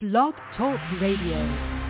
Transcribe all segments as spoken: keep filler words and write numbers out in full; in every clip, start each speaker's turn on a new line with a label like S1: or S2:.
S1: Blog Talk Radio.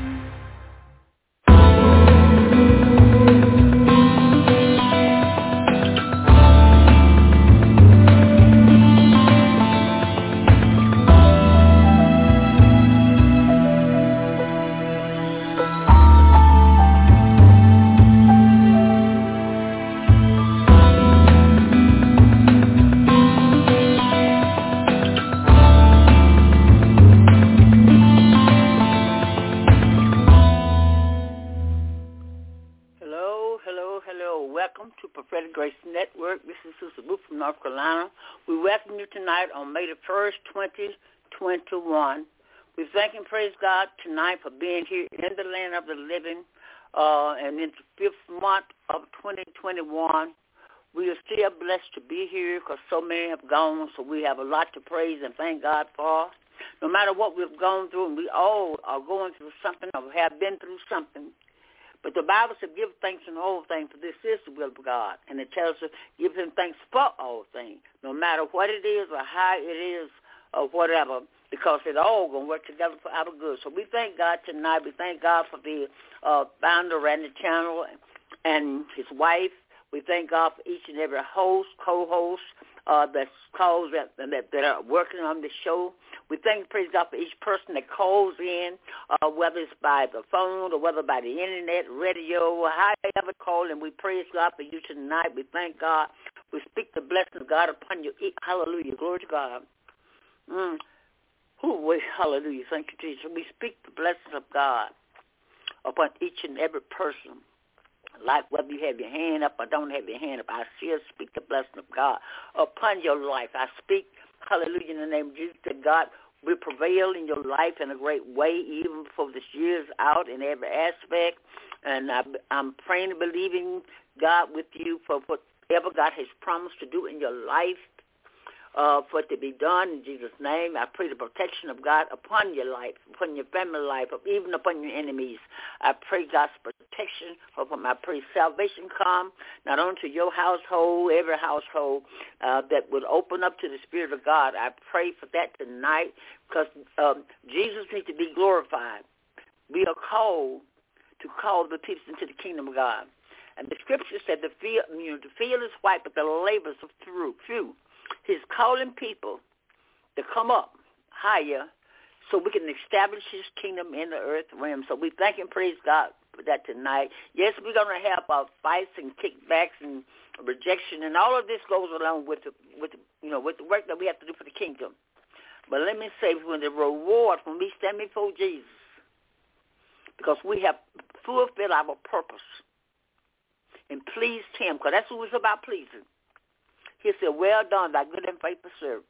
S2: North Carolina. We welcome you tonight on May the first, twenty twenty-one. We thank and praise God tonight for being here in the land of the living uh, and in the fifth month of twenty twenty-one. We are still blessed to be here because so many have gone, so we have a lot to praise and thank God for. No matter what we've gone through, and we all are going through something or have been through something, but the Bible says, give thanks in all things, for this is the will of God. And it tells us, give him thanks for all things, no matter what it is or how it is or whatever, because it's all going to work together for our good. So we thank God tonight. We thank God for the uh, founder, Randy Channel, and his wife. We thank God for each and every host, co-host, uh, that's calls that, that, that are working on the show. We thank and praise God for each person that calls in, uh, whether it's by the phone or whether by the internet, radio, or however call, and we praise God for you tonight. We thank God. We speak the blessing of God upon you. Hallelujah. Glory to God. Mm. Ooh, wait, hallelujah. Thank you, Jesus. We speak the blessings of God upon each and every person. Like whether you have your hand up or don't have your hand up, I still speak the blessing of God upon your life. I speak, hallelujah, in the name of Jesus, that God will prevail in your life in a great way, even before this year is out in every aspect. And I, I'm praying and believing God with you for whatever God has promised to do in your life, uh, for it to be done in Jesus' name. I pray the protection of God upon your life, upon your family life, even upon your enemies. I pray God's protection upon my pray salvation come, not only to your household, every household uh, that would open up to the Spirit of God. I pray for that tonight because um, Jesus needs to be glorified. We are called to call the people into the kingdom of God. And the scripture said the field, you know, the field is white, but the labors are few. He's calling people to come up higher so we can establish his kingdom in the earth realm. So we thank and praise God for that tonight. Yes, we're going to have our fights and kickbacks and rejection, and all of this goes along with the, with the, you know, with the work that we have to do for the kingdom. But let me say, when the reward, when we stand before Jesus, because we have fulfilled our purpose and pleased him, because that's what it's about, pleasing. He said, well done, thy good and faithful servant.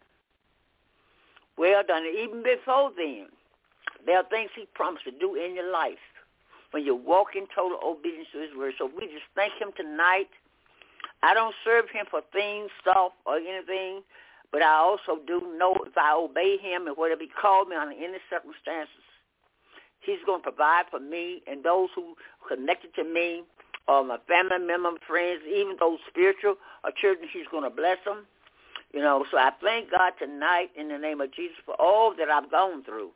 S2: Well done. And even before then, there are things he promised to do in your life when you walk in total obedience to his word. So we just thank him tonight. I don't serve him for things, stuff, or anything, but I also do know if I obey him and whatever he called me under any circumstances, he's going to provide for me and those who connected to me, or my family member, friends, even those spiritual or children, he's going to bless them. You know, so I thank God tonight in the name of Jesus for all that I've gone through.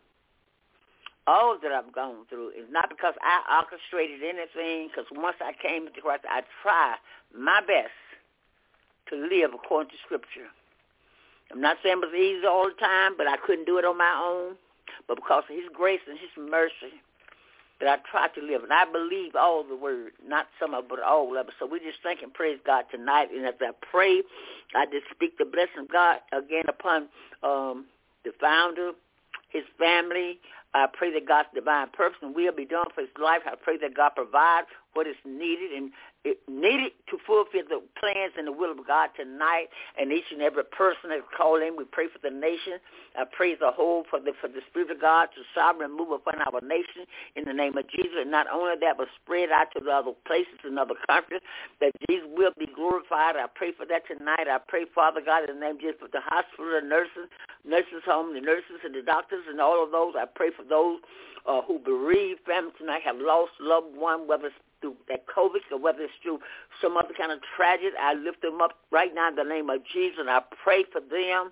S2: All that I've gone through is not because I orchestrated anything, because once I came to Christ, I try my best to live according to Scripture. I'm not saying it was easy all the time, but I couldn't do it on my own. But because of his grace and his mercy, that I try to live. And I believe all the word, not some of it, but all of it. So we just thank and praise God tonight. And as I pray, I just speak the blessing of God again upon um, the founder, his family. I pray that God's divine purpose and will be done for his life. I pray that God provide what is needed and it needed to fulfill the plans and the will of God tonight. And each and every person that's called in, we pray for the nation. I pray as a whole for the for the Spirit of God to sovereign move upon our nation in the name of Jesus. And not only that, but spread out to the other places and other countries, that Jesus will be glorified. I pray for that tonight. I pray, Father God, in the name of Jesus, for the hospital, the nurses, nurses home, the nurses and the doctors and all of those. I pray for those uh, who bereaved families tonight, have lost loved one, whether it's through that COVID or whether it's through some other kind of tragedy. I lift them up right now in the name of Jesus, and I pray for them.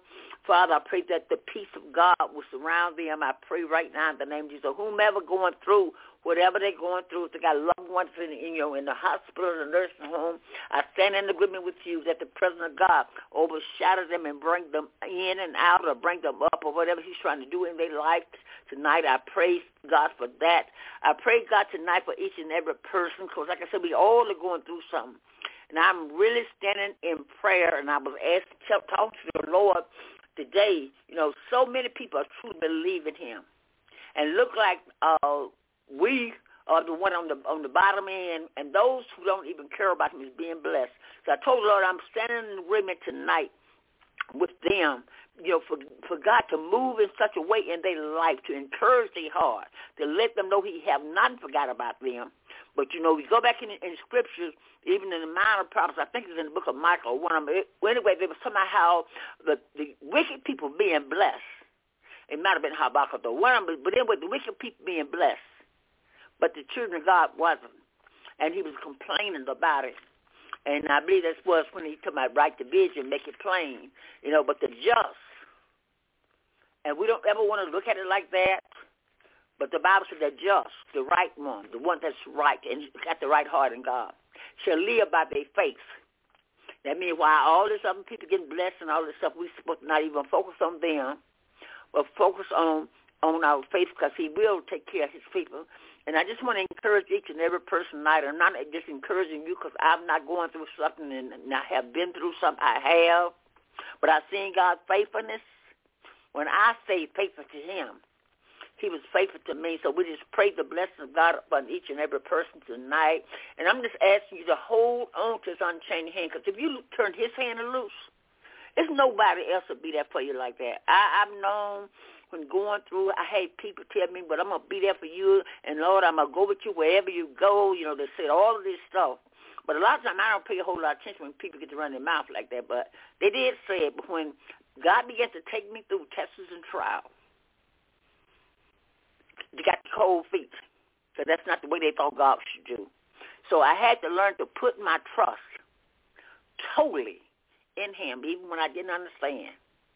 S2: Father, I pray that the peace of God will surround them. I pray right now in the name of Jesus, whomever going through, whatever they're going through, if they got loved ones in, in, you know, in the hospital, the nursing home, I stand in agreement with you that the presence of God overshadow them and bring them in and out or bring them up or whatever he's trying to do in their life tonight. I praise God for that. I pray, God, tonight for each and every person because, like I said, we all are going through something. And I'm really standing in prayer, and I was asked to talk to the Lord today. You know, so many people are truly believing him. And look like uh, we are the one on the on the bottom end, and those who don't even care about him is being blessed. So I told the Lord I'm standing in agreement tonight with them, you know, for for God to move in such a way in their life, to encourage their heart, to let them know he have not forgot about them. But, you know, we go back in, in scriptures, even in the minor prophets, I think it's in the book of Michael, one of them. Well, anyway, there was somehow the, the wicked people being blessed. It might have been Habakkuk, though. One of them, but then with the wicked people being blessed, but the children of God wasn't. And he was complaining about it. And I believe that was when he took my right division, make it plain. You know, but the just, and we don't ever want to look at it like that, but the Bible says that just, the right one, the one that's right and got the right heart in God, shall live by their faith. That means while all this other people getting blessed and all this stuff, we're supposed to not even focus on them, but focus on, on our faith because he will take care of his people. And I just want to encourage each and every person tonight. I'm not just encouraging you because I'm not going through something and I have been through something. I have. But I've seen God's faithfulness. When I say faithful to him, he was faithful to me. So we just pray the blessing of God upon each and every person tonight. And I'm just asking you to hold on to his unchanging hand because if you turn his hand loose, there's nobody else will be there for you like that. I, I've known when going through, I had people tell me, but I'm going to be there for you, and, Lord, I'm going to go with you wherever you go. You know, they said all of this stuff. But a lot of times I don't pay a whole lot of attention when people get to run their mouth like that. But they did say it. But when God began to take me through tests and trials, they got the cold feet. So that's not the way they thought God should do. So I had to learn to put my trust totally in him, even when I didn't understand.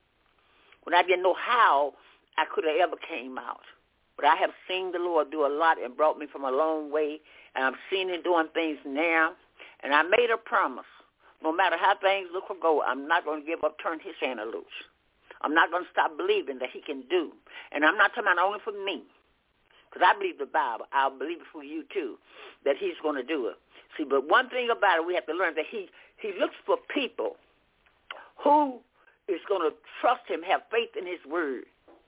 S2: When I didn't know how I could have ever came out. But I have seen the Lord do a lot and brought me from a long way. And I've seen him doing things now. And I made a promise. No matter how things look or go, I'm not going to give up, turn his hand loose. I'm not going to stop believing that he can do. And I'm not talking about only for me. Because I believe the Bible. I'll believe it for you, too, that he's going to do it. See, but one thing about it, we have to learn that he, he looks for people who is going to trust him, have faith in his word,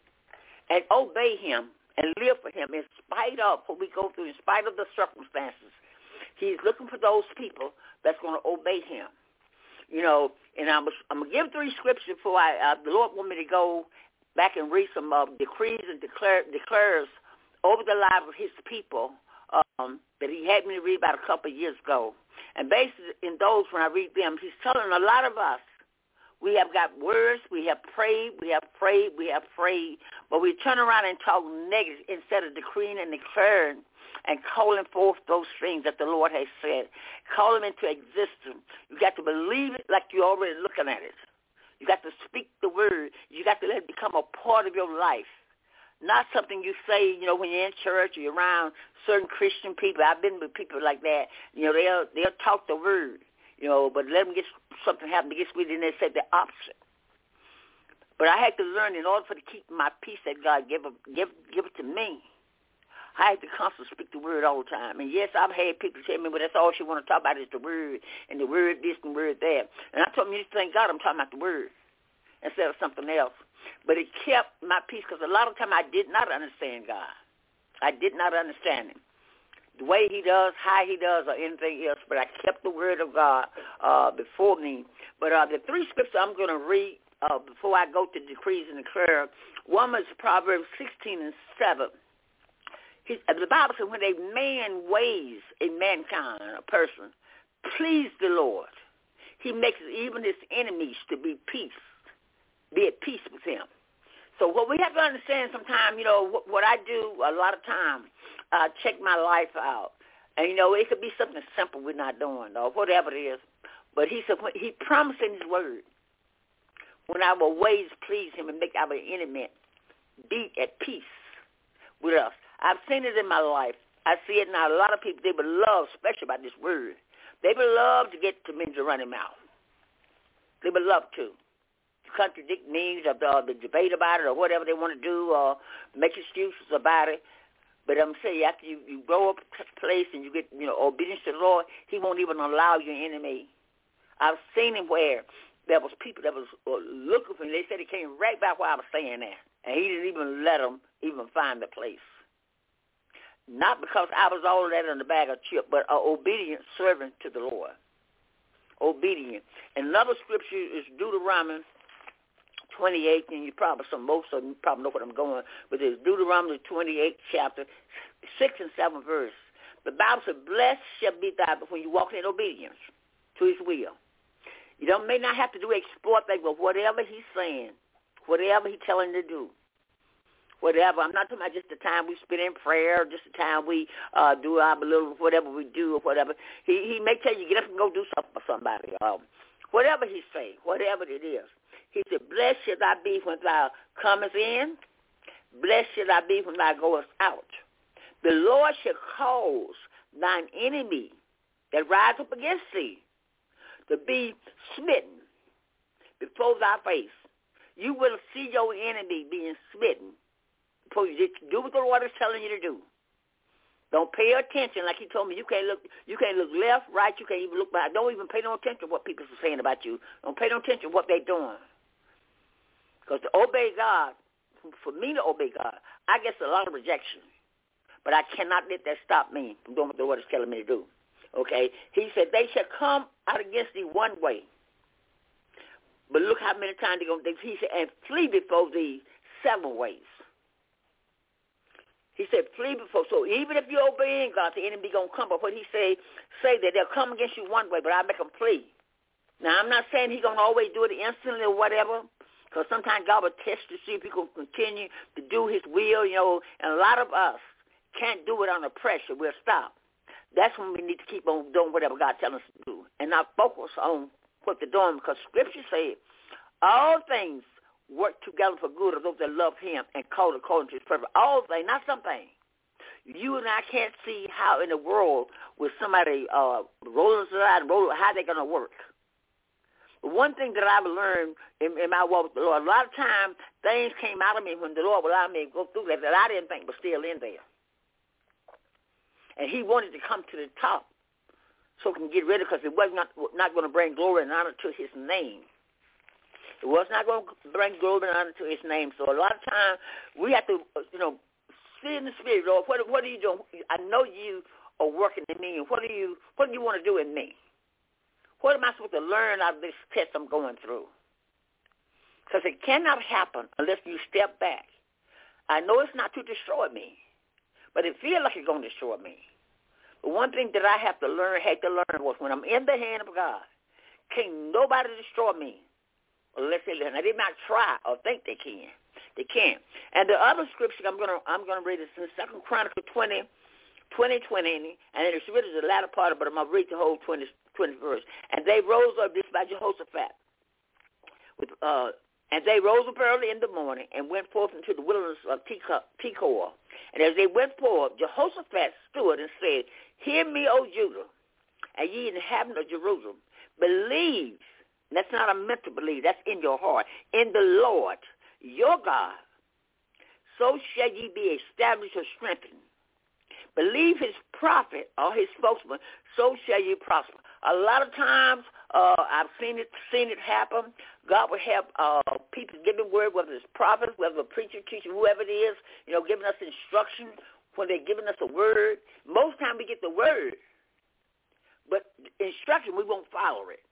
S2: and obey him and live for him in spite of what we go through, in spite of the circumstances. He's looking for those people that's going to obey him. You know, and I'm, I'm going to give three scriptures before I, uh, the Lord want me to go back and read some uh, decrees and declare, declares over the lives of his people um, that he had me read about a couple of years ago. And basically in those, when I read them, he's telling a lot of us, we have got words, we have prayed, we have prayed, we have prayed, but we turn around and talk negative instead of decreeing and declaring and calling forth those things that the Lord has said. Call them into existence. You got to believe it like you're already looking at it. You got to speak the word. You got to let it become a part of your life. Not something you say, you know, when you're in church or you're around certain Christian people. I've been with people like that. You know, they'll, they'll talk the word, you know, but let them get something happen to get sweet, and they say the opposite. But I had to learn in order for to keep my peace that God give, give, give it to me, I had to constantly speak the word all the time. And, yes, I've had people tell me, well, that's all she want to talk about is the word, and the word this and the word that. And I told them, you thank God I'm talking about the word instead of something else. But it kept my peace because a lot of time I did not understand God. I did not understand him, the way he does, how he does, or anything else. But I kept the word of God uh, before me. But uh, the three scriptures I'm going to read uh, before I go to decrees and declare, one is Proverbs sixteen and seven. He, the Bible says when a man weighs a mankind, a person, please the Lord, he makes even his enemies to be peace. Be at peace with him. So what we have to understand sometimes, you know, what, what I do a lot of times, uh, check my life out. And, you know, it could be something simple we're not doing or whatever it is. But he said, he promised in his word, when our ways please him and make our enemy be at peace with us. I've seen it in my life. I see it now. A lot of people, they would love, especially about this word, they would love to get to me to run him out. They would love to. To contradict me, or, or to debate about it, or whatever they want to do, or make excuses about it. But I'm saying, after you, you grow up a place and you get, you know, obedience to the Lord, he won't even allow your enemy. I've seen him where there was people that was looking for him. They said he came right back where I was staying there. And he didn't even let them even find the place. Not because I was all that in the bag of chips, but an obedient servant to the Lord. Obedient. And another scripture is Deuteronomy twenty-eight, and you probably, some most of you probably know what I'm going, but it's Deuteronomy twenty-eight, chapter six and seven verse. The Bible says, blessed shall be thy when you walk in obedience to his will. You don't, may not have to do exploit things, but whatever he's saying, whatever he's telling you to do, whatever. I'm not talking about just the time we spend in prayer, just the time we uh, do our little whatever we do or whatever. He he may tell you, get up and go do something for somebody. Um, whatever he say, whatever it is. He said, blessed shall thou be when thou comest in. Blessed shall thou be when thou goest out. The Lord shall cause thine enemy that rise up against thee to be smitten before thy face. You will see your enemy being smitten before you do what the Lord is telling you to do. Don't pay attention, like he told me. You can't look. You can't look left, right. You can't even look back. Don't even pay no attention to what people are saying about you. Don't pay no attention to what they're doing. Because to obey God, for me to obey God, I get a lot of rejection. But I cannot let that stop me from doing what the Lord is telling me to do. Okay? He said, they shall come out against thee one way. But look how many times they're going to, he said, and flee before thee seven ways. He said, flee before. So even if you're obeying God, the enemy going to come. But what he say, say that they'll come against you one way, but I make them flee. Now, I'm not saying he's going to always do it instantly or whatever, because sometimes God will test to see if he can continue to do his will, you know, and a lot of us can't do it under pressure. We'll stop. That's when we need to keep on doing whatever God tells us to do and not focus on what they're doing, because Scripture says all things work together for good of those that love him and called according to his purpose. All things, not some things. You and I can't see how in the world with somebody uh, rolling aside and rolling, how they're going to work. But one thing that I've learned in, in my walk with the Lord, a lot of times things came out of me when the Lord allowed me to go through that that I didn't think was still in there. And he wanted to come to the top so he can get rid of it, because it was not, not going to bring glory and honor to his name. It was not going to bring glory and honor to his name. So a lot of times we have to, you know, see in the spirit, Lord, what, what are you doing? I know you are working in me, and what do you, what do you want to do in me? What am I supposed to learn out of this test I'm going through? Because it cannot happen unless you step back. I know it's not to destroy me, but it feels like it's going to destroy me. But one thing that I have to learn, had to learn, was when I'm in the hand of God, can't nobody destroy me unless they learn. Now, they might try or think they can. They can't. And the other scripture I'm going to I'm going to read is in Second Chronicles twenty, twenty, twenty, and it's really the latter part of it, but I'm going to read the whole twenty, twenty verse. And they rose up, this by Jehoshaphat, with, uh, and they rose up early in the morning and went forth into the wilderness of Tekoa. And as they went forth, Jehoshaphat stood and said, hear me, O Judah, and ye inhabitants of Jerusalem. Believe, that's not a mental belief, that's in your heart, in the Lord, your God. So shall ye be established or strengthened. Believe his prophet or his spokesman, so shall you prosper. A lot of times, uh, I've seen it seen it happen. God will have uh, people giving word, whether it's prophets, whether a preacher, teacher, whoever it is, you know, giving us instruction when they're giving us a word. Most time we get the word, but instruction, we won't follow it.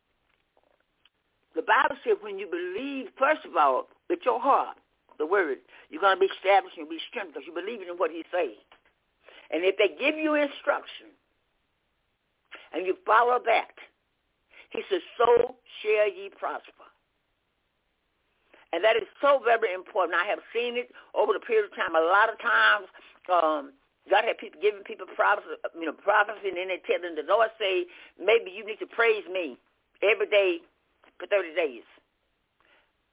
S2: The Bible says when you believe, first of all, with your heart, the word, you're going to be established and be strengthened because you believe in what he says. And if they give you instruction and you follow that, he says, so shall ye prosper. And that is so very important. I have seen it over the period of time. A lot of times, um, God had people giving people prophecy, you know, prophecy, and then they tell them, the Lord say, maybe you need to praise me every day for thirty days.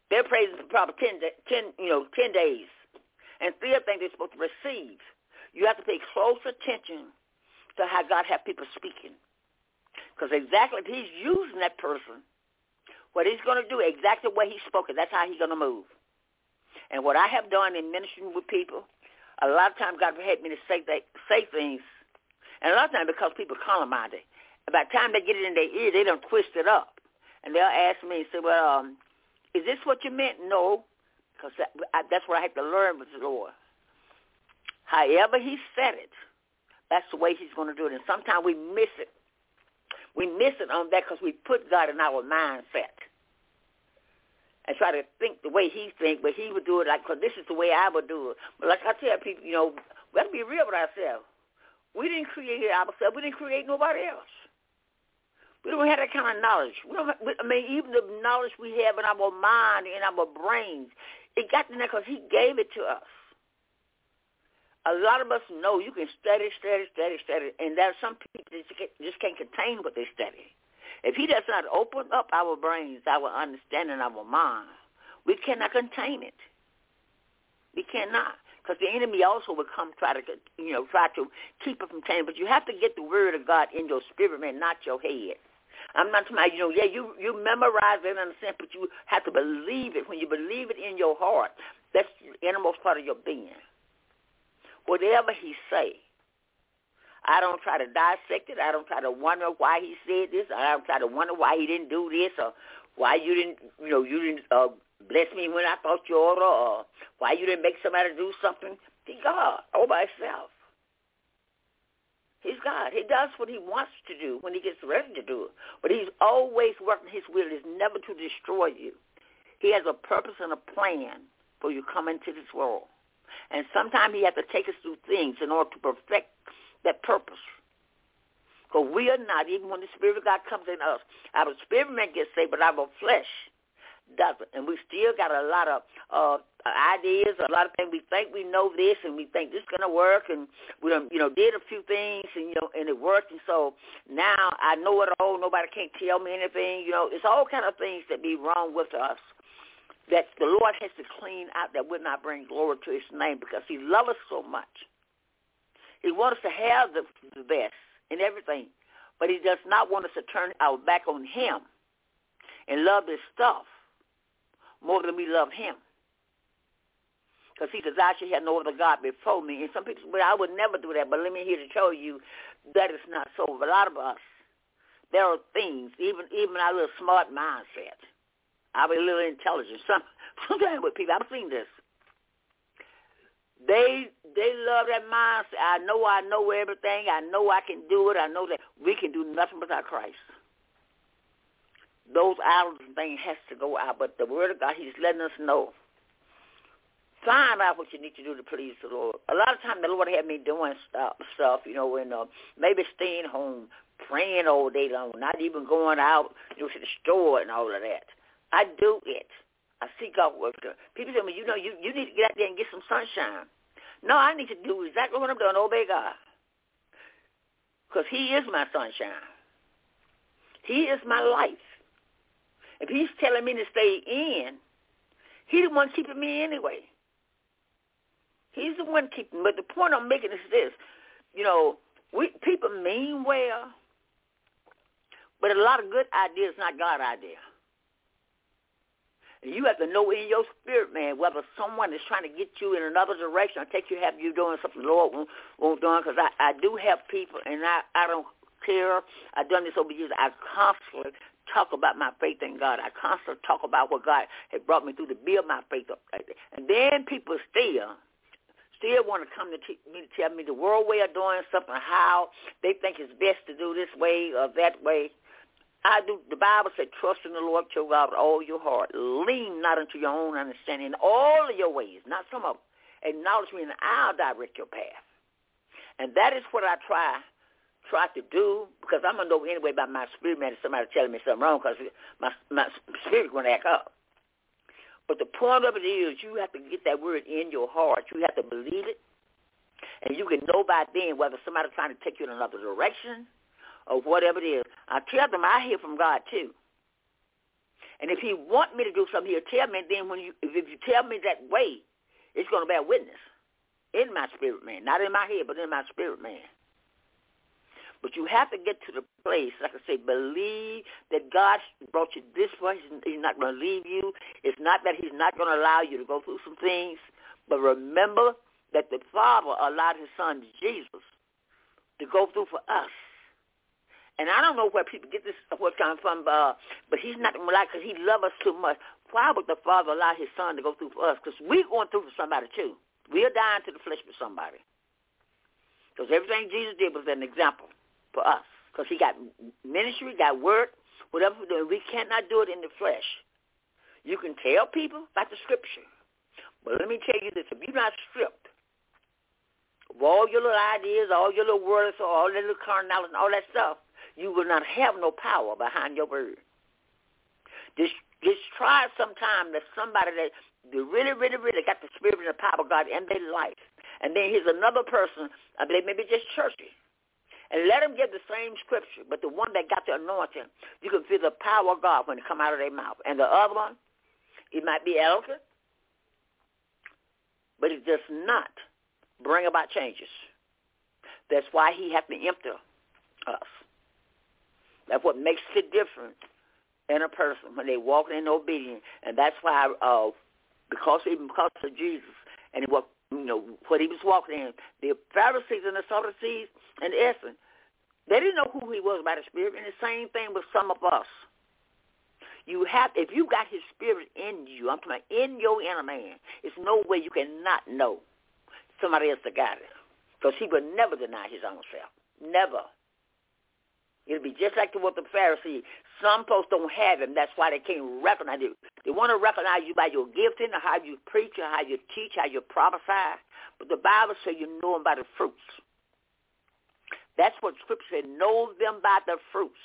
S2: They're praising for probably ten, ten, you know, ten days, and still think they're supposed to receive. You have to pay close attention to how God has people speaking, because exactly if He's using that person, what He's going to do exactly the way He spoke it, that's how He's going to move. And what I have done in ministering with people, a lot of times God had me to say that, say things, and a lot of times because people colonize it. And by the time they get it in their ear, they don't twist it up, and they'll ask me and say, "Well, um, is this what you meant?" No, because that, I, that's what I have to learn with the Lord. However He said it, that's the way He's going to do it. And sometimes we miss it. We miss it on that because we put God in our mindset and try to think the way He thinks, but He would do it like, because this is the way I would do it. But like I tell people, you know, we have to be real with ourselves. We didn't create ourselves. We didn't create nobody else. We don't have that kind of knowledge. We don't. I mean, even the knowledge we have in our mind, in our brains, it got in there because He gave it to us. A lot of us know you can study, study, study, study, and there are some people that just can't contain what they study. If He does not open up our brains, our understanding, our mind, we cannot contain it. We cannot, because the enemy also will come try to, you know, try to keep it from contained. But you have to get the Word of God in your spirit, man, not your head. I'm not talking about, you know, yeah, you, you memorize it in a sense, but you have to believe it. When you believe it in your heart, that's the innermost part of your being. Whatever He say, I don't try to dissect it. I don't try to wonder why He said this. I don't try to wonder why He didn't do this, or why you didn't, you know, you didn't uh, bless me when I thought you ought to, or why you didn't make somebody do something. He's God all by Himself. He's God. He does what He wants to do when He gets ready to do it. But He's always working His will. It's never to destroy you. He has a purpose and a plan for you coming to this world. And sometimes He has to take us through things in order to perfect that purpose. Because we are not, even when the Spirit of God comes in us, our spirit man gets saved, but our flesh doesn't. And we still got a lot of uh, ideas, a lot of things. We think we know this, and we think this is going to work, and we done, you know, did a few things, and, you know, and it worked. And so now I know it all. Nobody can't tell me anything. You know, it's all kind of things that be wrong with us that the Lord has to clean out, that would not bring glory to His name, because He loves us so much. He wants us to have the, the best in everything, but He does not want us to turn our back on Him and love this stuff more than we love Him. Because He says, I should have no other God before me. And some people say, well, I would never do that, but let me here to tell you that is not so. But a lot of us, there are things, even even our little smart mindset, our little intelligence, some, sometimes with people, I've seen this. They they love that mindset. I know I know everything. I know I can do it. I know that we can do nothing without Christ. Those idols and things has to go out. But the Word of God, He's letting us know. Find out what you need to do to please the Lord. A lot of times the Lord had me doing stuff, stuff you know, and uh, maybe staying home, praying all day long, not even going out, you know, to the store and all of that. I do it. I seek out work. People tell me, you know, you, you need to get out there and get some sunshine. No, I need to do exactly what I'm doing, obey God. Because He is my sunshine. He is my life. If He's telling me to stay in, He's the one keeping me anyway. He's the one keeping me. But the point I'm making is this. You know, we people mean well, but a lot of good ideas not God idea. You have to know in your spirit, man, whether someone is trying to get you in another direction or take you, have you doing something the Lord won't, won't do. Because I, I do have people, and I, I don't care. I've done this over years. I constantly talk about my faith in God. I constantly talk about what God had brought me through to build my faith up. And then people still, still want to come to t- me to tell me the world way of doing something, how they think it's best to do this way or that way. I do. The Bible said, trust in the Lord your God with all your heart. Lean not unto your own understanding in all of your ways, not some of them. Acknowledge me, and I'll direct your path. And that is what I try try to do, because I'm going to know anyway by my spirit, man, if somebody telling me something wrong, because my, my spirit's going to act up. But the point of it is you have to get that word in your heart. You have to believe it. And you can know by then whether somebody's trying to take you in another direction or whatever it is. I tell them I hear from God too. And if he want me to do something, he'll tell me. And then when you, if, if you tell me that way, it's going to bear witness in my spirit man, not in my head, but in my spirit man. But you have to get to the place, like I say, believe that God brought you this way. He's not going to leave you. It's not that he's not going to allow you to go through some things. But remember that the Father allowed his son, Jesus, to go through for us. And I don't know where people get this, what's coming from, uh, but he's not going to lie because he loves us too much. Why would the Father allow his son to go through for us? Because we're going through for somebody too. We're dying to the flesh for somebody. Because everything Jesus did was an example for us. Because he got ministry, got work, whatever we're doing. We cannot do it in the flesh. You can tell people about the scripture. But let me tell you this. If you're not stripped of all your little ideas, all your little words, all that little carnality and all that stuff, you will not have no power behind your word. Just, just try sometime that somebody that they really, really, really got the spirit and the power of God in their life. And then here's another person, I believe maybe just churchy. And let them give the same scripture, but the one that got the anointing, you can feel the power of God when it come out of their mouth. And the other one, it might be eloquent, but it does not bring about changes. That's why he has to empty us. That's what makes it different in a person when they walk in obedience. And that's why, uh, because even because of Jesus and what you know what he was walking in, the Pharisees and the Sadducees and the Essenes, they didn't know who he was by the Spirit. And the same thing with some of us. You have, if you got his Spirit in you, I'm talking about in your inner man, it's no way you cannot know somebody else that got it, because he would never deny his own self. Never. It'll be just like the what the Pharisees. Some folks don't have him. That's why they can't recognize you. They want to recognize you by your gifting, or how you preach, or how you teach, how you prophesy. But the Bible says you know them by the fruits. That's what Scripture said. Know them by the fruits.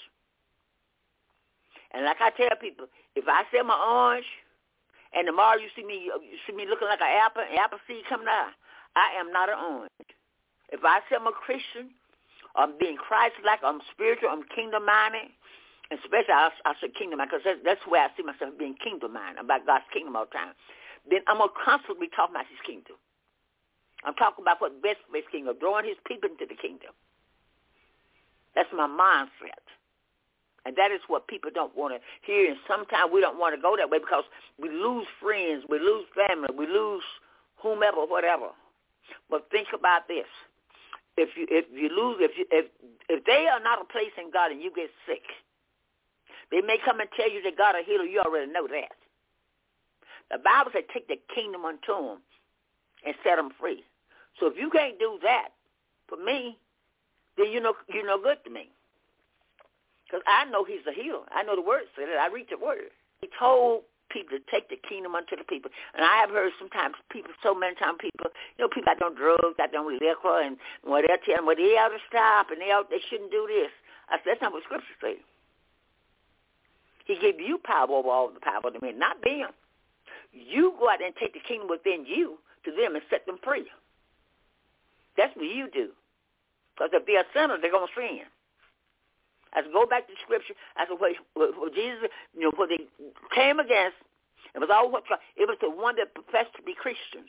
S2: And like I tell people, if I sell my orange, and tomorrow you see me, you see me looking like an apple, an apple seed coming out, I am not an orange. If I say I'm a Christian, I'm being Christ-like, I'm spiritual, I'm kingdom-minded, and especially I, I say kingdom-minded because that's, that's where I see myself being kingdom-minded, about God's kingdom all the time. Then I'm going to constantly be talking about his kingdom. I'm talking about what best for his kingdom, drawing his people into the kingdom. That's my mindset. And that is what people don't want to hear, and sometimes we don't want to go that way because we lose friends, we lose family, we lose whomever, whatever. But think about this. If you if you lose if you if if they are not a place in God and you get sick, they may come and tell you that God will heal you. You already know that. The Bible said take the kingdom unto them and set them free. So if you can't do that for me, then you know you're no good to me. Because I know he's a healer. I know the word said it. I read the word. He told people to take the kingdom unto the people. And I have heard sometimes people, so many times people, you know, people that don't drugs, that don't liquor, and well, they'll tell them, well, they ought to stop, and they ought, they shouldn't do this. I said, that's not what Scripture says. He gave you power over all the power of the men, not them. You go out and take the kingdom within you to them and set them free. That's what you do. Because if they're a sinner, they're going to sin. I said, go back to Scripture. I said, what, what Jesus, you know, what they came against, it was all what it was the one that professed to be Christians.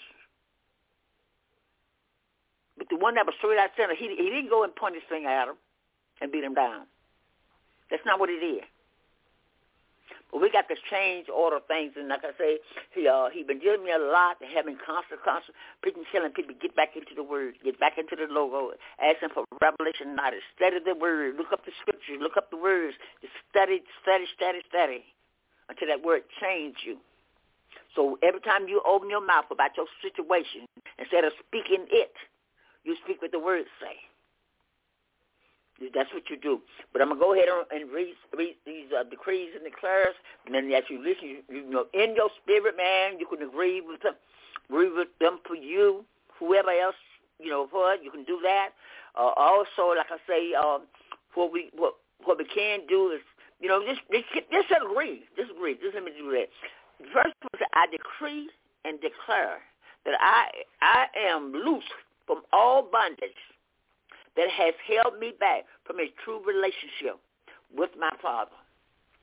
S2: But the one that was straight out sinner, he, he didn't go and point his finger at him and beat him down. That's not what he did. But we got this change order things, and like I say, he uh, he been dealing me a lot, having constant, constant preaching, telling people get back into the Word, get back into the logo, asking for revelation knowledge, study the Word, look up the Scriptures, look up the words, just study, study, study, study, until that Word change you. So every time you open your mouth about your situation, instead of speaking it, you speak what the Word say. That's what you do. But I'm going to go ahead and read, read these uh, decrees and declares, and then as you listen, you, you know, in your spirit, man, you can agree with them, agree with them for you, whoever else, you know, for it, you can do that. Uh, also, like I say, um, what we what what we can do is, you know, just just, just agree, just agree, just let me do that. First of all, I decree and declare that I I am loose from all bondage that has held me back from a true relationship with my Father.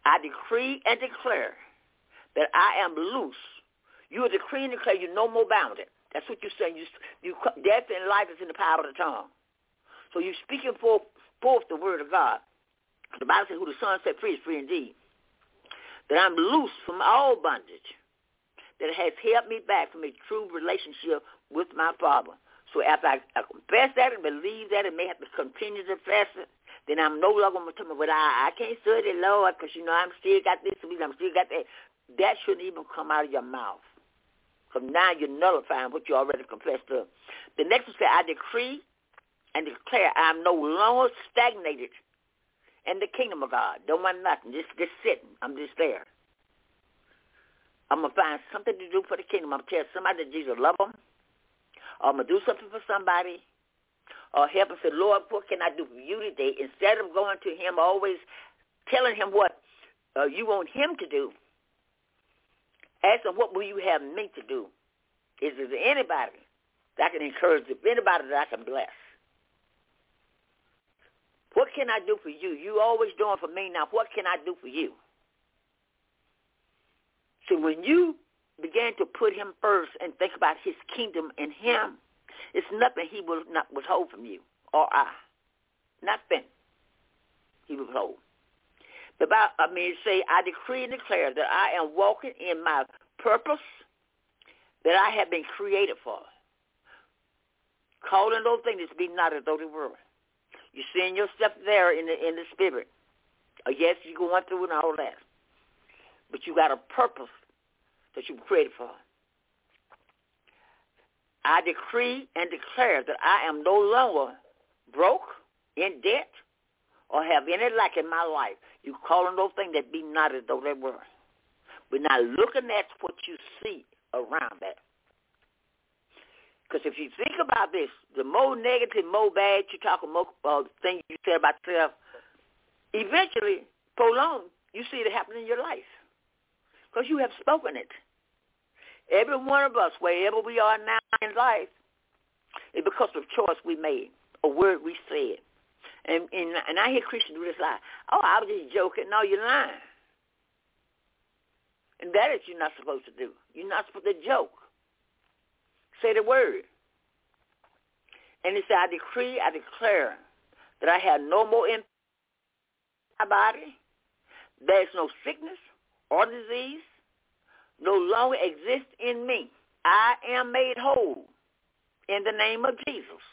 S3: I decree and declare that I am loose. You are decreeing and declare you're no more bounded. That's what you're saying. You, you, death and life is in the power of the tongue. So you're speaking forth, forth the word of God. The Bible says, who the Son set free is free indeed. That I'm loose from all bondage. That has held me back from a true relationship with my Father. So after I, I confess that and believe that and may have to continue to confess it, then I'm no longer going to tell me, well, I, I can't serve the Lord because, you know, I'm still got this, I'm still got that. That shouldn't even come out of your mouth. Because now you're nullifying what you already confessed to. The next one says, I decree and declare I'm no longer stagnated in the kingdom of God. Don't want nothing. Just, just sitting. I'm just there. I'm going to find something to do for the kingdom. I'm going to tell somebody that Jesus love them. Or I'm going to do something for somebody. Or help and say, Lord, what can I do for you today? Instead of going to him, always telling him what uh, you want him to do, ask him, what will you have me to do? Is there anybody that I can encourage, if anybody that I can bless? What can I do for you? You always doing for me now. What can I do for you? So when you begin to put him first and think about his kingdom and him, it's nothing he will not withhold from you or I. Nothing he will withhold. The Bible, I mean, say, I decree and declare that I am walking in my purpose that I have been created for. Calling those things to be not as though they were. You're seeing yourself there in the in the spirit. Uh, yes, you're going through and all that. But you got a purpose that you were created for. I decree and declare that I am no longer broke, in debt, or have any lack in my life. You calling those things that be not as though they were. We're not looking at what you see around that. Because if you think about this, the more negative, more bad you talk, more uh, things you say about yourself, eventually, prolong, you see it happen in your life. Because you have spoken it. Every one of us, wherever we are now in life, is because of choice we made, a word we said. And, and, and I hear Christians do this lie. Oh, I was just joking. No, you're lying. And that is you're not supposed to do. You're not supposed to joke. Say the word. And it said, I decree, I declare that I have no more in my body. There is no sickness or disease no longer exists in me. I am made whole in the name of Jesus.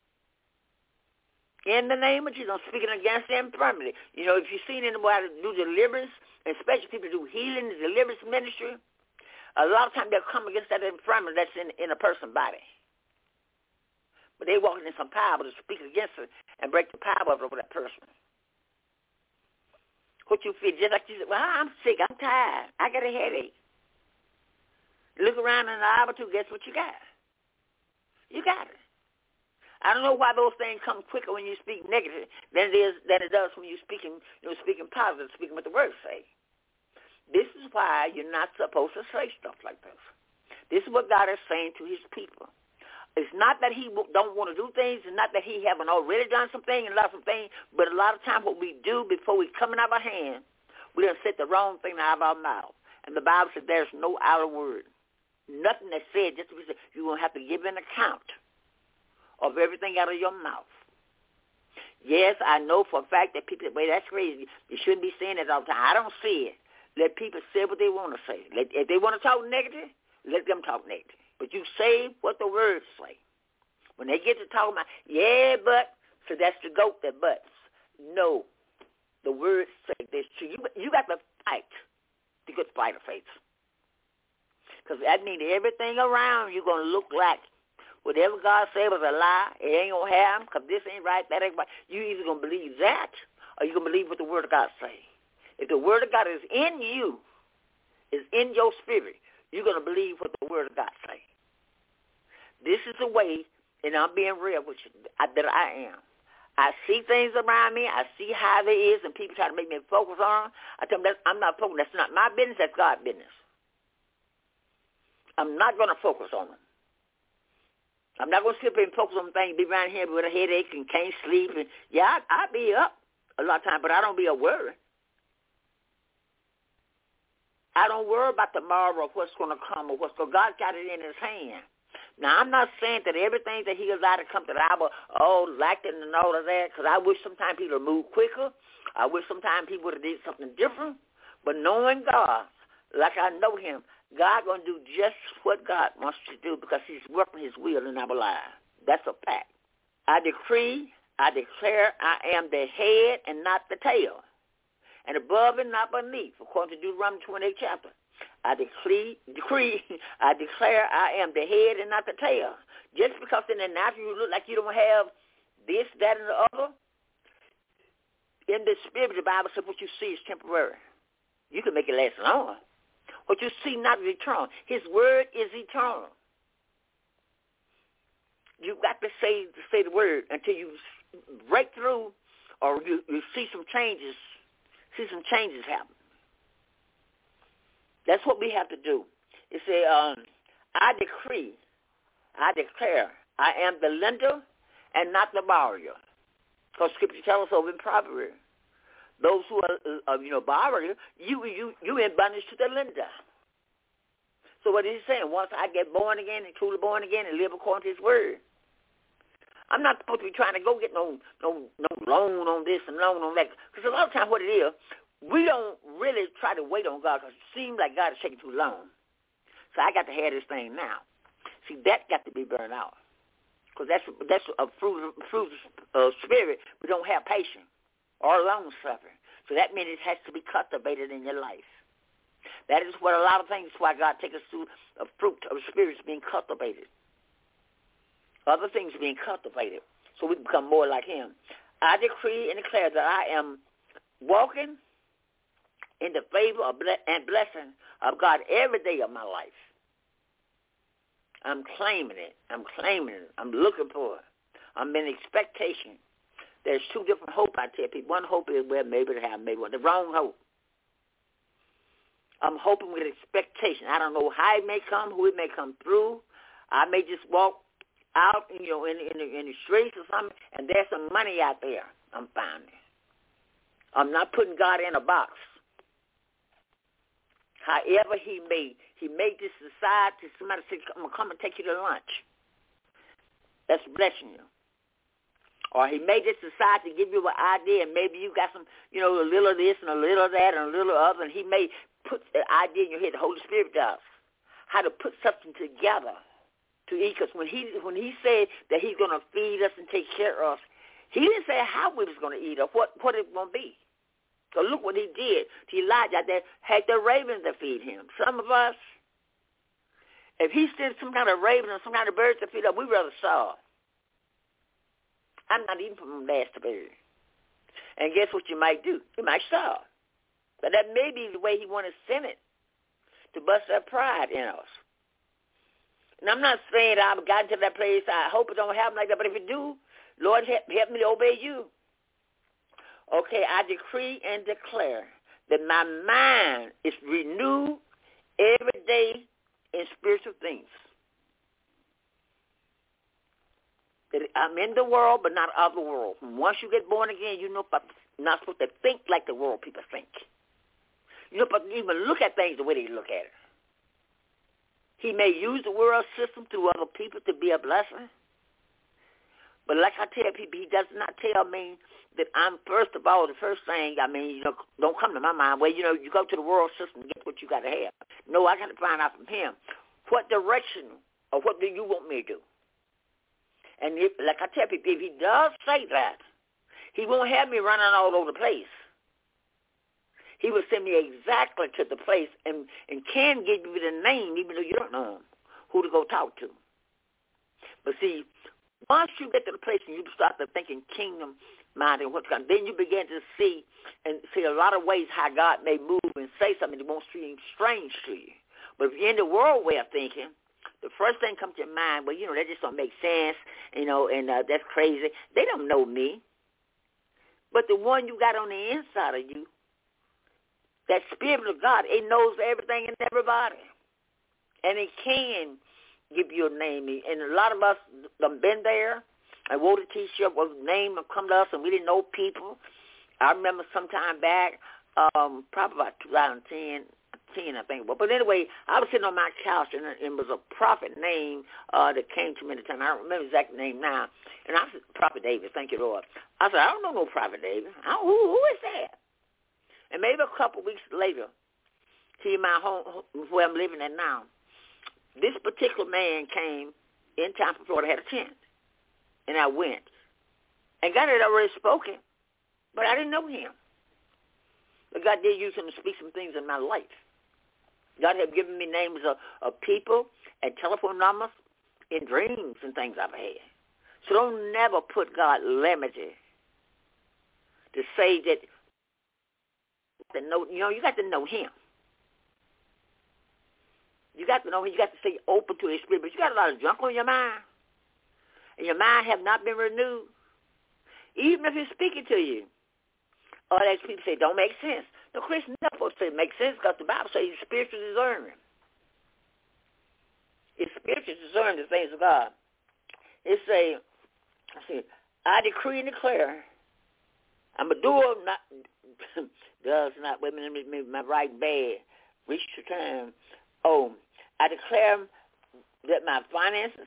S3: In the name of Jesus, I'm speaking against the infirmity. You know, if you've seen anybody do deliverance, especially people do healing, deliverance ministry, a lot of times they'll come against that infirmity that's in, in a person's body. But they walking in some power to speak against it and break the power over that person. What you feel, just like you say, well, I'm sick, I'm tired, I got a headache. Look around in an hour or two, guess what you got? You got it. I don't know why those things come quicker when you speak negative than it is than it does when you're speaking, you know, speaking positive, speaking what the words say. This is why you're not supposed to say stuff like this. This is what God is saying to his people. It's not that he don't want to do things. It's not that he haven't already done something and lots of things, but a lot of times what we do before we come out of our hand, we done set the wrong thing out of our mouth. And the Bible says there's no outer word. Nothing that's said, just because you're going to have to give an account of everything out of your mouth. Yes, I know for a fact that people say, wait, that's crazy. You shouldn't be saying that all the time. I don't see it. Let people say what they want to say. Let, if they want to talk negative, let them talk negative. But you say what the words say. When they get to talking about, yeah, but, so that's the goat that butts. No, the words say this. So you, you got to fight the good fight of faith. Because that means everything around you're going to look like whatever God said was a lie. It ain't going to happen because this ain't right, that ain't right. You either going to believe that or you're going to believe what the Word of God say. If the Word of God is in you, is in your spirit, you're going to believe what the Word of God say. This is the way, and I'm being real with you, that I am. I see things around me. I see how there is, and people try to make me focus on them. I tell them, that's, I'm not focused. That's not my business. That's God's business. I'm not going to focus on them. I'm not going to sit there and focus on things, be around here with a headache and can't sleep. And yeah, I, I be up a lot of times, but I don't be a worry. I don't worry about tomorrow, what's going to come, or what's going to, God got it in his hand. Now, I'm not saying that everything that he allowed to come to the hour, oh, like it and all of that, because I wish sometimes he would have moved quicker. I wish sometimes he would have did something different. But knowing God, like I know him, God going to do just what God wants to do because he's working his will in our lives. That's a fact. I decree, I declare I am the head and not the tail, and above and not beneath, according to Deuteronomy twenty-eight chapter. I decree, decree, I declare I am the head and not the tail. Just because in the natural you look like you don't have this, that, and the other, in the spirit, the Bible says what you see is temporary. You can make it last longer. What you see not is eternal. His word is eternal. You got to say to say the word until you break through, or you, you see some changes. See some changes happen. That's what we have to do. It say, um, I decree, I declare, I am the lender and not the borrower. Because Scripture tells us over in Proverbs, those who are, uh, you know, borrowers, you you you in bondage to the lender. So what is he saying? Once I get born again and truly born again and live according to his word, I'm not supposed to be trying to go get no no no loan on this and loan on that. Because a lot of times what it is, we don't really try to wait on God because it seems like God is taking too long. So I got to have this thing now. See, that got to be burned out. Because that's that's a fruit, fruit of spirit. We don't have patience or long suffering. So that means it has to be cultivated in your life. That is what a lot of things, why God takes us through a fruit of spirits being cultivated. Other things being cultivated so we become more like him. I decree and declare that I am walking in the favor of ble- and blessing of God every day of my life. I'm claiming it. I'm claiming it. I'm looking for it. I'm in expectation. There's two different hope I tell people. One hope is, well, maybe they have, maybe one. The wrong hope. I'm hoping with expectation. I don't know how it may come, who it may come through. I may just walk out, you know, in, in, the, in the streets or something, and there's some money out there I'm finding. I'm not putting God in a box. However he made, he may just decide to somebody say, I'm going to come and take you to lunch. That's blessing you. Or he may just decide to give you an idea, and maybe you got some, you know, a little of this and a little of that and a little other, and he may put the idea in your head. The Holy Spirit does. How to put something together to eat. Because when he, when he said that he's going to feed us and take care of us, he didn't say how we was going to eat or what, what it was going to be. So look what he did to Elijah out there, had the ravens to feed him. Some of us, if he sent some kind of raven or some kind of bird to feed us, we'd rather starve. I'm not eating from last to bird. And guess what you might do? You might starve. But that may be the way he wanted to send it, to bust that pride in us. And I'm not saying that I've gotten to that place. I hope it don't happen like that. But if it do, Lord, help, help me to obey you. Okay, I decree and declare that my mind is renewed every day in spiritual things. That I'm in the world, but not of the world. Once you get born again, you're not supposed to think like the world people think. You're not supposed to even look at things the way they look at it. He may use the world system through other people to be a blessing. But like I tell people, he does not tell me that I'm, first of all, the first thing, I mean, you know, don't come to my mind, well, you know, you go to the world system to get what you got to have. No, I got to find out from him. What direction or what do you want me to do? And if, like I tell people, if he does say that, he won't have me running all over the place. He will send me exactly to the place and, and can give you the name, even though you don't know him, who to go talk to. But see, once you get to the place and you start to thinking kingdom minded, what's going, then you begin to see and see a lot of ways how God may move and say something that won't seem strange to you. But if you're in the world way of thinking, the first thing comes to your mind, well, you know, that just don't make sense, you know, and uh, that's crazy. They don't know me. But the one you got on the inside of you, that Spirit of God, it knows everything and everybody. And it can give you a name. And a lot of us done been there. I wore a T-shirt with a name and come to us, and we didn't know people. I remember some time back, um, probably about two thousand ten, I ten, I think. But, but anyway, I was sitting on my couch, and it was a prophet name uh, that came to me at the time. I don't remember the exact name now. And I said, Prophet David, thank you, Lord. I said, I don't know no Prophet David. I don't, who, who is that? And maybe a couple weeks later, to my home, where I'm living at now, this particular man came in town from Florida, had a tent. And I went. And God had already spoken, but I didn't know him. But God did use him to speak some things in my life. God had given me names of, of people and telephone numbers in dreams and things I've had. So don't never put God limited to say that, to know, you know, you got to know him. You got to know him. You got to stay open to his spirit. But you got a lot of junk on your mind. And your mind have not been renewed. Even if he's speaking to you. All these people say, don't make sense. No Christian never supposed to say make sense because the Bible says he's spiritual discerning. It's spiritual discerning the things of God. It say, I see, I decree and declare, I'm a doer, not, does not, wait a minute, my right bad, reach the time. Oh, I declare that my finances,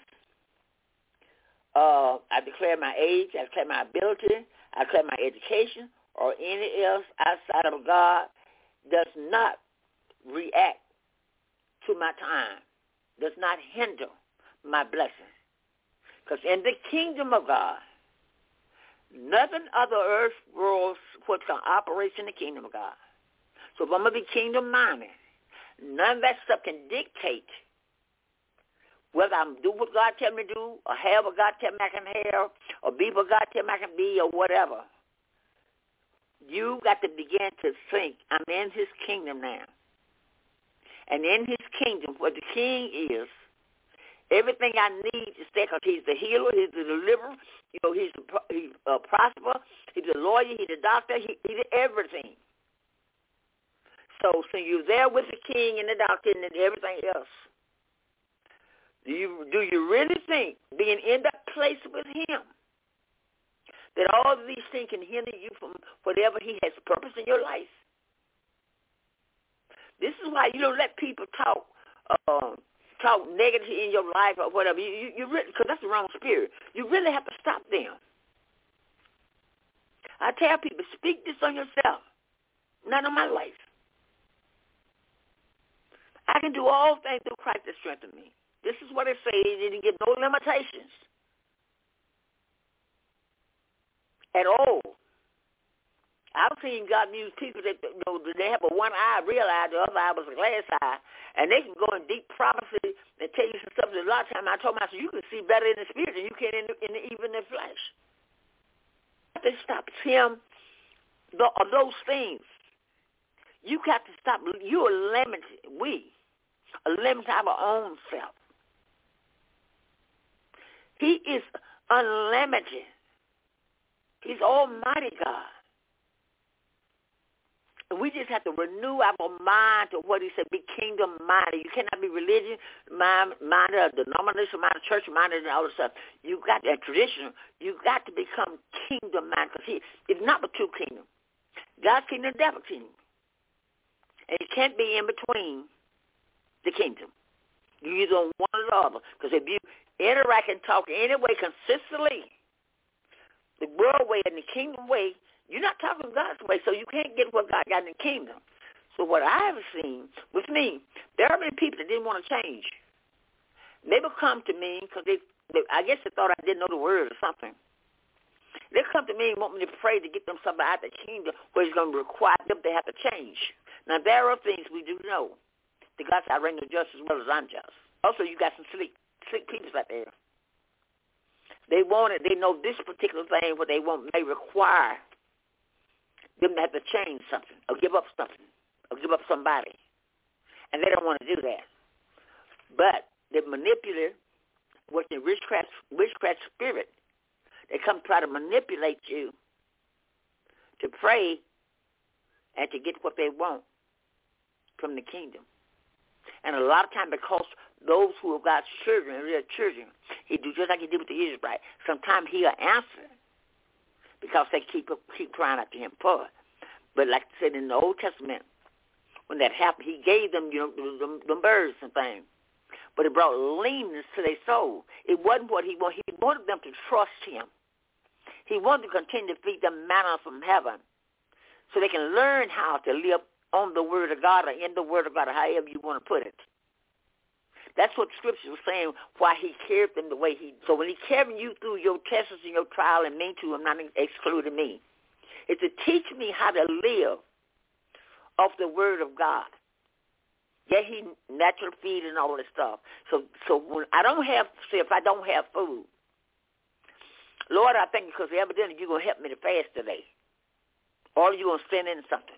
S3: uh, I declare my age, I declare my ability, I declare my education, or any else outside of God does not react to my time, does not hinder my blessing. Because in the kingdom of God, nothing other earth worlds what can operate in the kingdom of God. So if I'm going to be kingdom-minded, none of that stuff can dictate whether I'm do what God tell me to do, or have what God tell me I can have, or be what God tell me I can be, or whatever. You got to begin to think, I'm in his kingdom now. And in his kingdom, where the king is, everything I need is there because he's the healer, he's the deliverer, you know, he's a, he's a prosperer, he's a lawyer, he's a doctor, he, he's everything. So, so you're there with the king and the doctor and everything else. Do you, do you really think being in that place with him that all of these things can hinder you from whatever he has purpose in your life? This is why you don't let people talk uh, talk negative in your life or whatever. You, you, you really, because that's the wrong spirit. You really have to stop them. I tell people, speak this on yourself, not on my life. I can do all things through Christ that strengthens me. This is what it says. You didn't get no limitations at all. I've seen God use people that, you know, they have a one eye, real eye, the other eye was a glass eye, and they can go in deep prophecy and tell you some stuff. A lot of times I told myself, you can see better in the spirit than you can in, the, in the, even in the flesh. That stops him, the, of those things. You got to stop. You are limited. We are limited our own self. He is unlimited. He's Almighty God. And we just have to renew our mind to what he said, be kingdom-minded. You cannot be religion-minded, denomination-minded, church-minded, and all this stuff. You got that tradition. You got to become kingdom-minded because he it's not but two kingdoms. God's kingdom and devil's kingdom. And you can't be in between the kingdom. You're either on one or the other. Because if you interact and talk any way consistently, the world way and the kingdom way, you're not talking God's way, so you can't get what God got in the kingdom. So what I have seen with me, there are many people that didn't want to change. They would come to me because they, they, I guess they thought I didn't know the word or something. They come to me and want me to pray to get them something out of the kingdom where it's going to require them to have to change. Now, there are things we do know. The God said, I reign of just as well as I'm just. Also, you got some slick, slick people out there. They want it. They know this particular thing, what they want may require them to have to change something or give up something or give up somebody. And they don't want to do that. But they manipulate with the witchcraft, witchcraft spirit. They come try to manipulate you to pray and to get what they want from the kingdom. And a lot of times because those who have got children, real children, he do just like he did with the Israelites. Sometimes he'll answer because they keep keep crying out to him for it. But like I said in the Old Testament, when that happened. He gave them, you know, them, them birds and things. But it brought leanness to their soul. It wasn't what he wanted. He wanted them to trust him. He wanted to continue to feed them manna from heaven so they can learn how to live on the word of God or in the word of God, or however you want to put it. That's what Scripture was saying, why he carried them the way he did. So when he carried you through your tests and your trial, and me too, I'm not excluding me, it's to teach me how to live off the word of God. Yeah, he natural feed and all this stuff. So so when I don't have, say if I don't have food, Lord, I thank you because evidently you're going to help me to fast today. Or you're going to send in something.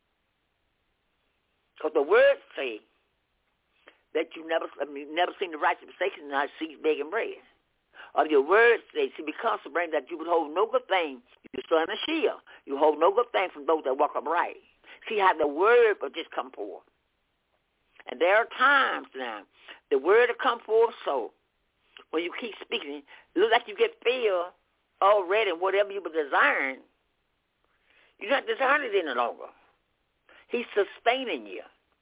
S3: Because the word say that you never I mean, never seen the righteous forsaken and not sees begging bread. Or your word says, to be consecrated that you would hold no good thing. You son a shield. You hold no good thing from those that walk upright. See how the word will just come forth. And there are times now, the word will come forth so when you keep speaking, it looks like you get filled already whatever you were desiring. You're not desiring it any longer. He's sustaining you.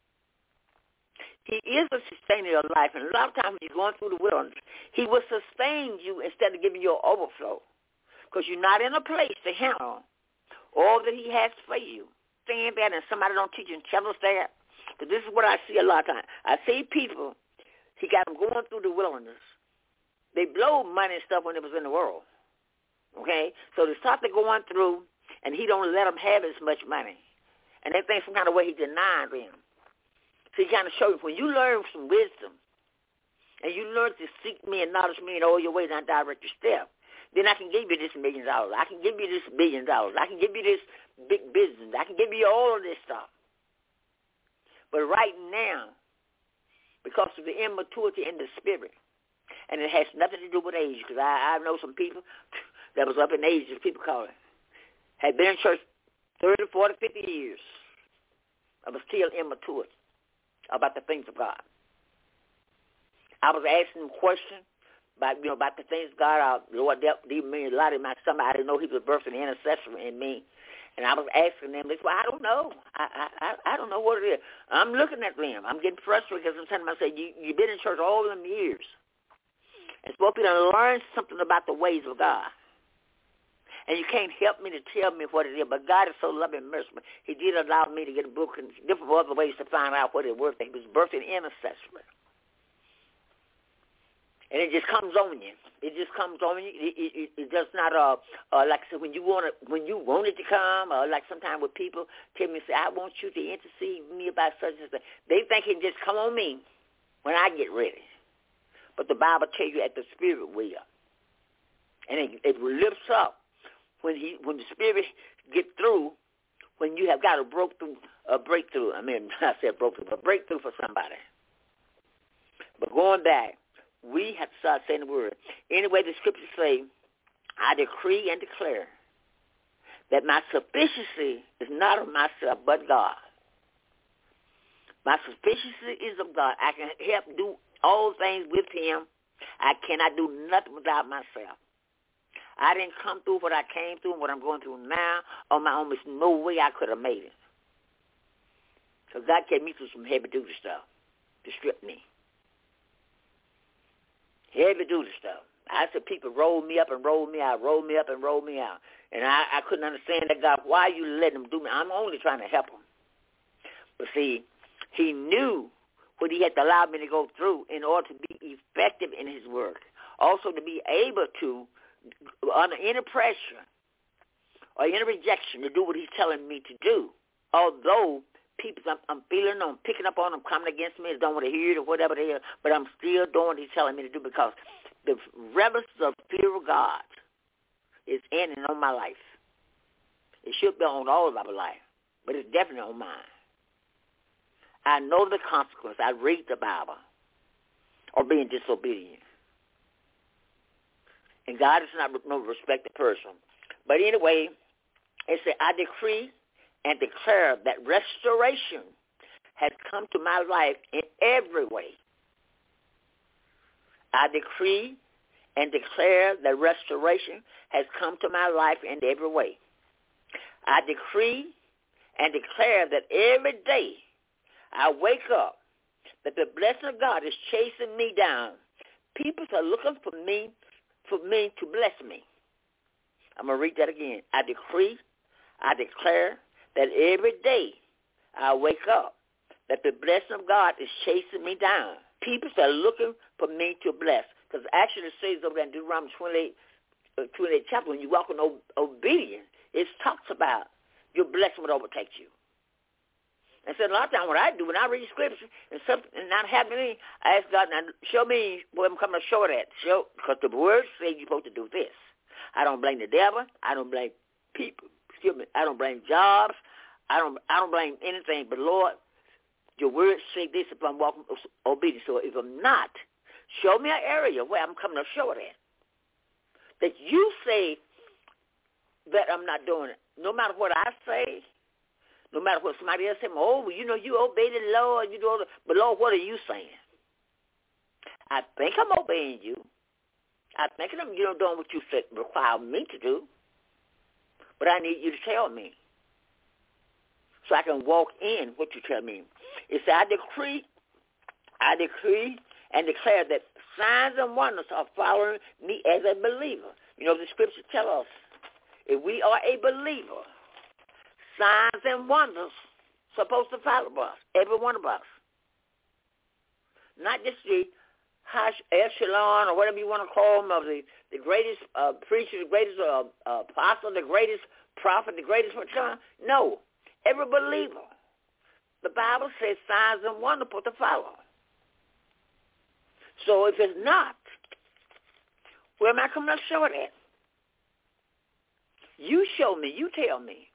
S3: He is a sustainer of life, and a lot of times when you're going through the wilderness, he will sustain you instead of giving you an overflow because you're not in a place to handle all that he has for you. Stand there and somebody don't teach you and tell us that. But this is what I see a lot of times. I see people, he got them going through the wilderness. They blow money and stuff when it was in the world. Okay? So they start to going through, and he don't let them have as much money. And they think some kind of way he denied them. So he kind of shows you, when you learn some wisdom, and you learn to seek me and acknowledge me in all your ways and I direct your step, then I can give you this million dollars. I can give you this billion dollars. I can give you this big business. I can give you all of this stuff. But right now, because of the immaturity in the spirit, and it has nothing to do with age, because I, I know some people that was up in age, as people call it, had been in church thirty, forty, fifty years, I was still immature about the things of God. I was asking them questions about, you know, about the things of God. I, Lord, dealt with me a lot of my somebody. I didn't know he was birthing an intercessor in me. And I was asking them, they said, well, I don't know. I, I I don't know what it is. I'm looking at them. I'm getting frustrated because I'm telling them, I say, you, you've been in church all them years. And supposed to learn something about the ways of God. And you can't help me to tell me what it is, but God is so loving and merciful. He did allow me to get a book and different other ways to find out what it was. He was birthing intercessory. And it just comes on you. It just comes on you. It, it, it, it does not, uh, uh, like I said, when you want it, when you want it to come, or like sometimes when people tell me, say, I want you to intercede with me about such and such. They think it just come on me when I get ready. But the Bible tells you at the Spirit will. And it, it lifts up when he, when the Spirit get through, when you have got a breakthrough, a breakthrough. I mean, I said breakthrough, but breakthrough for somebody. But going back, we have to start saying the word. Anyway, the scriptures say, I decree and declare that my sufficiency is not of myself, but God. My sufficiency is of God. I can help do all things with him. I cannot do nothing without myself. I didn't come through what I came through and what I'm going through now on my own. There's no way I could have made it. So God kept me through some heavy-duty stuff to strip me. Heavy-duty stuff. I said people rolled me up and rolled me out, rolled me up and rolled me out. And I, I couldn't understand that, God, why are you letting them do me? I'm only trying to help them. But see, he knew what he had to allow me to go through in order to be effective in his work. Also to be able to, under any pressure or any rejection, to do what he's telling me to do. Although people, I'm, I'm feeling them, picking up on them, coming against me, don't want to hear it or whatever they are, but I'm still doing what he's telling me to do because the reverence of fear of God is in and on my life. It should be on all of our life, but it's definitely on mine. I know the consequence. I read the Bible or being disobedient. And God is not no respected person. But anyway, it said, I decree and declare that restoration has come to my life in every way. I decree and declare that restoration has come to my life in every way. I decree and declare that every day I wake up that the blessing of God is chasing me down. People are looking for me, for me to bless me. I'm going to read that again. I decree, I declare that every day I wake up that the blessing of God is chasing me down. People are looking for me to bless. Because actually it says over there in Deuteronomy twenty-eight, uh, twenty-eight chapter, when you walk in ob- obedience, it talks about your blessing would overtake you. And so a lot of times what I do, when I read scripture and something and not happening, I ask God, now show me where I'm coming to show it at. Show, because the word says you're supposed to do this. I don't blame the devil. I don't blame people. Excuse me. I don't blame jobs. I don't I don't blame anything. But, Lord, your word says this if I'm walking obedience. So if I'm not, show me an area where I'm coming to show it at. That you say that I'm not doing it. No matter what I say, no matter what somebody else says, oh, well, you know, you obey the Lord. You know, but, Lord, what are you saying? I think I'm obeying you. I think I'm, you know, doing what you said require me to do. But I need you to tell me so I can walk in what you tell me. It said, I decree, I decree and declare that signs and wonders are following me as a believer. You know, the scripture tell us, if we are a believer, signs and wonders supposed to follow us, every one of us. Not just the high echelon or whatever you want to call them, of the, the greatest uh, preacher, the greatest uh, uh, apostle, the greatest prophet, the greatest whatever. No, every believer. The Bible says signs and wonders supposed to follow. So if it's not, where am I coming to show it at? You show me, you tell me,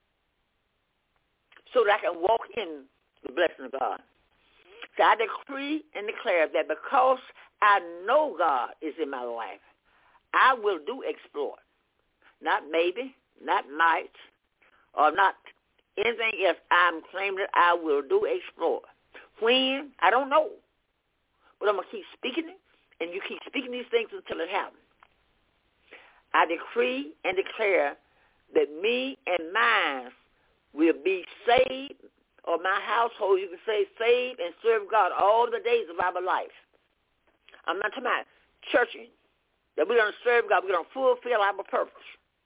S3: so that I can walk in the blessing of God. So I decree and declare that because I know God is in my life, I will do exploit. Not maybe, not might, or not anything else. I'm claiming that I will do exploit. When? I don't know. But I'm going to keep speaking it, and you keep speaking these things until it happens. I decree and declare that me and mine will be saved, or my household, you can say, saved and serve God all the days of our life. I'm not talking about churching, that we're going to serve God, we're going to fulfill our purpose.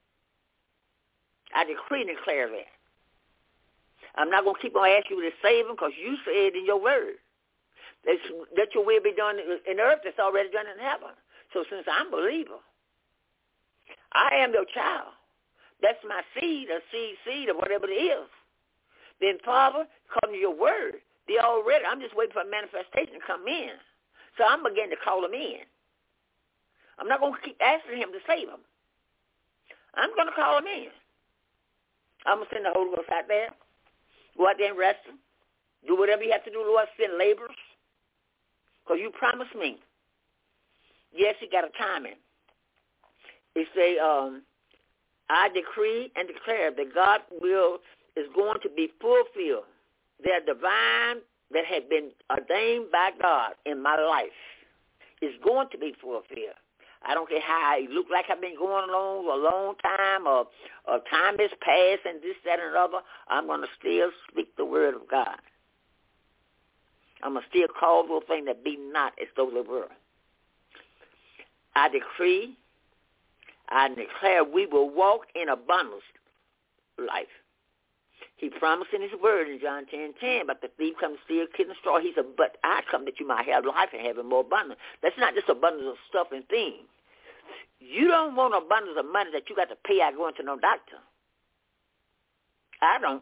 S3: I decree and declare that. I'm not going to keep on asking you to save them because you said in your word that, that your will be done in earth that's already done in heaven. So since I'm a believer, I am your child. That's my seed, or seed, seed, or whatever it is. Then, Father, according to your word, they already, I'm just waiting for a manifestation to come in. So I'm beginning to call them in. I'm not going to keep asking him to save them. I'm going to call them in. I'm going to send the Holy Ghost out there. Go out there and rest them. Do whatever you have to do, Lord. Send laborers. Because you promised me. Yes, you got a timing. It say, um, I decree and declare that God will is going to be fulfilled. Their divine that had been ordained by God in my life is going to be fulfilled. I don't care how it look like I've been going along a long time, or, or time has passed and this, that, and other. I'm going to still speak the word of God. I'm going to still call those things that be not as though they were. I decree, I declare we will walk in abundance life. He promised in his word in John ten ten, but the thief comes to steal, kill, and destroy. He said, but I come that you might have life and have it more abundant. That's not just abundance of stuff and things. You don't want abundance of money that you got to pay out going to no doctor. I don't.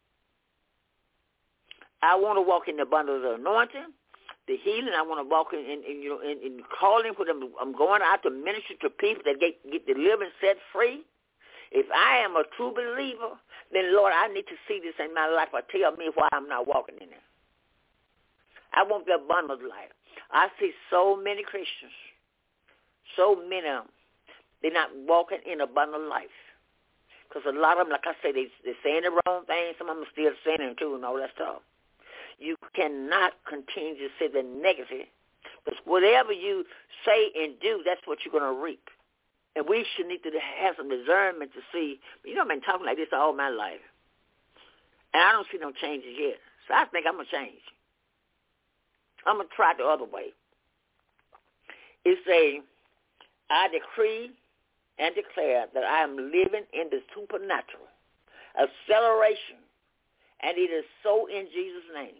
S3: I want to walk in the abundance of anointing, the healing. I want to walk in, in, in you know, in, in calling for them. I'm going out to minister to people that get, get delivered and set free. If I am a true believer, then, Lord, I need to see this in my life or tell me why I'm not walking in it. I want the abundant life. I see so many Christians, so many of them, they're not walking in abundant life. Because a lot of them, like I say, they, they're saying the wrong thing. Some of them are still saying it too and all that stuff. You cannot continue to say the negative. Because whatever you say and do, that's what you're going to reap. And we should need to have some discernment to see. You know, I've been talking like this all my life. And I don't see no changes yet. So I think I'm going to change. I'm going to try the other way. It say, I decree and declare that I am living in the supernatural, acceleration, and it is so in Jesus' name.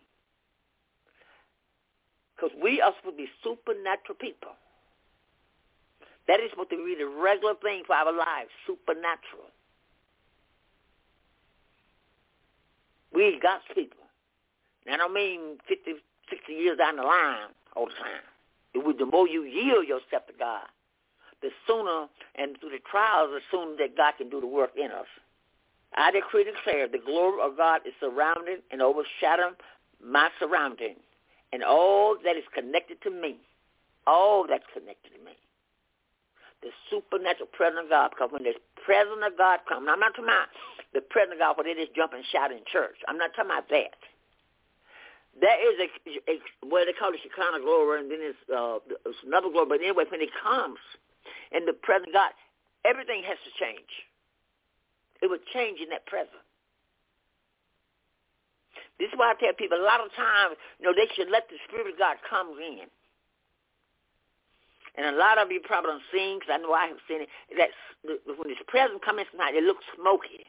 S3: Because we are supposed to be supernatural people. That is supposed to be the regular thing for our lives, supernatural. We God's people. And I don't mean fifty, sixty years down the line all the time. It was the more you yield yourself to God, the sooner and through the trials, the sooner that God can do the work in us. I decree and declare the glory of God is surrounding and overshadowing my surrounding and all that is connected to me, all that's connected to me. The supernatural presence of God, because when the presence of God comes, I'm not talking about the presence of God where they just jump and shout in church. I'm not talking about that. There is a, a well, they call it Shekinah glory, and then it's, uh, it's another glory. But anyway, when it comes in the presence of God, everything has to change. It would change in that presence. This is why I tell people a lot of times, you know, they should let the Spirit of God come in. And a lot of you probably don't seen, because I know I have seen it, that when His presence comes in tonight, it looks smoky.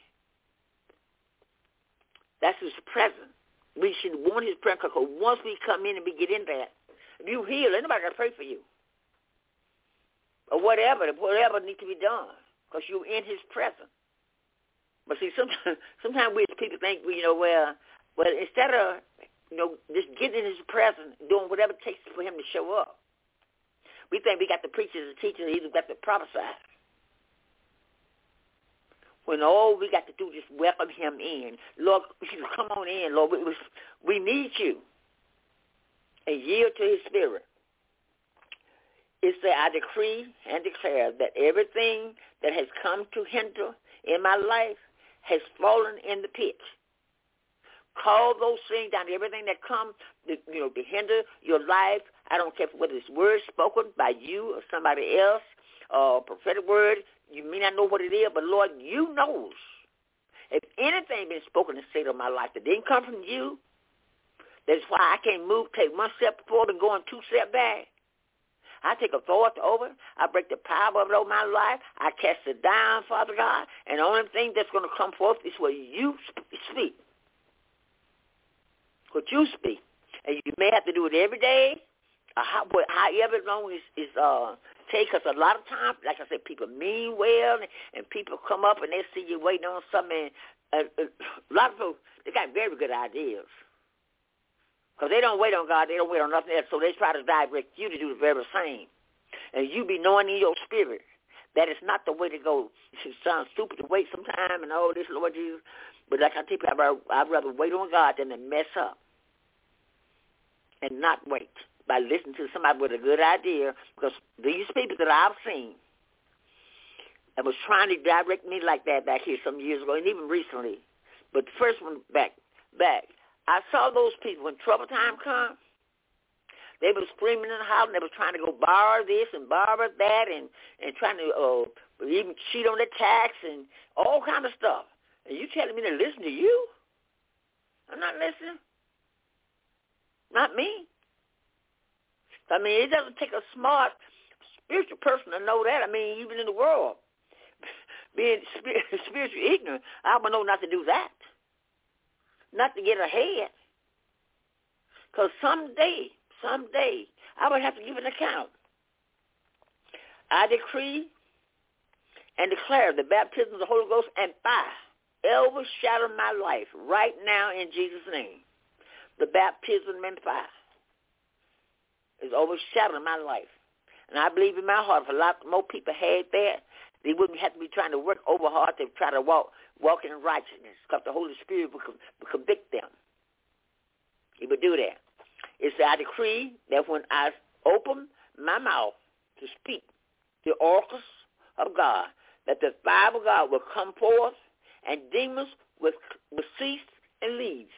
S3: That's His presence. We should want His presence, because once we come in and we get in there, if you heal, anybody got to pray for you. Or whatever, whatever needs to be done, because you're in His presence. But see, sometimes, sometimes we as people think, we, you know, well, well, instead of, you know, just getting in His presence, doing whatever it takes for Him to show up, we think we got the preachers and teachers, even got to prophesy. When all we got to do is welcome Him in. Lord, come on in, Lord. We, we need you. And yield to His Spirit. It said, I decree and declare that everything that has come to hinder in my life has fallen in the pit. Call those things down, everything that comes, you know, to hinder your life. I don't care whether it's words spoken by you or somebody else, or prophetic word. You may not know what it is, but Lord, you knows. If anything been spoken in the state of my life that didn't come from you, that's why I can't move, take one step forward and go on two steps back. I take authority over it. I break the power of it over my life. I cast it down, Father God. And the only thing that's going to come forth is what you speak. What you speak. And you may have to do it every day, or how, however long is, is uh, take us. A lot of times, like I said, people mean well, and, and people come up and they see you waiting on something. And, uh, uh, a lot of people, they got very good ideas. Because they don't wait on God, they don't wait on nothing else, so they try to direct you to do the very same. And you be knowing in your spirit that it's not the way to go. It sounds stupid to wait some time and all this, Lord Jesus. But like I tell people, I'd rather, I'd rather wait on God than to mess up and not wait by listening to somebody with a good idea. Because these people that I've seen that was trying to direct me like that back here some years ago, and even recently, but the first one back, back, I saw those people when trouble time come. They were screaming and hollering. They were trying to go borrow this and borrow that, and and trying to uh, even cheat on their tax and all kind of stuff. And you telling me to listen to you? I'm not listening. Not me. I mean, it doesn't take a smart spiritual person to know that. I mean, even in the world, being spiritually ignorant, I would know not to do that. Not to get ahead. Because someday, someday, I would have to give an account. I decree and declare the baptism of the Holy Ghost and fire overshadow my life right now in Jesus' name. The baptism and fire is overshadowing my life. And I believe in my heart, if a lot more people had that, they wouldn't have to be trying to work over hard to try to walk walk in righteousness, because the Holy Spirit will, will convict them. He would do that. It's I decree that when I open my mouth to speak the oracles of God, that the fire of God will come forth and demons will, will cease and leave.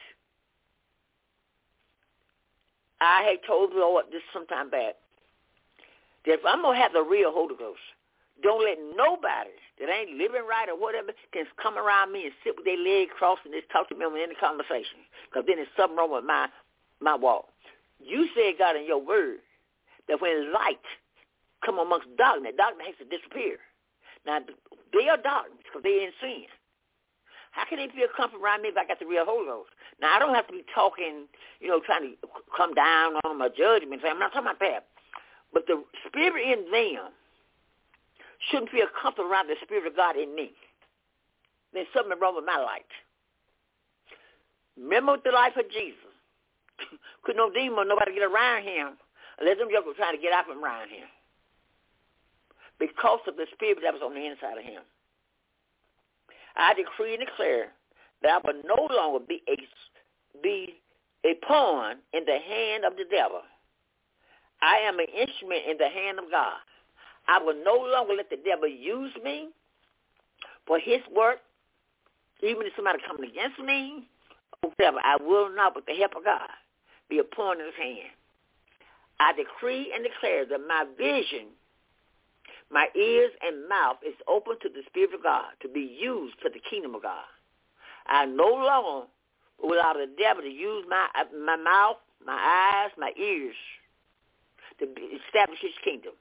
S3: I had told the Lord this sometime back, that if I'm going to have the real Holy Ghost, Don't let nobody that ain't living right or whatever can come around me and sit with their leg crossed and just talk to me in any conversation, because then there's something wrong with my, my walk. You said, God, in your word, that when light come amongst darkness, darkness has to disappear. Now, they are darkness because they're in sin. How can they feel comfort around me if I got the real Holy Ghost? Now, I don't have to be talking, you know, trying to come down on them or judge them. I'm not talking about that. But the spirit in them shouldn't feel comfort around the Spirit of God in me. There's something wrong with my light. Remember the life of Jesus. Could no demon, nobody get around him unless them jokers were trying to get out from around him, because of the spirit that was on the inside of him. I decree and declare that I will no longer be a, be a pawn in the hand of the devil. I am an instrument in the hand of God. I will no longer let the devil use me for his work, even if somebody coming against me, or whatever. I will not, with the help of God, be a pawn in his hand. I decree and declare that my vision, my ears and mouth is open to the Spirit of God to be used for the kingdom of God. I no longer will allow the devil to use my my mouth, my eyes, my ears to establish his kingdom.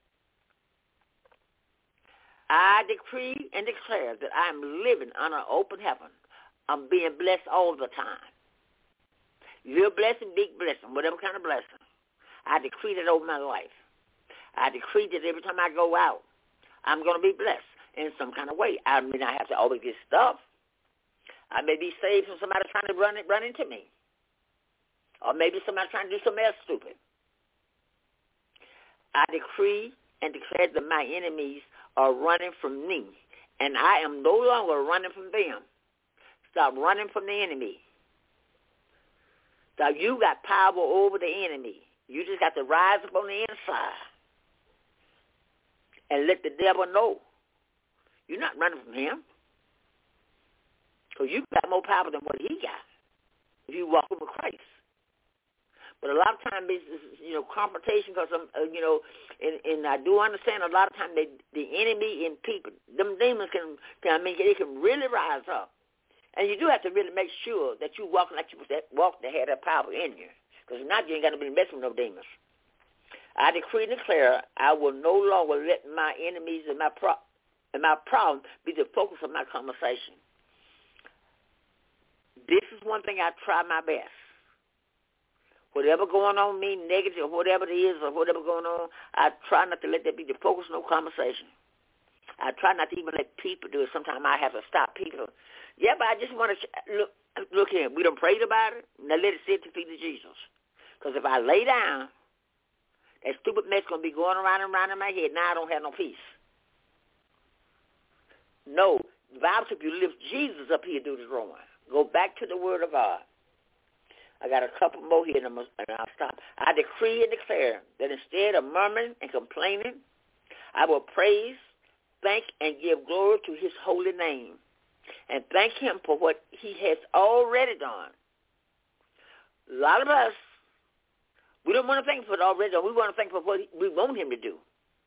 S3: I decree and declare that I am living under open heaven. I'm being blessed all the time. Little blessing, big blessing, whatever kind of blessing. I decree that over my life. I decree that every time I go out, I'm going to be blessed in some kind of way. I mean, I have to always get stuff. I may be saved from somebody trying to run it, run into me. Or maybe somebody trying to do something else stupid. I decree and declare that my enemies are running from me, and I am no longer running from them. Stop running from the enemy. So you got power over the enemy. You just got to rise up on the inside and let the devil know you're not running from him, because you got more power than what he got if you walk with Christ. But a lot of times it's, it's you know, confrontation, because, uh, you know, and, and I do understand a lot of times they, the enemy in people, them demons can, can, I mean, they can really rise up. And you do have to really make sure that you walk like you walk that had that power in you, because if not, you ain't got to be messing with no demons. I decree and declare I will no longer let my enemies and my, pro- and my problem be the focus of my conversation. This is one thing I try my best. Whatever going on me, negative, or whatever it is, or whatever going on, I try not to let that be the focus of no conversation. I try not to even let people do it. Sometimes I have to stop people. Yeah, but I just want to look. Look here, we done prayed about it. Now let it sit at the feet of Jesus. Because if I lay down, that stupid mess going to be going around and around in my head. Now I don't have no peace. No, the Bible says if you lift Jesus up here, do the drawing. Go back to the Word of God. I got a couple more here, and I'll stop. I decree and declare that instead of murmuring and complaining, I will praise, thank, and give glory to his holy name, and thank him for what he has already done. A lot of us, we don't want to thank for it already done. We want to thank for what we want him to do.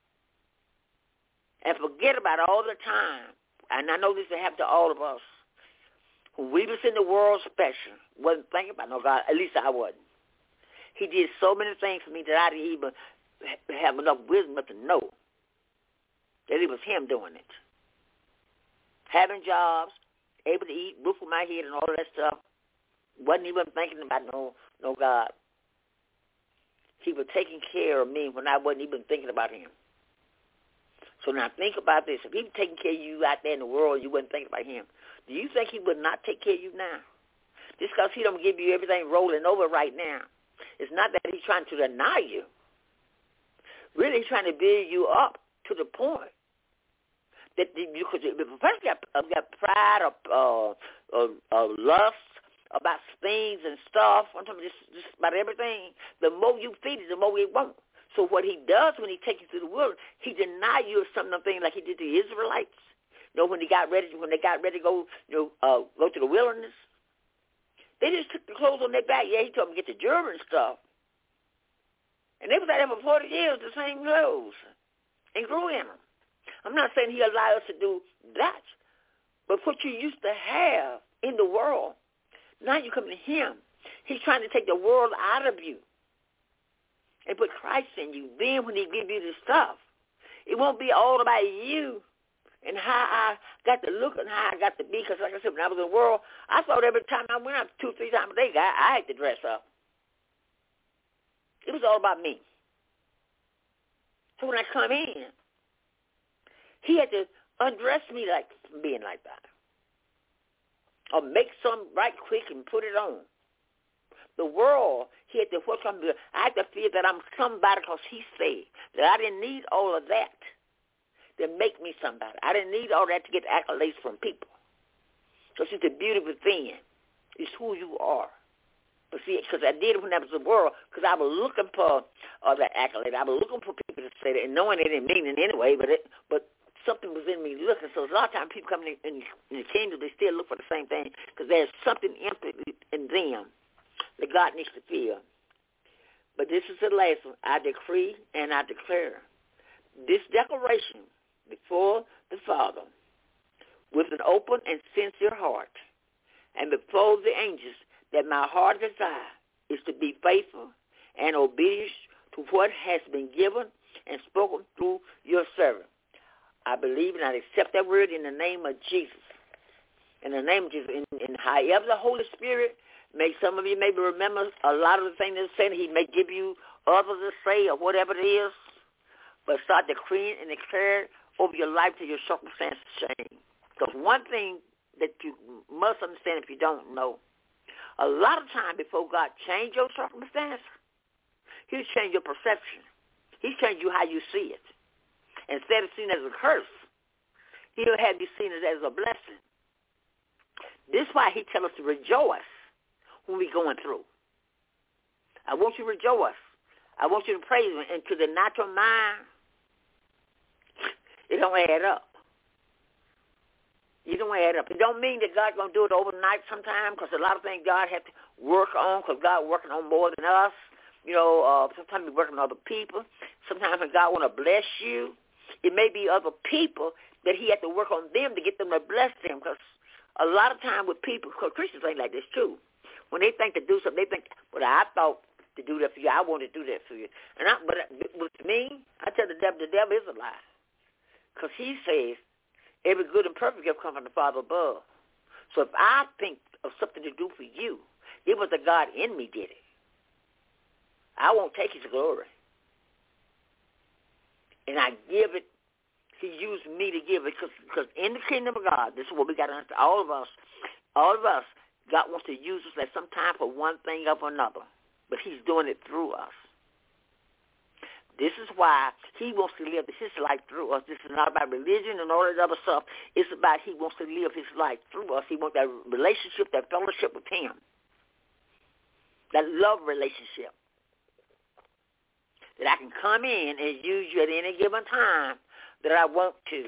S3: And forget about all the time, and I know this will happen to all of us, when we was in the world special, wasn't thinking about no God. At least I wasn't. He did so many things for me that I didn't even have enough wisdom to know that it was him doing it. Having jobs, able to eat, roof over my head and all that stuff, wasn't even thinking about no, no God. He was taking care of me when I wasn't even thinking about him. So now think about this. If he was taking care of you out there in the world, you wasn't thinking about him. Do you think he would not take care of you now? Just because he don't give you everything rolling over right now, it's not that he's trying to deny you. Really, he's trying to build you up to the point that you could, if a person got, got pride or, uh, or, or lust about things and stuff, sometimes just, just about everything, the more you feed it, the more he won't. So what he does when he takes you through the world, he deny you of some of the things like he did to the Israelites. You know, when he got ready, when they got ready to go, you know, uh, go to the wilderness, they just took the clothes on their back. Yeah, he told them to get the jewelry and stuff. And they was out there for forty years, the same clothes, and grew in them. I'm not saying he allowed us to do that. But what you used to have in the world, now you come to him. He's trying to take the world out of you and put Christ in you. Then when he give you the stuff, it won't be all about you and how I got to look and how I got to be. Because like I said, when I was in the world, I thought every time I went out two, three times a day, I, I had to dress up. It was all about me. So when I come in, he had to undress me like being like that. Or make some right quick and put it on. The world, he had to work on me. I had to feel that I'm somebody because he said that I didn't need all of that to make me somebody. I didn't need all that to get accolades from people. Because it's the beauty within. It's who you are. But see, because I did it when I was in the world, because I was looking for uh, that accolade. I was looking for people to say that, and knowing it didn't mean it anyway, but it, but something was in me looking. So a lot of times people come in, in, in the kingdom, they still look for the same thing because there's something empty in them that God needs to fill. But this is the last one. I decree and I declare this declaration before the Father with an open and sincere heart and before the angels that my heart desire is to be faithful and obedient to what has been given and spoken through your servant. I believe and I accept that word in the name of Jesus. In the name of Jesus. And, and however the Holy Spirit make some of you maybe remember a lot of the things they're saying. He may give you others to say or whatever it is. But start decreeing and declaring over your life till your circumstances change. Because one thing that you must understand if you don't know, a lot of time before God change your circumstance, he'll change your perception. He'll change you how you see it. Instead of seeing it as a curse, he'll have you seen it as a blessing. This is why he tells us to rejoice when we're going through. I want you to rejoice. I want you to praise him. And to the natural mind, it don't add up. You don't add up. It don't mean that God's going to do it overnight sometime because a lot of things God has to work on because God working on more than us. You know, uh, sometimes he's working on other people. Sometimes when God want to bless you, it may be other people that he has to work on them to get them to bless them because a lot of time with people, because Christians ain't like this too. When they think to do something, they think, well, I thought to do that for you. I want to do that for you. And I, But with me, I tell the devil, the devil is a lie because he says, every good and perfect gift comes from the Father above. So if I think of something to do for you, it was the God in me did it. I won't take his glory. And I give it, he used me to give it because in the kingdom of God, this is what we got to understand, all of us, all of us, God wants to use us at some time for one thing or another, but he's doing it through us. This is why he wants to live his life through us. This is not about religion and all that other stuff. It's about he wants to live his life through us. He wants that relationship, that fellowship with him, that love relationship, that I can come in and use you at any given time that I want to.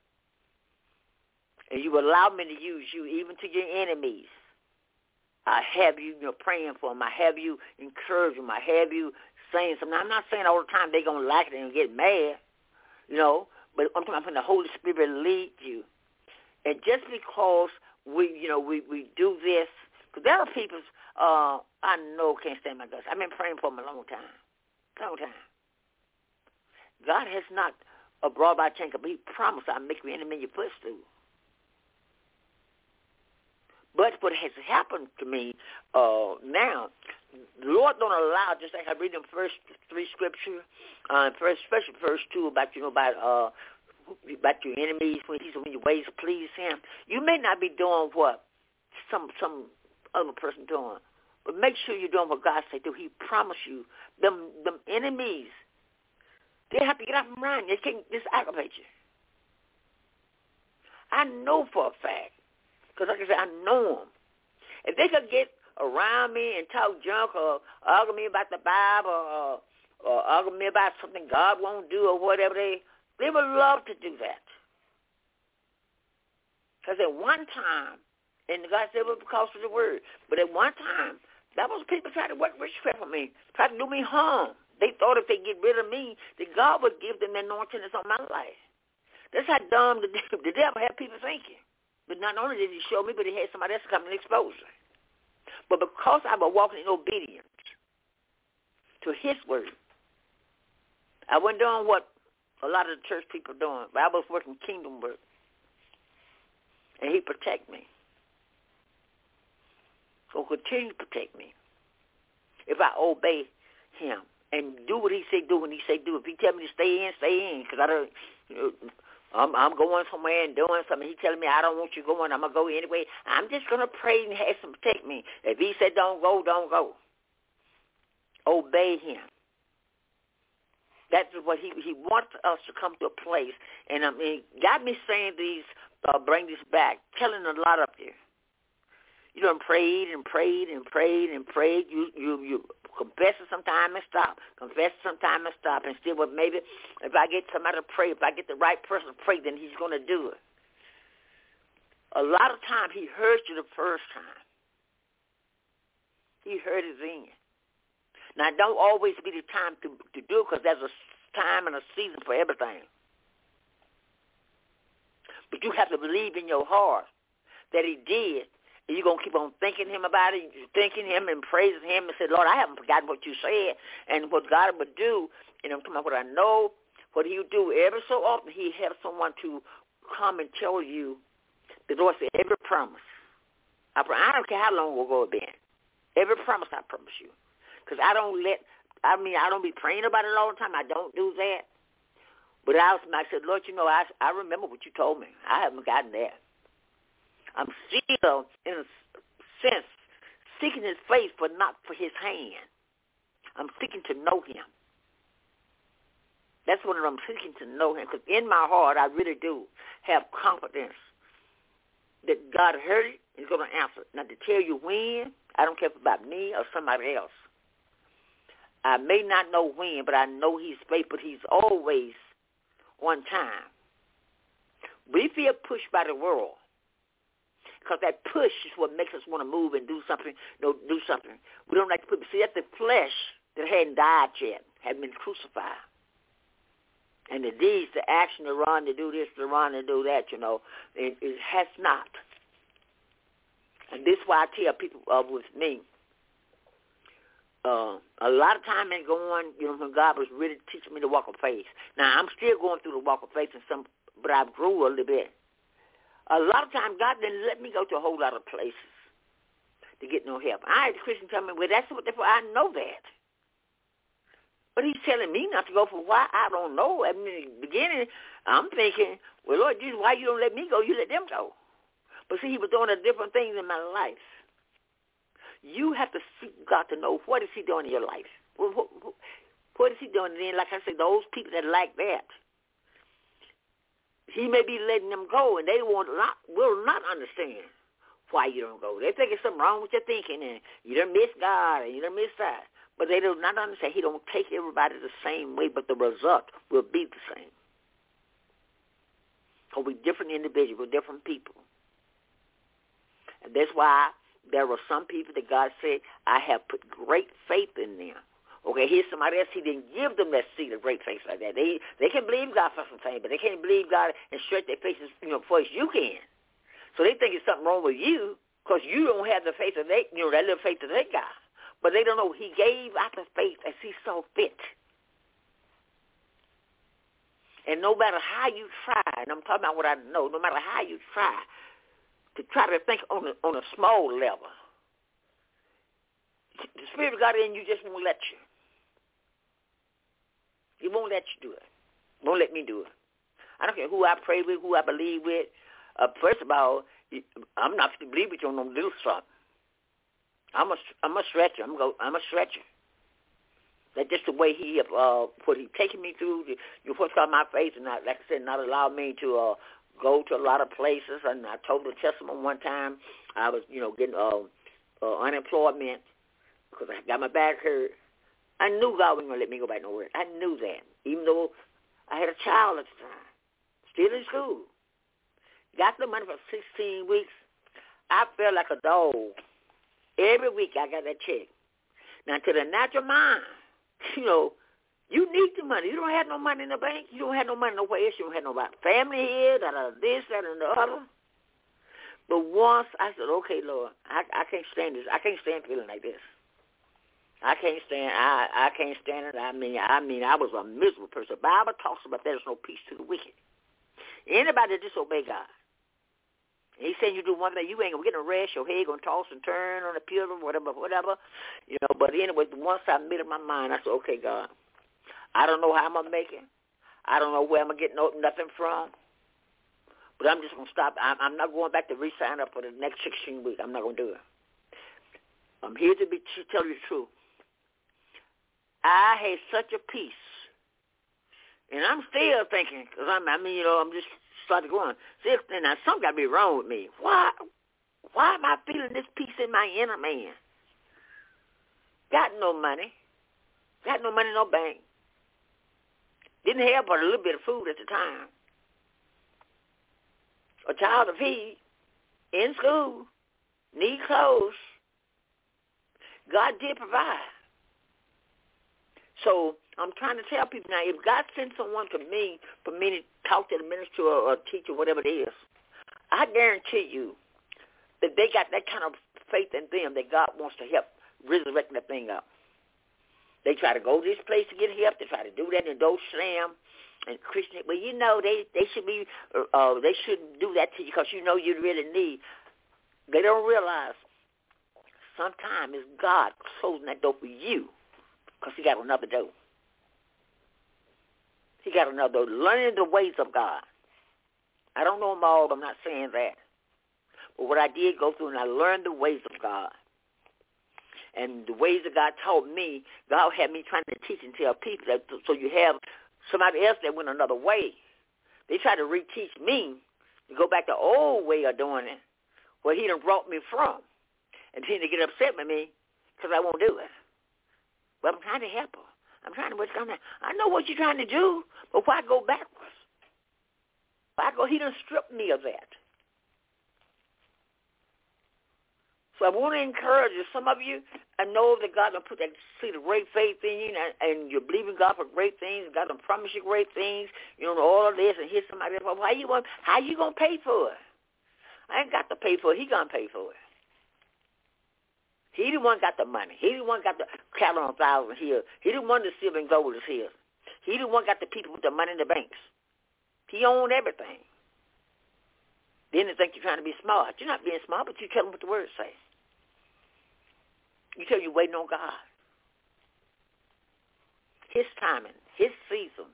S3: And you allow me to use you even to your enemies. I have you, you know, praying for them. I have you encouraging them. I have you saying something. I'm not saying all the time they're going to like it and get mad, you know, but I'm talking about when the Holy Spirit lead you. And just because we, you know, we, we do this, because there are people uh, I know can't stand my guts. I've been praying for them a long time, long time. God has not uh, brought about change, but he promised I'll make your enemy your footstool. But what has happened to me uh, now, the Lord don't allow, just like I read them first three scripture, uh, first, especially first two about, you know, about uh, about your enemies, when he said when your ways please him. You may not be doing what some some other person doing, but make sure you're doing what God said do. He promised you them them enemies. They have to get up and run. They can't just aggravate you. I know for a fact, because like I said, I know them. If they could get around me and talk junk or argue me about the Bible or, or argue me about something God won't do or whatever, they, they would love to do that. Because at one time, and God said it was because of the word, but at one time, that was people trying to work witchcraft on me, trying to do me harm. They thought if they get rid of me, that God would give them the anointing that's on my life. That's how dumb the, the devil had people thinking. But not only did he show me, but he had somebody else come and expose it. But because I was walking in obedience to his word, I wasn't doing what a lot of the church people are doing, but I was working kingdom work. And he protect me. He'll continue to protect me if I obey him and do what he say do when he say do. If he tell me to stay in, stay in, because I don't, you know, I'm, I'm going somewhere and doing something. He telling me I don't want you going. I'm gonna go anyway. I'm just gonna pray and have him protect me. If he said don't go, don't go. Obey him. That's what he he wants us to come to a place, and I mean, got me saying these. Uh, bring this back, telling a lot of you. You done prayed and prayed and prayed and prayed. You you you confess it sometime and stop. Confess it sometime and stop. And still, well, maybe if I get somebody to pray, if I get the right person to pray, then he's going to do it. A lot of times he heard you the first time. He heard it then. Now, don't always be the time to, to do it because there's a time and a season for everything. But you have to believe in your heart that he did. And you're going to keep on thinking him about it, thinking him and praising him and say, Lord, I haven't forgotten what you said and what God would do. And I'm talking about what I know, what he would do. Every so often he has someone to come and tell you the Lord said every promise. I, I don't care how long ago it's been. Every promise I promise you. Because I don't let, I mean, I don't be praying about it all the time. I don't do that. But I, was, I said, Lord, you know, I, I remember what you told me. I haven't gotten that. I'm still, in a sense, seeking his face, but not for his hand. I'm seeking to know him. That's what I'm seeking to know him. Because in my heart, I really do have confidence that God heard it and is going to answer it. Now, to tell you when, I don't care if it's about me or somebody else. I may not know when, but I know he's faithful. He's always on time. We feel pushed by the world because that push is what makes us want to move and do something. No, do something. We don't like to put. See, that's the flesh that hadn't died yet, hadn't been crucified, and the deeds, the action, to run, to do this, to run, to do that. You know, it, it has not. And this is why I tell people uh, with me. Uh, a lot of time ain't going, you know, when God was really teaching me to walk of faith. Now, I'm still going through the walk of faith, and some, but I've grew a little bit. A lot of times, God didn't let me go to a whole lot of places to get no help. I had a Christian tell me, well, that's what, therefore I know that. But he's telling me not to go for why, I don't know. I mean, in the beginning, I'm thinking, well, Lord Jesus, why you don't let me go? You let them go. But see, he was doing a different things in my life. You have to seek God to know what is he doing in your life. What, what, what is he doing? And then, like I said, those people that like that, he may be letting them go, and they will not, will not understand why you don't go. They think there's something wrong with your thinking, and you done miss God, and you done miss that. But they do not understand he don't take everybody the same way, but the result will be the same. So we're different individuals, we're different people. And that's why there were some people that God said, I have put great faith in them. Okay, here's somebody else. He didn't give them that seed of great faith like that. They they can believe God for some things, but they can't believe God and stretch their faces, you know, for as you can. So they think it's something wrong with you because you don't have the faith that they, you know, that little faith that they got. But they don't know he gave out the faith as he saw fit. And no matter how you try, and I'm talking about what I know, no matter how you try, to try to think on a, on a small level. The Spirit of God in you just won't let you. He won't let you do it. Won't let me do it. I don't care who I pray with, who I believe with. Uh, first of all, I'm not going to believe with you on no little stuff. I'm a, I'm a stretcher. I'm, go, I'm a stretcher. That's just the way he, uh, what he taken me through, the, you know, what's called my faith, and not, like I said, not allow me to uh, go to a lot of places. And I told the testimony one time, I was, you know, getting uh, uh, unemployment because I got my back hurt. I knew God wasn't going to let me go back nowhere. I knew that, even though I had a child at the time, still in school. Got the money for sixteen weeks. I felt like a dog. Every week I got that check. Now, to the natural mind, you know, You need the money. You don't have no money in the bank. You don't have no money nowhere else. You don't have no family here, that or this, that, and the other. But once I said, okay, Lord, I, I can't stand this. I can't stand feeling like this. I can't stand. I I can't stand it. I mean, I mean, I was a miserable person. The Bible talks about there's no peace to the wicked. Anybody that disobey God. He said you do one thing, you ain't gonna get no rest. Your head gonna toss and turn on the pillow, whatever, whatever. You know. But anyway, once I made up my mind, I said, okay, God, I don't know how I'm gonna make it. I don't know where I'm gonna get no, nothing from. But I'm just gonna stop. I'm, I'm not going back to re-sign up for the next sixteen weeks. I'm not gonna do it. I'm here to be to tell you the truth. I had such a peace, and I'm still thinking, because I'm, I mean, you know, I'm just started going. See, now something got to be wrong with me. Why, why am I feeling this peace in my inner man? Got no money, got no money, no bank. Didn't have but a little bit of food at the time. A child to feed, in school, need clothes. God did provide. So I'm trying to tell people now, if God sends someone to me for me to talk to the minister or, or teacher, whatever it is, I guarantee you that they got that kind of faith in them that God wants to help resurrect that thing up. They try to go to this place to get help. They try to do that in those slam and Christian. Well, you know, they, they should be, uh, they shouldn't do that to you because you know you really need. They don't realize sometimes it's God closing that door for you. Because he got another door. He got another door. Learning the ways of God. I don't know them all. I'm not saying that. But what I did go through, and I learned the ways of God. And the ways that God taught me, God had me trying to teach and tell people that. So you have somebody else that went another way. They try to reteach me to go back to the old way of doing it, where he done brought me from. And then they get upset with me because I won't do it. But I'm trying to help her. I'm trying to what's going on. I know what you're trying to do, but why go backwards? Why go? He done stripped me of that. So I want to encourage you. Some of you, I know that God will put that seed of great faith in you, and, and you're believing God for great things. God will promise you great things. You know all of this, and here's somebody else. Well, how you want? How you gonna pay for it? I ain't got to pay for it. He gonna pay for it. He the one got the money. He the one got the cattle on thousand hills. He the one the silver and gold is his. He the one got the people with the money in the banks. He owned everything. Then they think you're trying to be smart. You're not being smart, but you tell them what the words say. You tell you waiting on God. His timing, his season.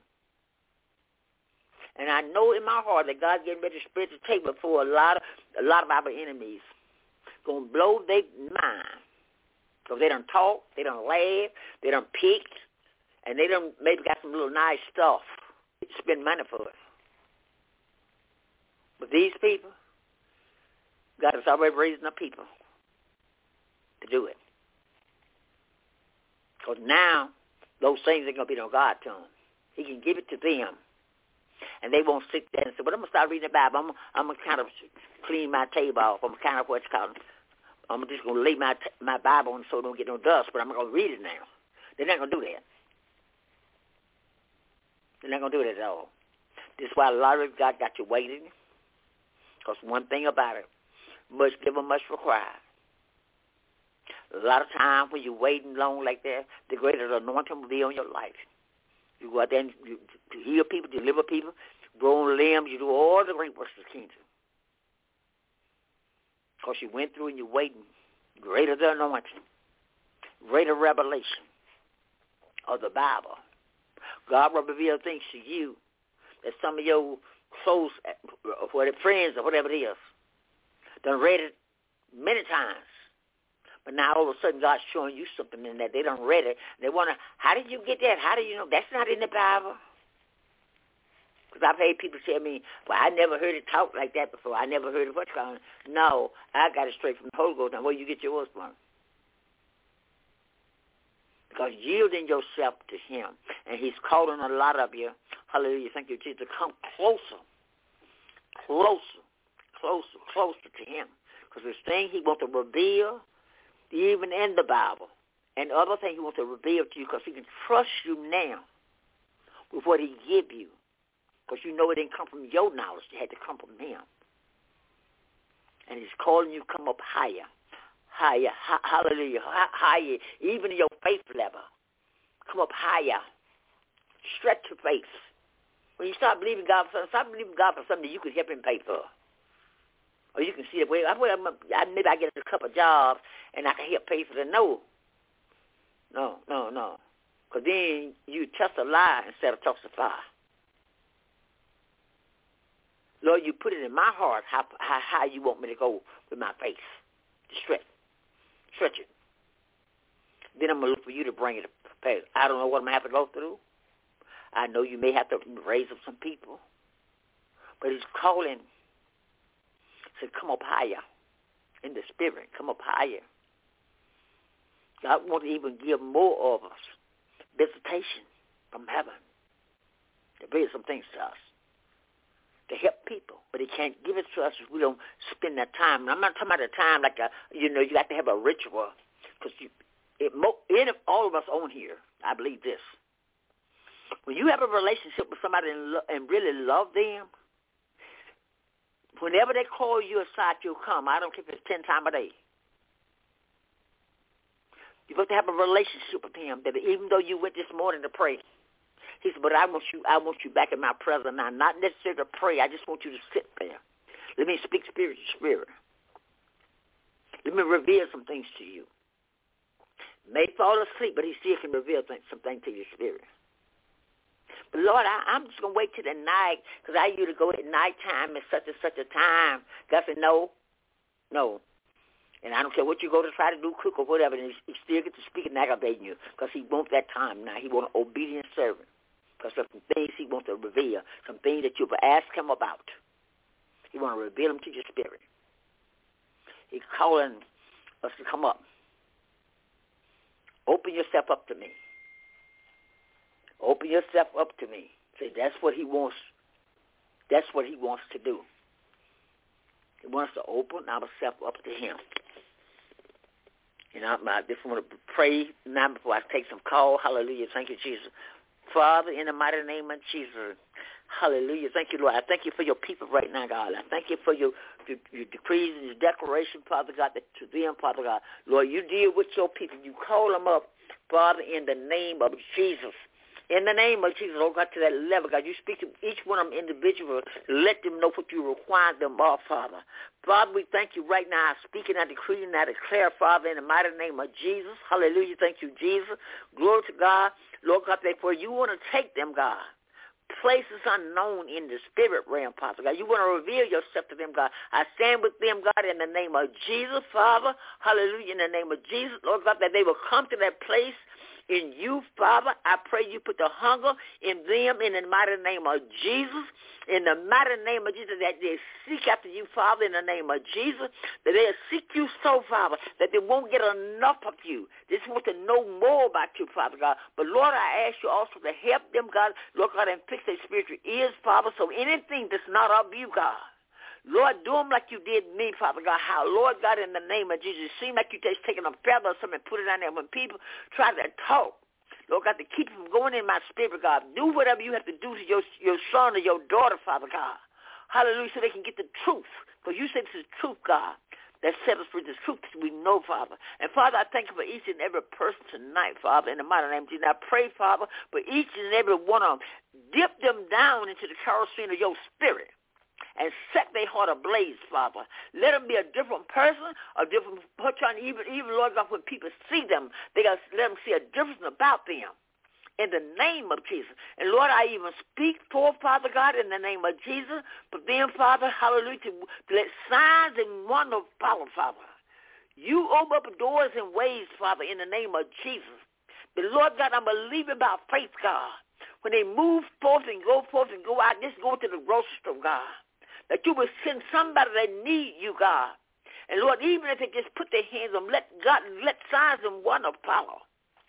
S3: And I know in my heart that God's getting ready to spread the table for a lot of a lot of our enemies. Gonna blow their mind. Because they done talk, they done laugh, they done picked, and they done maybe got some little nice stuff. Spend money for it. But these people, God is already raising up people to do it. Because now, those things ain't going to be no God to them. He can give it to them. And they won't sit there and say, well, I'm going to start reading the Bible. I'm, I'm going to kind of clean my table off. I'm kind of what's called, I'm just going to lay my my Bible on so it don't get no dust, but I'm going to read it now. They're not going to do that. They're not going to do it at all. This is why a lot of God got you waiting. Because one thing about it, much given, much required. A lot of times when you're waiting long like that, the greater anointing will be on your life. You go out there and you, to heal people, deliver people, grow on limbs, you do all the great works of the kingdom. Because you went through and you're waiting. Greater the anointing. Greater revelation of the Bible. God will reveal things to you that some of your close friends or whatever it is done read it many times. But now all of a sudden God's showing you something in that they done read it. They want to, how did you get that? How do you know? That's not in the Bible. Because I've heard people tell me, well, I never heard it talk like that before. I never heard of what's called. No, I got it straight from the Holy Ghost. Now, where you get yours from? Because yielding yourself to him, and he's calling a lot of you, hallelujah, thank you, Jesus, to come closer, closer, closer, closer to him. Because there's things he wants to reveal, even in the Bible, and other things he wants to reveal to you because he can trust you now with what he give you. Because you know it didn't come from your knowledge. It had to come from him. And he's calling you to come up higher. Higher. Ha- hallelujah. H- higher. Even in your faith level. Come up higher. Stretch your faith. When you start believing God for something, start believing God for something that you could help him pay for. Or you can see that, well, I, maybe I get a couple of jobs and I can help pay for the no. No, no, no. Because then you testify instead of testify. Lord, you put it in my heart how, how how you want me to go with my faith. To stretch. Stretch it. Then I'm going to look for you to bring it to pass. I don't know what I'm going to have to go through. I know you may have to raise up some people. But he's calling. He said, come up higher in the spirit. Come up higher. God wants to even give more of us visitation from heaven to bring some things to us, to help people. But he can't give it to us if we don't spend that time. And I'm not talking about the time like, a, you know, you got to have a ritual. Because you, it, any of all of us on here, I believe this. When you have a relationship with somebody and, lo- and really love them, whenever they call you aside, you'll come. I don't care if it's ten times a day. You've got to have a relationship with him. That even though you went this morning to pray, he said, but I want you I want you back in my presence now. Not necessarily to pray. I just want you to sit there. Let me speak spirit to spirit. Let me reveal some things to you. May fall asleep, but he still can reveal things, some things to your spirit. But, Lord, I, I'm just going to wait till the night because I used to go at nighttime at such and such a time. God said, no, no. And I don't care what you go to try to do, cook or whatever, and he, he still gets to speak and aggravate you because he wants that time now. He wants an obedient servant because there's some things he wants to reveal, some things that you've asked him about. He wants to reveal them to your spirit. He's calling us to come up. Open yourself up to me. Open yourself up to me. Say, that's what he wants. That's what he wants to do. He wants to open ourselves up to him. You know, I just want to pray now before I take some call. Hallelujah. Thank you, Jesus. Father, in the mighty name of Jesus, hallelujah. Thank you, Lord. I thank you for your people right now, God. I thank you for your, your, your decrees and your declaration, Father God, that to them, Father God. Lord, you deal with your people. You call them up, Father, in the name of Jesus. In the name of Jesus, oh God, to that level, God, you speak to each one of them individually. Let them know what you require them of, Father. Father, we thank you right now. Speaking, I decree and I declare, Father, in the mighty name of Jesus. Hallelujah. Thank you, Jesus. Glory to God. Lord God, for you want to take them, God, places unknown in the spirit realm, Father God. You want to reveal yourself to them, God. I stand with them, God, in the name of Jesus, Father. Hallelujah. In the name of Jesus, Lord God, that they will come to that place in you, Father. I pray you put the hunger in them in the mighty name of Jesus. In the mighty name of Jesus, that they seek after you, Father, in the name of Jesus. That they'll seek you so, Father, that they won't get enough of you. They just want to know more about you, Father God. But, Lord, I ask you also to help them, God, Lord God, and fix their spiritual ears, Father, so anything that's not of you, God, Lord, do them like you did me, Father God. How, Lord God, in the name of Jesus, it seemed like you just taking a feather or something and put it on there. When people try to talk, Lord God, to keep them going in my spirit, God, do whatever you have to do to your, your son or your daughter, Father God. Hallelujah, so they can get the truth. Because you said this is truth, God, that set us free. This truth we know, Father. And, Father, I thank you for each and every person tonight, Father, in the mighty name of Jesus. I pray, Father, for each and every one of them. Dip them down into the kerosene of your spirit and set their heart ablaze, Father. Let them be a different person, a different person. Even, even Lord God, when people see them, they got to let them see a difference about them. In the name of Jesus. And, Lord, I even speak for, Father God, in the name of Jesus. But then, Father, hallelujah, to, to let signs and wonders follow, Father. You open up doors and ways, Father, in the name of Jesus. But, Lord God, I'm believing by faith, God. When they move forth and go forth and go out, just go to the grocery store, God. That you will send somebody that need you, God. And, Lord, even if they just put their hands on them, let God, let signs and wonders follow.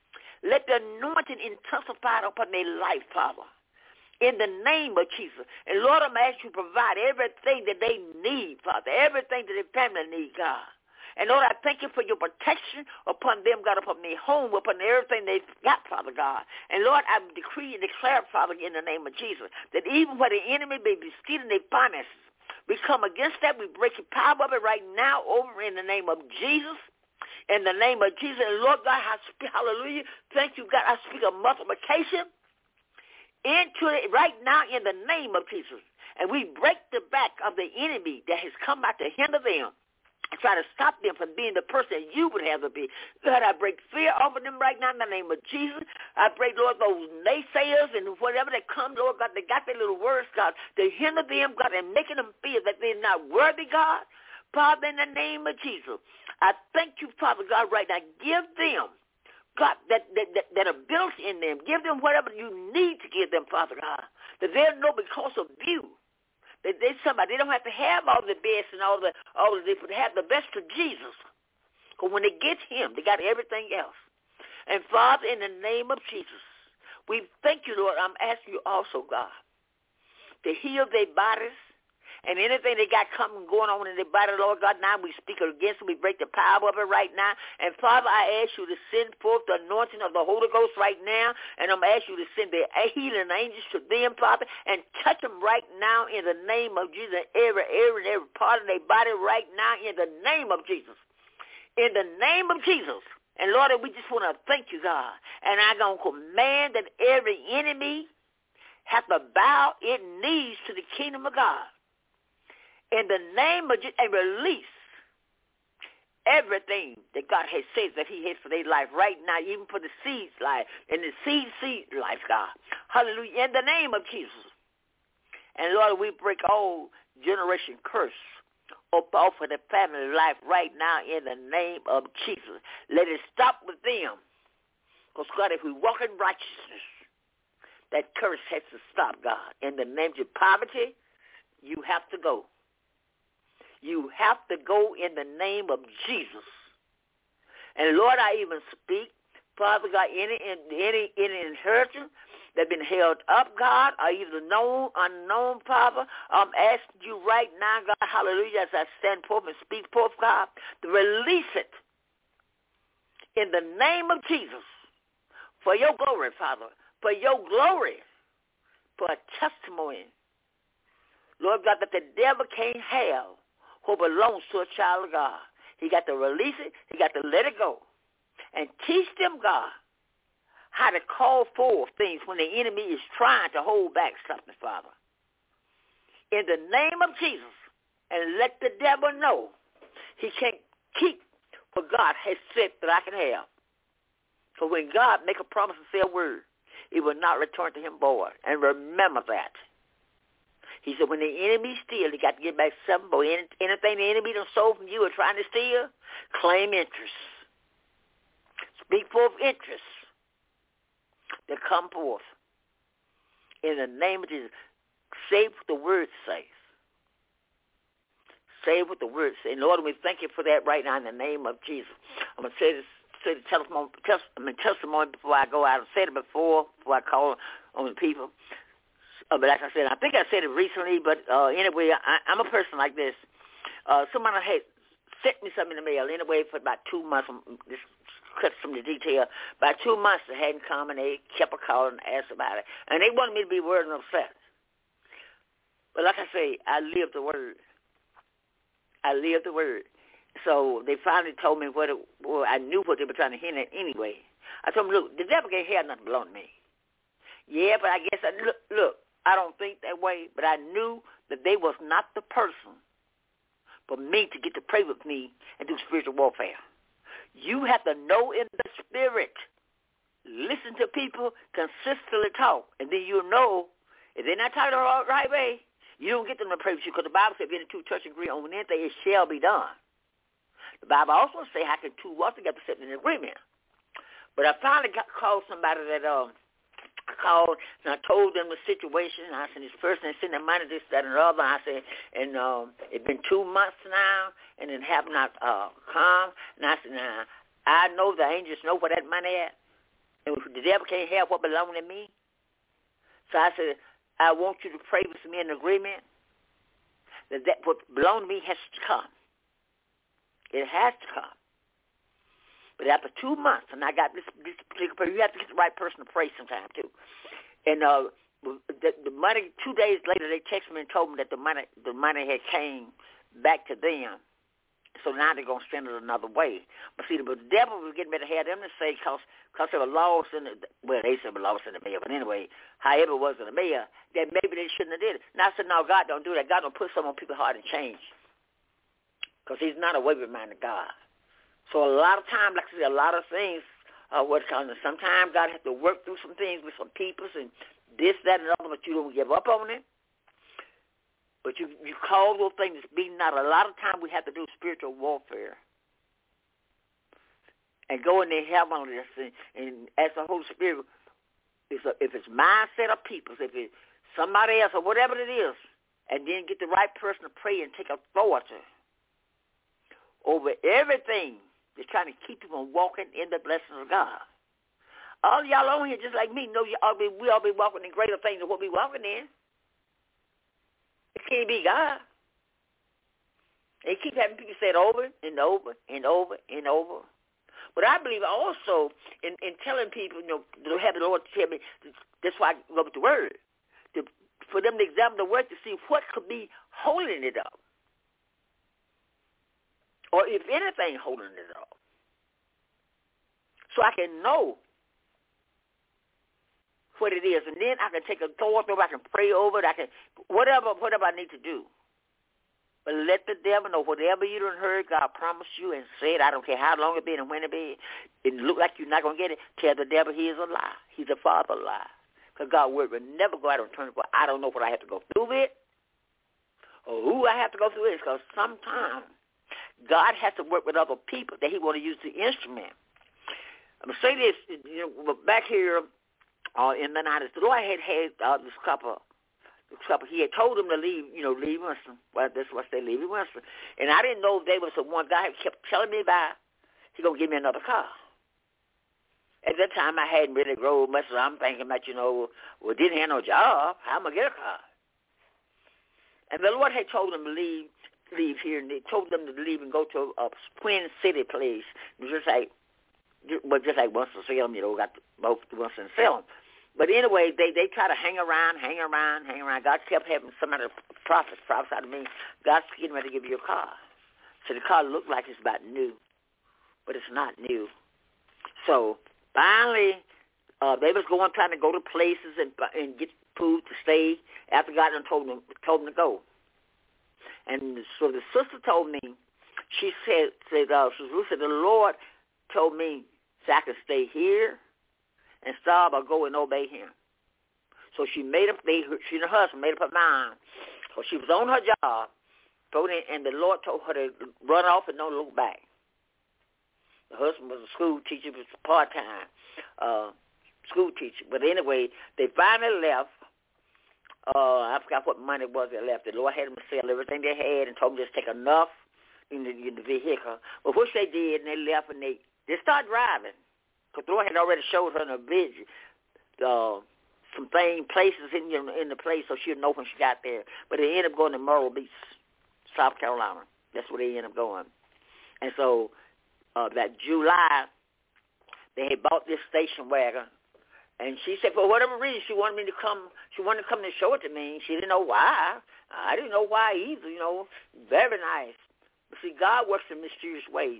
S3: Let the anointing intensify upon their life, Father. In the name of Jesus. And, Lord, I'm asking you to provide everything that they need, Father. Everything that their family needs, God. And Lord, I thank you for your protection upon them, God, upon their home, upon everything they've got, Father God. And Lord, I decree and declare, Father, in the name of Jesus, that even where the enemy may be stealing their finances, we come against that. We break the power of it right now over in the name of Jesus. In the name of Jesus. And Lord God, I speak, hallelujah. Thank you, God. I speak of multiplication into it right now in the name of Jesus. And we break the back of the enemy that has come out to hinder them and try to stop them from being the person you would have them be. God, I break fear over them right now in the name of Jesus. I break, Lord, those naysayers and whatever that come, Lord God, they got their little words, God, to hinder them, God, and making them feel that they're not worthy, God. Father, in the name of Jesus, I thank you, Father God, right now. Give them, God, that, that, that, that are built in them. Give them whatever you need to give them, Father God, that they'll know because of you. That they somebody, they don't have to have all the best and all the all the they have the best of Jesus. Because when they get him, they got everything else. And Father, in the name of Jesus, we thank you, Lord. I'm asking you also, God, to heal their bodies and anything they got coming going on in their body, Lord God. Now we speak against it. We break the power of it right now. And Father, I ask you to send forth the anointing of the Holy Ghost right now. And I'm asking you to send the healing angels to them, Father, and touch them right now in the name of Jesus. Every area, every part of their body right now in the name of Jesus. In the name of Jesus. And Lord, we just want to thank you, God. And I'm going to command that every enemy have to bow its knees to the kingdom of God. In the name of Jesus, and release everything that God has said that he has for their life right now, even for the seed's life and the seed seed life, God. Hallelujah. In the name of Jesus. And Lord, we break all generation curse up off of the family life right now in the name of Jesus. Let it stop with them. Because, God, if we walk in righteousness, that curse has to stop, God. In the name of poverty, you have to go. You have to go in the name of Jesus. And, Lord, I even speak, Father God, any any any inheritance that's been held up, God, or either known, unknown, Father, I'm asking you right now, God, hallelujah, as I stand forth and speak forth, God, to release it in the name of Jesus for your glory, Father, for your glory, for a testimony, Lord God, that the devil can't have who belongs to a child of God. He got to release it. He got to let it go. And teach them, God, how to call forth things when the enemy is trying to hold back something, Father. In the name of Jesus, and let the devil know he can't keep what God has said that I can have. For when God make a promise and say a word, it will not return to him void. And remember that. He said, when the enemy steals, he got to get back something. But anything the enemy done stole from you or trying to steal, claim interest. Speak forth interest that come forth. In the name of Jesus, say what the word says. Say what the word says. Lord, we thank you for that right now in the name of Jesus. I'm going to say this, say the testimony, test, I mean, testimony before I go out. I've said it before, before I call on the people. Uh, but like I said, I think I said it recently, but uh, anyway, I, I'm a person like this. Uh, someone had sent me something in the mail anyway for about two months. This cuts from the detail. About two months it hadn't come, and they kept a calling and asked about it. And they wanted me to be worried and upset. But like I say, I live the word. I live the word. So they finally told me what it, well, I knew what they were trying to hint at anyway. I told them, look, the devil can't have nothing belong to me. Yeah, but I guess, I look, look, I don't think that way, but I knew that they was not the person for me to get to pray with me and do spiritual warfare. You have to know in the spirit. Listen to people consistently talk, and then you'll know if they're not talking the right way, you don't get them to pray with you, because the Bible says if any two touch and agree on anything, it shall be done. The Bible also says how can two walk together except in agreement. But I finally got called somebody that um I called and I told them the situation. I said, this person is sending money, this, that, and the other. I said, and um, it's been two months now, and it have not uh, come. And I said, now, I know the angels know where that money at. And the devil can't have what belongs to me. So I said, I want you to pray with me in agreement that, that what belongs to me has to come. It has to come. But after two months, and I got this, this particular person, you have to get the right person to pray sometime too. And uh, the, the money, two days later, they texted me and told me that the money, the money had came back to them. So now they're going to spend it another way. But see, the devil was getting ready to have them to say, because they were lost in the, well, they said they were lost in the mail. But anyway, however it was in the mail, that maybe they shouldn't have did it. Now I said, no, God don't do that. God don't put something on people's heart and change. Because he's not a wayward-minded God. So a lot of times, like I said, a lot of things, uh, what's called, sometimes God has to work through some things with some peoples and this, that, and other, but you don't give up on it. But you you call those things being not. A lot of times we have to do spiritual warfare and go in there, have on this, and, and ask the Holy Spirit, if, if it's mindset of people, if it's somebody else or whatever it is, and then get the right person to pray and take authority over everything that's trying to keep you from walking in the blessings of God. All y'all on here, just like me, know you all be, we all be walking in greater things than what we walking in. It can't be God. They keep having people say it over and over and over and over. But I believe also in, in telling people, you know, to have the Lord tell me, that's why I go with the Word, to, for them to examine the Word to see what could be holding it up. Or if anything holding it up. So I can know what it is, and then I can take authority over, I can pray over it, I can, whatever, whatever I need to do. But let the devil know, whatever you done heard God promised you and said, I don't care how long it been and when it been, it look like you're not going to get it, tell the devil he is a lie. He's a father lie. Because God's word will never go out and turn it, I don't know what I have to go through with, or who I have to go through with, because sometimes God has to work with other people that he want to use the instrument. I'm going to say this, you know, back here, Uh, in the nineties, the Lord had had uh, this couple, this couple. He had told them to leave, you know, leave Winston. Well, that's what they leave Winston. And I didn't know if they was the one guy who kept telling me about. He gonna give me another car. At that time, I hadn't really grown much. So I'm thinking about, you know, well, didn't have no job. How am I gonna get a car? And the Lord had told them to leave, leave here, and they told them to leave and go to a Twin City place, just like, but just like Winston-Salem, you know, got both Winston-Salem. But anyway, they, they try to hang around, hang around, hang around. God kept having some of the prophets prophesy to me, God's getting ready to give you a car. So the car looked like it's about new, but it's not new. So finally, uh, they was going, trying to go to places and and get food to stay after God done told them, told them to go. And so the sister told me, she said, said uh, she said, the Lord told me so I could stay here and starve or go and obey him. So she made up, they, she and her husband made up her mind. So she was on her job, and the Lord told her to run off and don't look back. The husband was a school teacher, was part-time uh, school teacher. But anyway, they finally left. Uh, I forgot what money was they left. The Lord had them sell everything they had and told them just take enough in the, in the vehicle. But which they did, and they left, and they, they started driving. Because the Lord had already showed her in a vision uh, some things, places in, in the place so she'd know when she got there. But they ended up going to Myrtle Beach, South Carolina. That's where they ended up going. And so uh, that July, they had bought this station wagon. And she said, for whatever reason, she wanted me to come. She wanted to come and show it to me. She didn't know why. I didn't know why either, you know. Very nice. But see, God works in mysterious ways.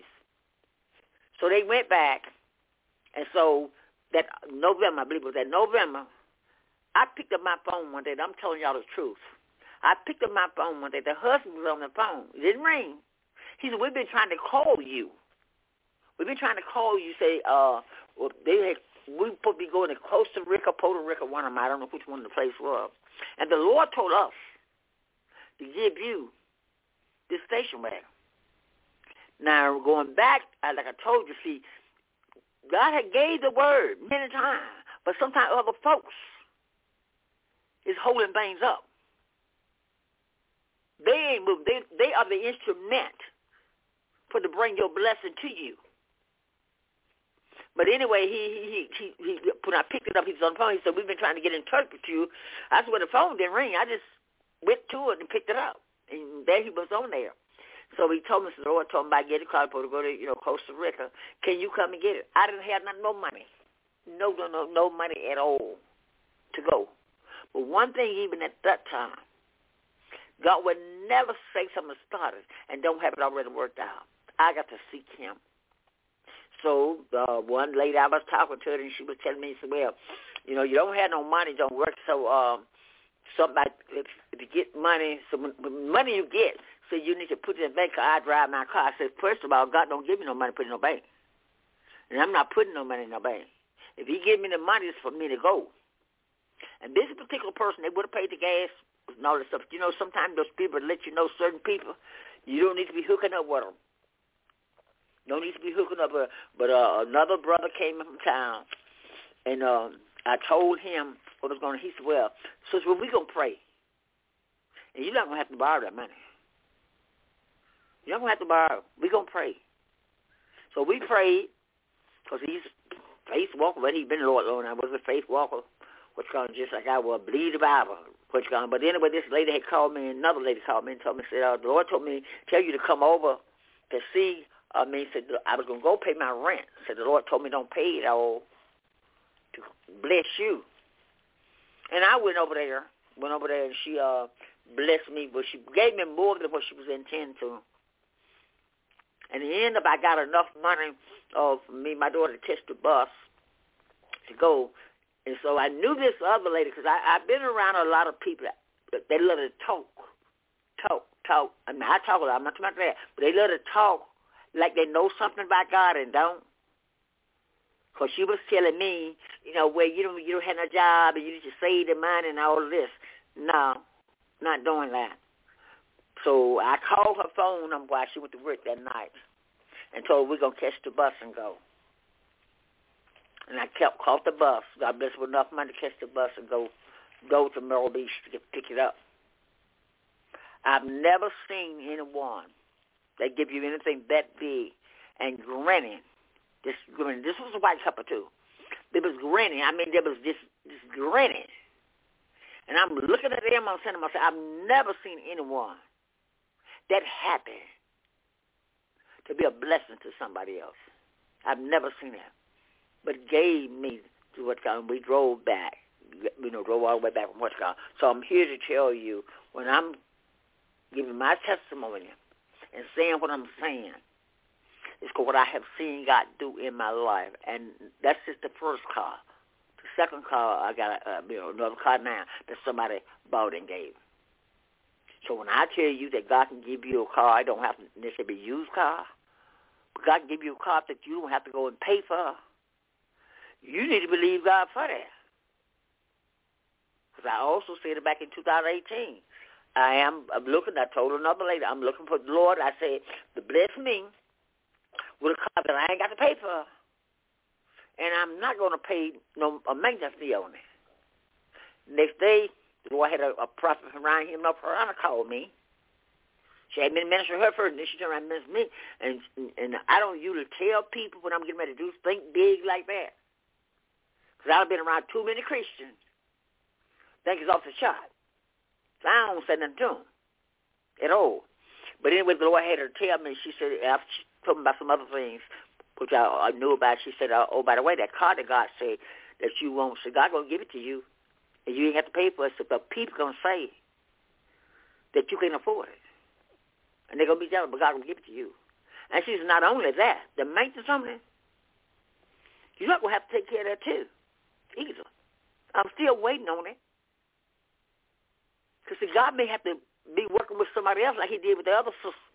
S3: So they went back. And so that November, I believe it was that November, I picked up my phone one day. I'm telling y'all the truth. I picked up my phone one day. The husband was on the phone. It didn't ring. He said, we've been trying to call you. We've been trying to call you, say, uh, well, they had, we supposed to be going to Costa Rica, Puerto Rico, one of them. I don't know which one the place was. And the Lord told us to give you this station wagon. Now, going back, like I told you, see, God had gave the word many times, but sometimes other folks is holding things up. They ain't moving. They, they are the instrument for to bring your blessing to you. But anyway, he, he, he, he, when I picked it up, he was on the phone. He said, we've been trying to get in touch with you. I said, well, the phone didn't ring. I just went to it and picked it up. And there he was on there. So he told me, the Lord told me, I get a car to go to, you know, Costa Rica. Can you come and get it? I didn't have not, no money. No, no, no, no money at all to go. But one thing, even at that time, God would never say something started and don't have it already worked out. I got to seek him. So uh, one lady I was talking to her, and she was telling me, she said, well, you know, you don't have no money, don't work. So um, somebody, if, if you get money, so when, when money you get, so you need to put it in the bank. I drive my car. I said, first of all, God don't give me no money to put in no bank. And I'm not putting no money in no bank. If he give me the money, it's for me to go. And this particular person, they would have paid the gas and all this stuff. You know, sometimes those people let you know certain people, you don't need to be hooking up with them. No need to be hooking up with them. But uh, another brother came in from town, and um, I told him what was going on. He said, well, so well, we're going to pray. And you're not going to have to borrow that money. You're not going to have to borrow. We're going to pray. So we prayed, because he's faith walker, but he's been a Lord, Lord, and I was a faith walker, what's called, just like I was, believe the Bible, what's called. But anyway, this lady had called me, and another lady called me and told me, said, uh, the Lord told me, tell you to come over to see uh, me. Said, I was going to go pay my rent. Said, the Lord told me don't pay it all to bless you. And I went over there, went over there, and she uh, blessed me, but she gave me more than what she was intending to. And in the end of, I got enough money uh, for me, my daughter, to catch the bus to go. And so I knew this other lady, because I've been around a lot of people that they love to talk, talk, talk. I mean, I talk a lot. I'm not talking about that. But they love to talk like they know something about God and don't. Because she was telling me, you know, well, you don't, you don't have no job and you need to save the money and all of this. No, not doing that. So I called her phone number while she went to work that night and told her we're going to catch the bus and go. And I kept caught the bus. God bless with enough money to catch the bus and go go to Myrtle Beach to get, pick it up. I've never seen anyone that give you anything that big and grinning. This grinning. This was a white couple too. They was grinning. I mean, there was this this grinning. And I'm looking at them. I'm saying to myself, I've never seen anyone that happy to be a blessing to somebody else. I've never seen that. But it gave me to what's called, we drove back, you know, drove all the way back from what's called. So I'm here to tell you, when I'm giving my testimony and saying what I'm saying, it's what I have seen God do in my life. And that's just the first car. The second car, I got uh, you know, another car now that somebody bought and gave. So when I tell you that God can give you a car, it don't have to necessarily be a used car. But God can give you a car that you don't have to go and pay for. You need to believe God for that. Because I also said it back in two thousand eighteen. I am I'm looking, I told another lady, I'm looking for the Lord. I said, to bless me with a car that I ain't got to pay for. And I'm not going to pay no a maintenance fee on it. Next day, the Lord had a, a prophet from around here, North Carolina, called me. She had been ministering her first, and then she turned around and ministered me. And, and I don't usually tell people when I'm getting ready to do think big like that. Because I've been around too many Christians. Think it's off the shot. So I don't say nothing to them at all. But anyway, the Lord had her tell me, she said, after she told me about some other things, which I, I knew about, she said, oh, by the way, that car that God said that you want, so God going to give it to you. And you ain't have to pay for it, so but people going to say that you can't afford it. And they're going to be jealous, but God will give it to you. And she said, not only that, the maintenance on it, you're not going to have to take care of that too, either. I'm still waiting on it. Because God may have to be working with somebody else like he did with the other sister.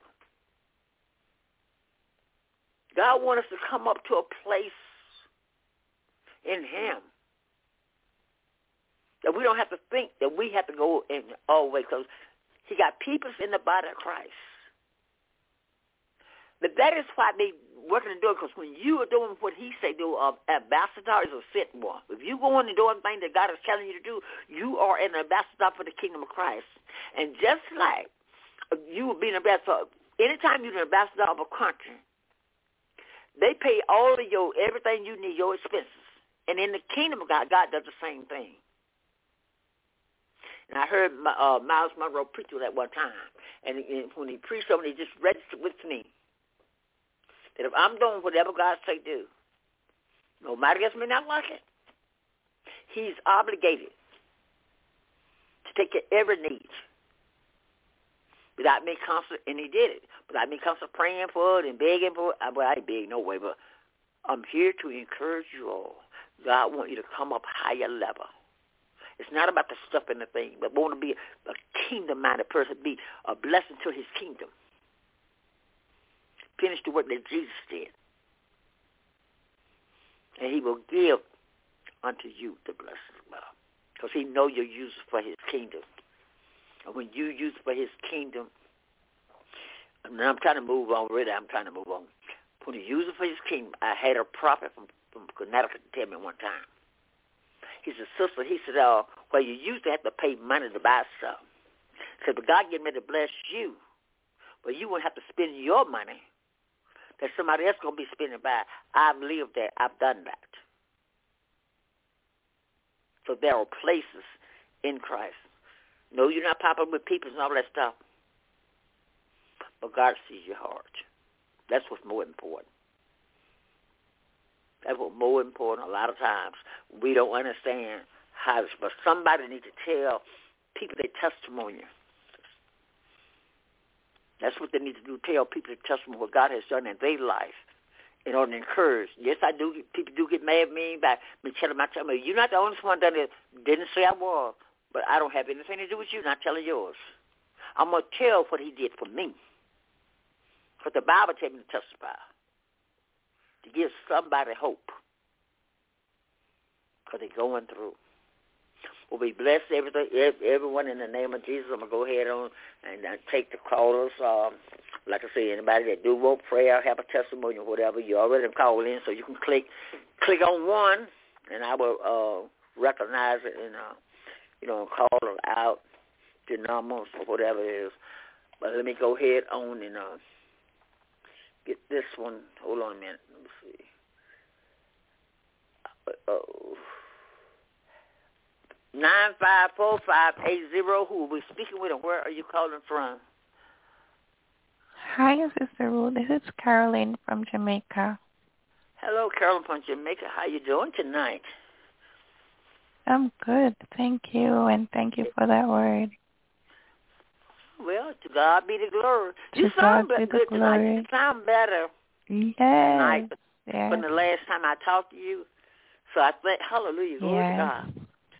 S3: God wants us to come up to a place in him that we don't have to think that we have to go in all the way, because he got people in the body of Christ. But that is why they working and doing, because when you are doing what he say do, uh, ambassador is a sent one. If you go in and doing things that God is telling you to do, you are an ambassador for the kingdom of Christ. And just like you will be an ambassador, anytime you're an ambassador of a country, they pay all of your, everything you need, your expenses. And in the kingdom of God, God does the same thing. And I heard my, uh, Miles Monroe preach on that one time. And, and when he preached on it, he just registered with me that if I'm doing whatever God say do, nobody else may not like it, he's obligated to take care of every need. Without me constantly, and he did it, without me constantly praying for it and begging for it. I, well, I ain't begging no way, but I'm here to encourage you all. God wants you to come up higher level. It's not about the stuff and the thing, but want to be a kingdom-minded person, be a blessing to his kingdom. Finish the work that Jesus did. And he will give unto you the blessings of God. Because he know you're used for his kingdom. And when you use it for his kingdom, and I'm trying to move on, really, I'm trying to move on. When you use it for his kingdom, I had a prophet from, from Connecticut tell me one time. He said, sister, he said, uh, well, you used to have to pay money to buy stuff. He said, but God getting ready to bless you, but you won't have to spend your money that somebody else going to be spending by. I've lived that. I've done that. So there are places in Christ. No, you're not popular with people and all that stuff, but God sees your heart. That's what's more important. That's what's more important. A lot of times we don't understand how, but somebody needs to tell people their testimony. That's what they need to do, tell people their testimony, what God has done in their life in order to encourage. Yes, I do. People do get mad at me by me telling my testimony. You're not the only one that didn't say I was, but I don't have anything to do with you, not telling yours. I'm going to tell what he did for me. What the Bible tells me to testify. To give somebody hope. Because they're going through. Well, we bless everything, everyone in the name of Jesus. I'm going to go ahead on and uh, take the callers. Um, like I say, anybody that do want prayer, have a testimony or whatever, you already call in, so you can click click on one, and I will uh, recognize it and, uh, you know, call it out the numbers or whatever it is. But let me go ahead on and uh, get this one. Hold on a minute. Let me see. Uh-oh. nine five four five eight zero. Who are we speaking with and where are you calling from?
S4: Hi, Sister Ruth. This is Caroline from Jamaica.
S3: Hello, Caroline from Jamaica. How you doing tonight?
S4: I'm good. Thank you, and thank you for that word.
S3: Well, to God be the glory.
S4: To
S3: You sound
S4: God be
S3: good
S4: the
S3: tonight.
S4: glory.
S3: You sound better
S4: Yes.
S3: tonight
S4: Yes.
S3: from the last time I talked to you. So I think, hallelujah, glory
S4: yes.
S3: to God.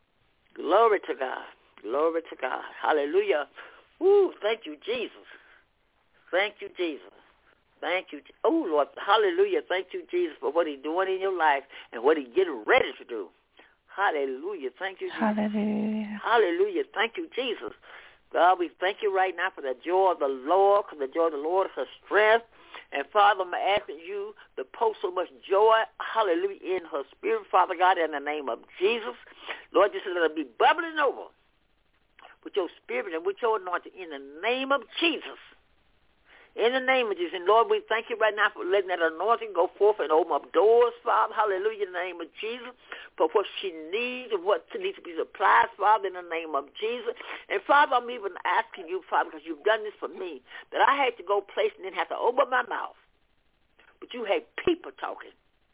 S3: Glory to God. Glory to God. Hallelujah. Woo, thank you, Jesus. Thank you, Jesus. Thank you. Oh, Lord, hallelujah. Thank you, Jesus, for what he's doing in your life and what he's getting ready to do. Hallelujah. Thank you, Jesus.
S4: Hallelujah.
S3: Hallelujah. Thank you, Jesus. God, we thank you right now for the joy of the Lord, because the joy of the Lord is her strength. And, Father, I'm asking you to post so much joy, hallelujah, in her spirit, Father God, in the name of Jesus. Lord, just let her be bubbling over with your spirit and with your anointing in the name of Jesus. In the name of Jesus. And, Lord, we thank you right now for letting that anointing go forth and open up doors, Father, hallelujah, in the name of Jesus, for what she needs and what needs to be supplied, Father, in the name of Jesus. And, Father, I'm even asking you, Father, because you've done this for me, that I had to go place and then have to open my mouth. But you had people talking.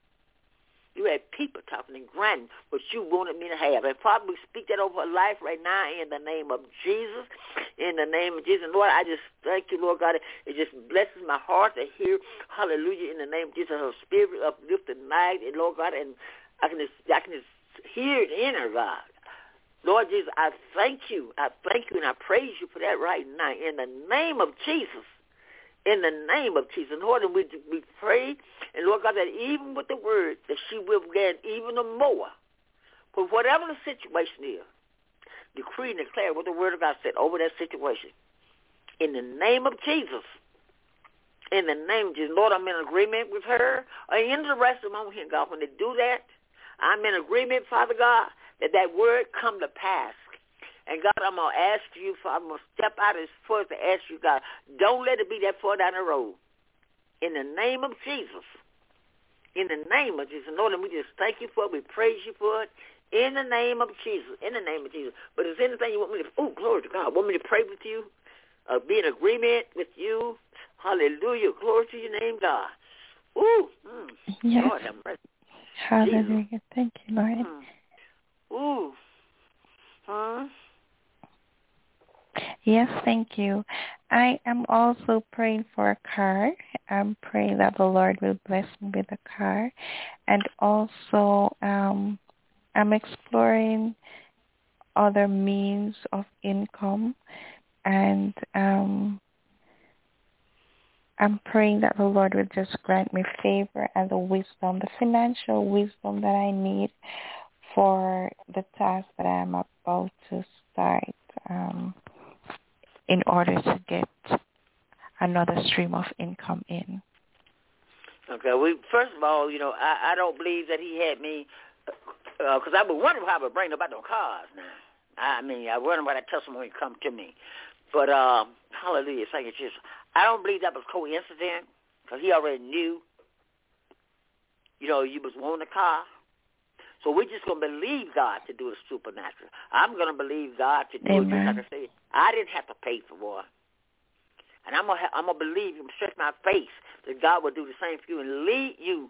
S3: You had people talking and granting what you wanted me to have. And, Father, we speak that over her life right now in the name of Jesus. In the name of Jesus. And, Lord, I just thank you, Lord God. It just blesses my heart to hear, hallelujah, in the name of Jesus, her spirit uplifted tonight. And, Lord God, and I can just, I can just hear it in her, God. Lord Jesus, I thank you. I thank you and I praise you for that right now in the name of Jesus. In the name of Jesus, Lord, and we, we pray, and Lord God, that even with the word, that she will gain even more. For whatever the situation is, decree and declare what the word of God said over that situation. In the name of Jesus. In the name of Jesus. Lord, I'm in agreement with her. And the rest of them on here, God, when they do that, I'm in agreement, Father God, that that word come to pass. And, God, I'm going to ask you, Father, I'm going to step out as far as to ask you, God, don't let it be that far down the road. In the name of Jesus. In the name of Jesus. Lord, and we just thank you for it. We praise you for it. In the name of Jesus. In the name of Jesus. But is there anything you want me to, oh, glory to God, want me to pray with you? Uh, be in agreement with you? Hallelujah. Glory to your name, God. Ooh. Mm.
S4: Yes.
S3: Lord have mercy.
S4: Hallelujah.
S3: Jesus.
S4: Thank you, Lord.
S3: Mm. Ooh. Huh?
S4: Yes, thank you. I am also praying for a car. I'm praying that the Lord will bless me with a car. And also, um, I'm exploring other means of income. And um, I'm praying that the Lord will just grant me favor and the wisdom, the financial wisdom that I need for the task that I am about to start. Um, in order to get another stream of income in.
S3: Okay, we first of all, you know, I, I don't believe that he had me, because uh, I was wondering how I would bring about no cars now. I mean, I wonder why that testimony come to me. But, um, hallelujah, thank you, Jesus. I don't believe that was coincident, because he already knew, you know, you was wanting a car. So we're just going to believe God to do the supernatural. I'm going to believe God to do
S4: Amen.
S3: it. Just like I said, I didn't have to pay for one. And I'm going to I'm gonna believe and stretch my faith that God will do the same for you and lead you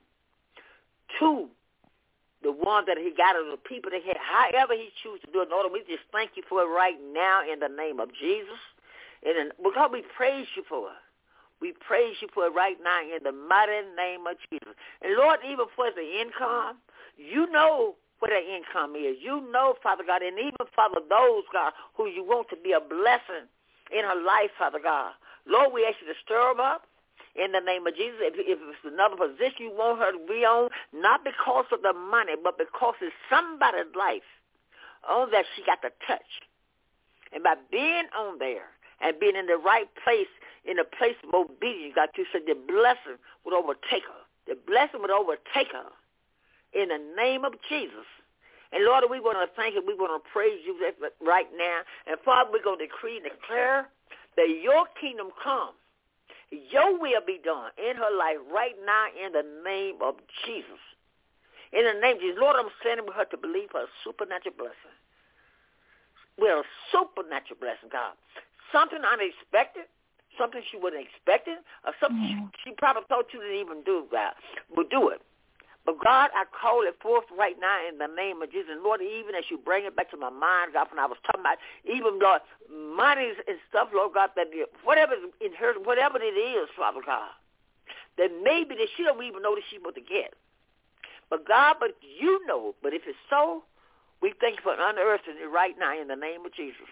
S3: to the one that he got or the people that he, however he chooses to do it. Lord, we just thank you for it right now in the name of Jesus. And because we praise you for it. We praise you for it right now in the mighty name of Jesus. And Lord, even for the income, you know what that income is. You know, Father God, and even, Father, those, God, who you want to be a blessing in her life, Father God. Lord, we ask you to stir them up in the name of Jesus. If, if it's another position you want her to be on, not because of the money, but because it's somebody's life on that she got to touch. And by being on there and being in the right place, in a place of obedience, God, you said the blessing would overtake her. The blessing would overtake her. In the name of Jesus. And Lord, we want to thank you. We want to praise you right now. And Father, we're going to decree and declare that your kingdom come. Your will be done in her life right now in the name of Jesus. In the name of Jesus. Lord, I'm standing with her to believe for a supernatural blessing. We're a supernatural blessing, God. Something unexpected, something she wasn't expecting, or something mm-hmm. she, she probably thought you didn't even do, God. We'll do it. But, God, I call it forth right now in the name of Jesus. And, Lord, even as you bring it back to my mind, God, when I was talking about even, Lord, money and stuff, Lord God, that whatever in her, whatever it is, Father God, that maybe that she don't even know that she's supposed to get. But, God, but you know. But if it's so, we thank you for unearthing it right now in the name of Jesus.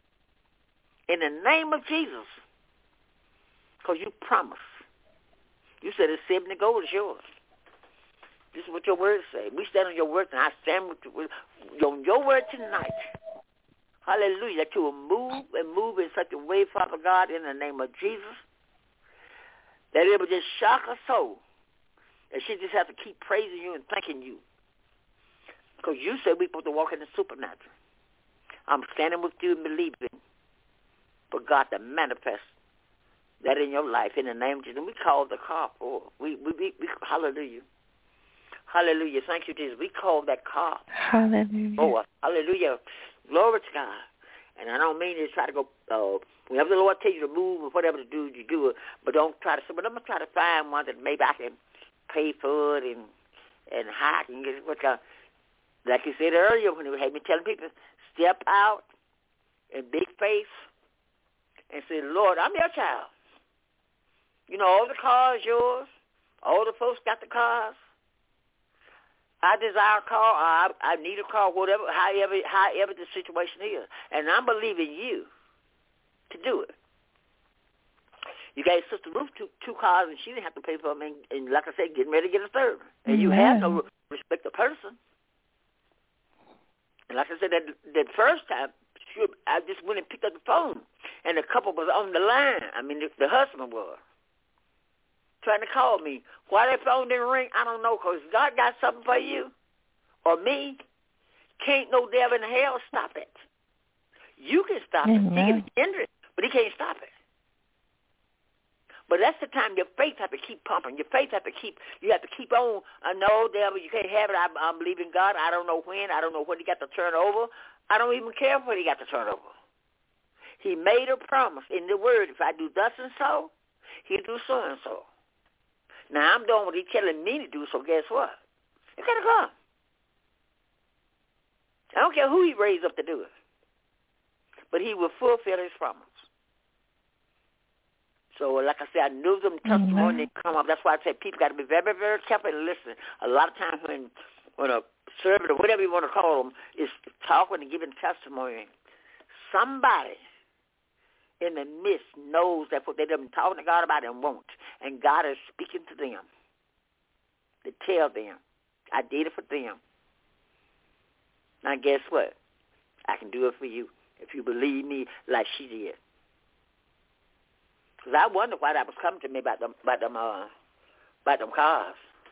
S3: In the name of Jesus. Because you promised. You said it's seventy gold is yours. This is what your words say. We stand on your word, and I stand with you, on your word tonight. Hallelujah. That you will move and move in such a way, Father God, in the name of Jesus, that it will just shock her soul. And she just has to keep praising you and thanking you. Because you said we're supposed to walk in the supernatural. I'm standing with you and believing for God to manifest that in your life in the name of Jesus. And we call the car for we, we, we, we hallelujah. Hallelujah. Thank you, Jesus. We call that car.
S4: Hallelujah.
S3: Oh, hallelujah. Glory to God. And I don't mean to try to go, uh, whenever the Lord tells you to move or whatever to do, you do it. But don't try to say, but I'm going to try to find one that maybe I can pay for it and and how I can get it. What kind, like you said earlier when you had me telling people, step out in big faith and say, Lord, I'm your child. You know, all the cars yours. All the folks got the cars. I desire a car, or I, I need a car, whatever, however, however the situation is. And I'm believing you to do it. You gave Sister Ruth two, two cars, and she didn't have to pay for them. And, and like I said, getting ready to get a third. And you have no respect of person. And like I said, that, that first time, sure, I just went and picked up the phone, and the couple was on the line. I mean, the, the husband was. Trying to call me. Why that phone didn't ring, I don't know, because God got something for you or me. Can't no devil in hell stop it. You can stop
S4: Amen.
S3: it. He can hinder it, but he can't stop it. But that's the time your faith have to keep pumping. Your faith have to keep, you have to keep on. Uh, no, devil, you can't have it. I, I'm believing God. I don't know when. I don't know what he got to turn over. I don't even care what he got to turn over. He made a promise in the word. If I do thus and so, he'll do so and so. Now, I'm doing what he's telling me to do, so guess what? It's got to come. I don't care who he raised up to do it. But he will fulfill his promise. So, like I said, I knew them testimony mm-hmm. come up. That's why I said people got to be very, very careful and listen. A lot of times when when a servant or whatever you want to call them is talking and giving testimony, somebody in the midst knows that what they've been talking to God about and won't. And God is speaking to them to tell them, I did it for them. Now, guess what? I can do it for you if you believe me like she did. Because I wonder why that was coming to me about them, about them, uh, about them cars.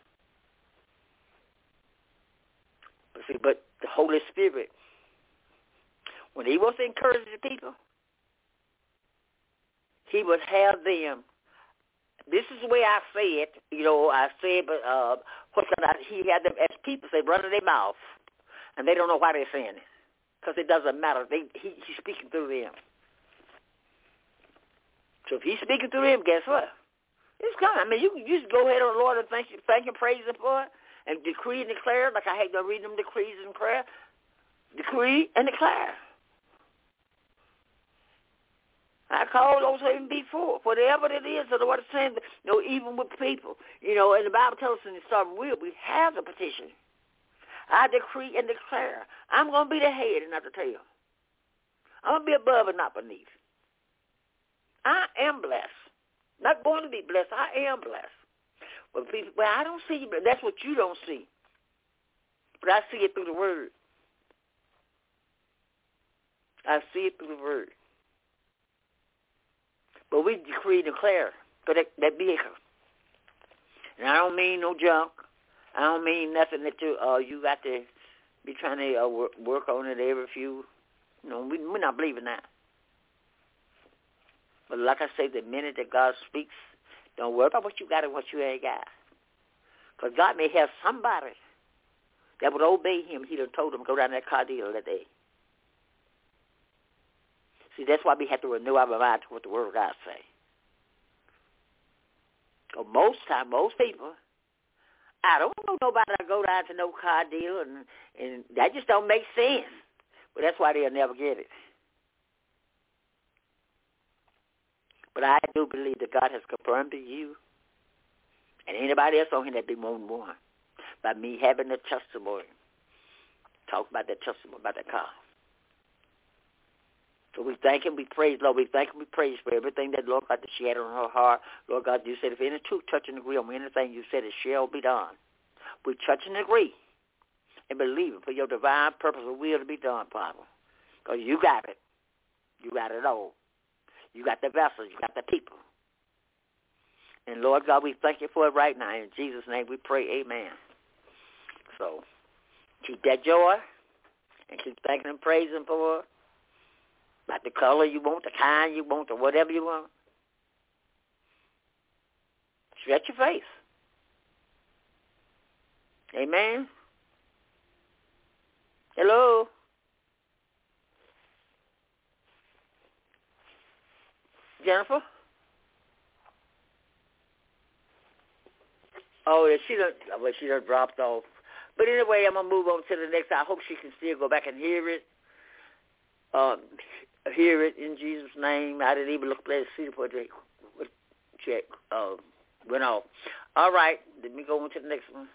S3: But see, but the Holy Spirit, when he wants to encourage the people, he would have them. This is the way I say it. You know, I say it, but uh, what's that? He had them as people say, running their mouth, and they don't know why they're saying it, because it doesn't matter. They, he, he's speaking through them. So if he's speaking through him, guess what? It's coming. I mean, you can just go ahead on the Lord and thank you, thank and praise him for it, and decree and declare, like I hate to read them decrees and prayer. Decree and declare. I called those even before. Whatever it is, the Lord is saying, you know, even with people, you know, and the Bible tells us in the Psalm, we have the petition. I decree and declare, I'm going to be the head and not the tail. I'm going to be above and not beneath. I am blessed. Not going to be blessed. I am blessed. But people, well, I don't see you, but that's what you don't see. But I see it through the word. I see it through the word. But we decree and declare for that, that vehicle. And I don't mean no junk. I don't mean nothing that you uh, you got to be trying to uh, work, work on it every few. You know, we, we're not believing that. But like I say, the minute that God speaks, don't worry about what you got and what you ain't got. Because God may have somebody that would obey him. He'd have told them to go down that car deal that day. See, that's why we have to renew our mind to what the Word of God say. Because most time, most people, I don't know nobody that go down to no car deal, and, and that just don't make sense. But that's why they'll never get it. But I do believe that God has confirmed to you and anybody else on here that be more than one by me having a testimony. Talk about that testimony, about that car. So we thank him, we praise, Lord. We thank him, we praise for everything that, Lord God, that she had on her heart. Lord God, you said if any two touch and agree on anything, you said it shall be done. We touch and agree and believe it for your divine purpose and will to be done, Father. Because you got it. You got it all. You got the vessels. You got the people. And, Lord God, we thank you for it right now. In Jesus' name we pray, amen. So keep that joy and keep thanking and praising for it. Like the color you want, the kind you want, or whatever you want. Stretch your faith. Amen. Hello. Jennifer? Oh, she done, well, she done dropped off. But anyway, I'm going to move on to the next. I hope she can still go back and hear it. Um, hear it in Jesus' name. I didn't even look at it, see what they check uh, went off. All right, let me go on to the next one.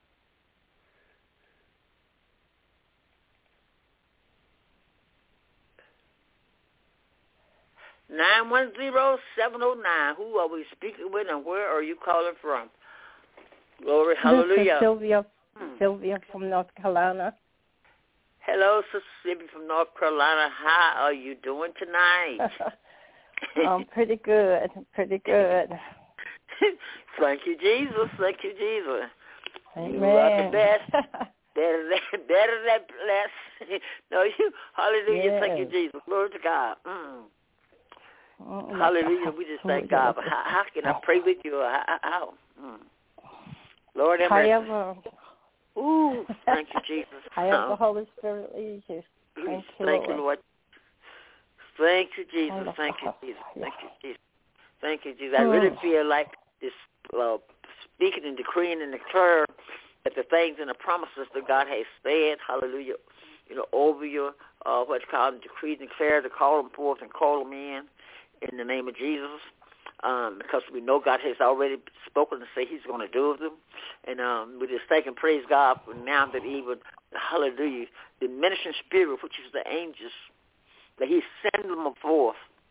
S3: nine one zero, seven oh nine. Who are we speaking with and where are you calling from? Glory, hallelujah.
S5: This is Sylvia, hmm. Sylvia from North Carolina.
S3: Hello, Sister Sylvia from North Carolina. How are you doing tonight?
S5: um, pretty good, pretty good.
S3: Thank you, Jesus. Thank you, Jesus.
S5: Amen.
S3: You are the best. Better than, better than blessed. No, you, hallelujah. Yes. Thank you, Jesus. Glory to God. Mm. Hallelujah. We just thank God. But how, how can I pray with you? How? how? Mm. Lord, have mercy. Ooh, thank you, Jesus.
S5: I have the Holy Spirit lead you. Thank you,
S3: Thank you,
S5: Lord.
S3: Lord. Thank you, Jesus. Thank you, Jesus. Thank you, Jesus. Thank you, Jesus. I really feel like this uh, speaking and decreeing and declaring that the things and the promises that God has said, hallelujah, you know, over you, uh, what's called decree and declare, to call them forth and call them in, in the name of Jesus, um, because we know God has already spoken to say he's going to do them. And um, we just thank and praise God for now that even, hallelujah, the ministering spirit, which is the angels, that he send them forth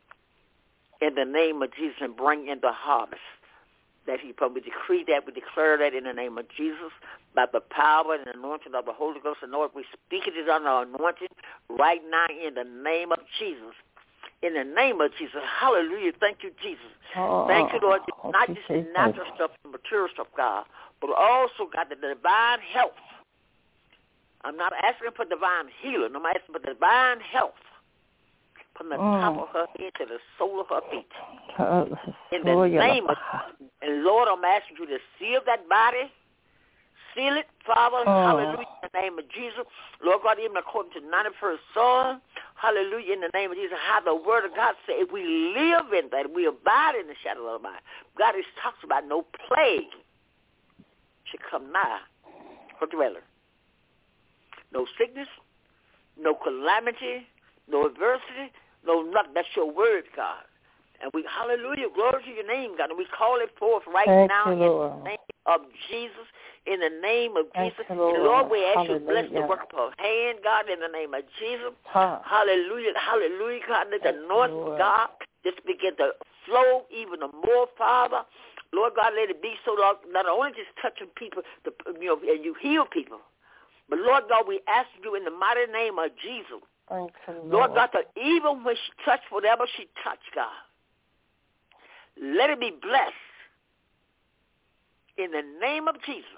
S3: in the name of Jesus and bring in the harvest. That he probably decree that, we declare that in the name of Jesus, by the power and anointing of the Holy Ghost. And Lord, we speak it on our anointing right now in the name of Jesus. In the name of Jesus. Hallelujah. Thank you, Jesus. Oh, Thank you, Lord. Oh, not just the natural stuff, the material stuff, God, but also, God, the divine health. I'm not asking for divine healing. I'm asking for divine health from the mm. top of her head to the sole of her feet. Uh, in the name of Jesus. And Lord, I'm asking you to seal that body. Seal it, Father, oh. hallelujah, in the name of Jesus. Lord God, even according to the ninety-first Psalm, hallelujah, in the name of Jesus, how the word of God says, if we live in that, we abide in the shadow of the mind. God is talks about no plague should come nigh her dweller. No sickness, no calamity, no adversity, no nothing. That's your word, God. And we, hallelujah, glory to your name, God. And we call it forth right
S5: Thank
S3: now
S5: you,
S3: in
S5: Lord.
S3: the name of Jesus. In the name of
S5: Thank
S3: Jesus.
S5: You, Lord.
S3: And Lord, we ask
S5: hallelujah.
S3: you to bless the work of her hand, God, in the name of Jesus.
S5: Huh.
S3: Hallelujah, hallelujah, God. Let the anointing, God, just begin to flow even more, Father. Lord God, let it be so, Lord, not only just touching people, to, you know, and you heal people, but Lord God, we ask you in the mighty name of Jesus.
S5: Thank you,
S3: Lord.
S5: Lord
S3: God, that even when she touched whatever she touched, God, let it be blessed in the name of Jesus.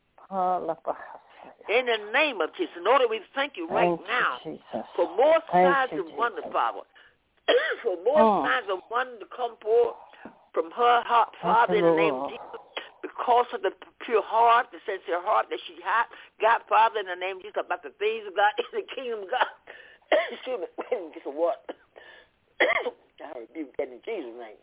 S3: In the name of Jesus. Lord, we thank you right
S5: thank
S3: now
S5: you,
S3: for more signs
S5: you,
S3: and wonders,
S5: Jesus.
S3: Father. For more
S5: oh.
S3: signs and wonders to come forth from her heart, Father, in the name of Jesus. Because of the pure heart, the sincere heart that she had, God, Father, in the name of Jesus, about the things of God, in the kingdom of God. Excuse me, get some water. I rebuke that in Jesus' name.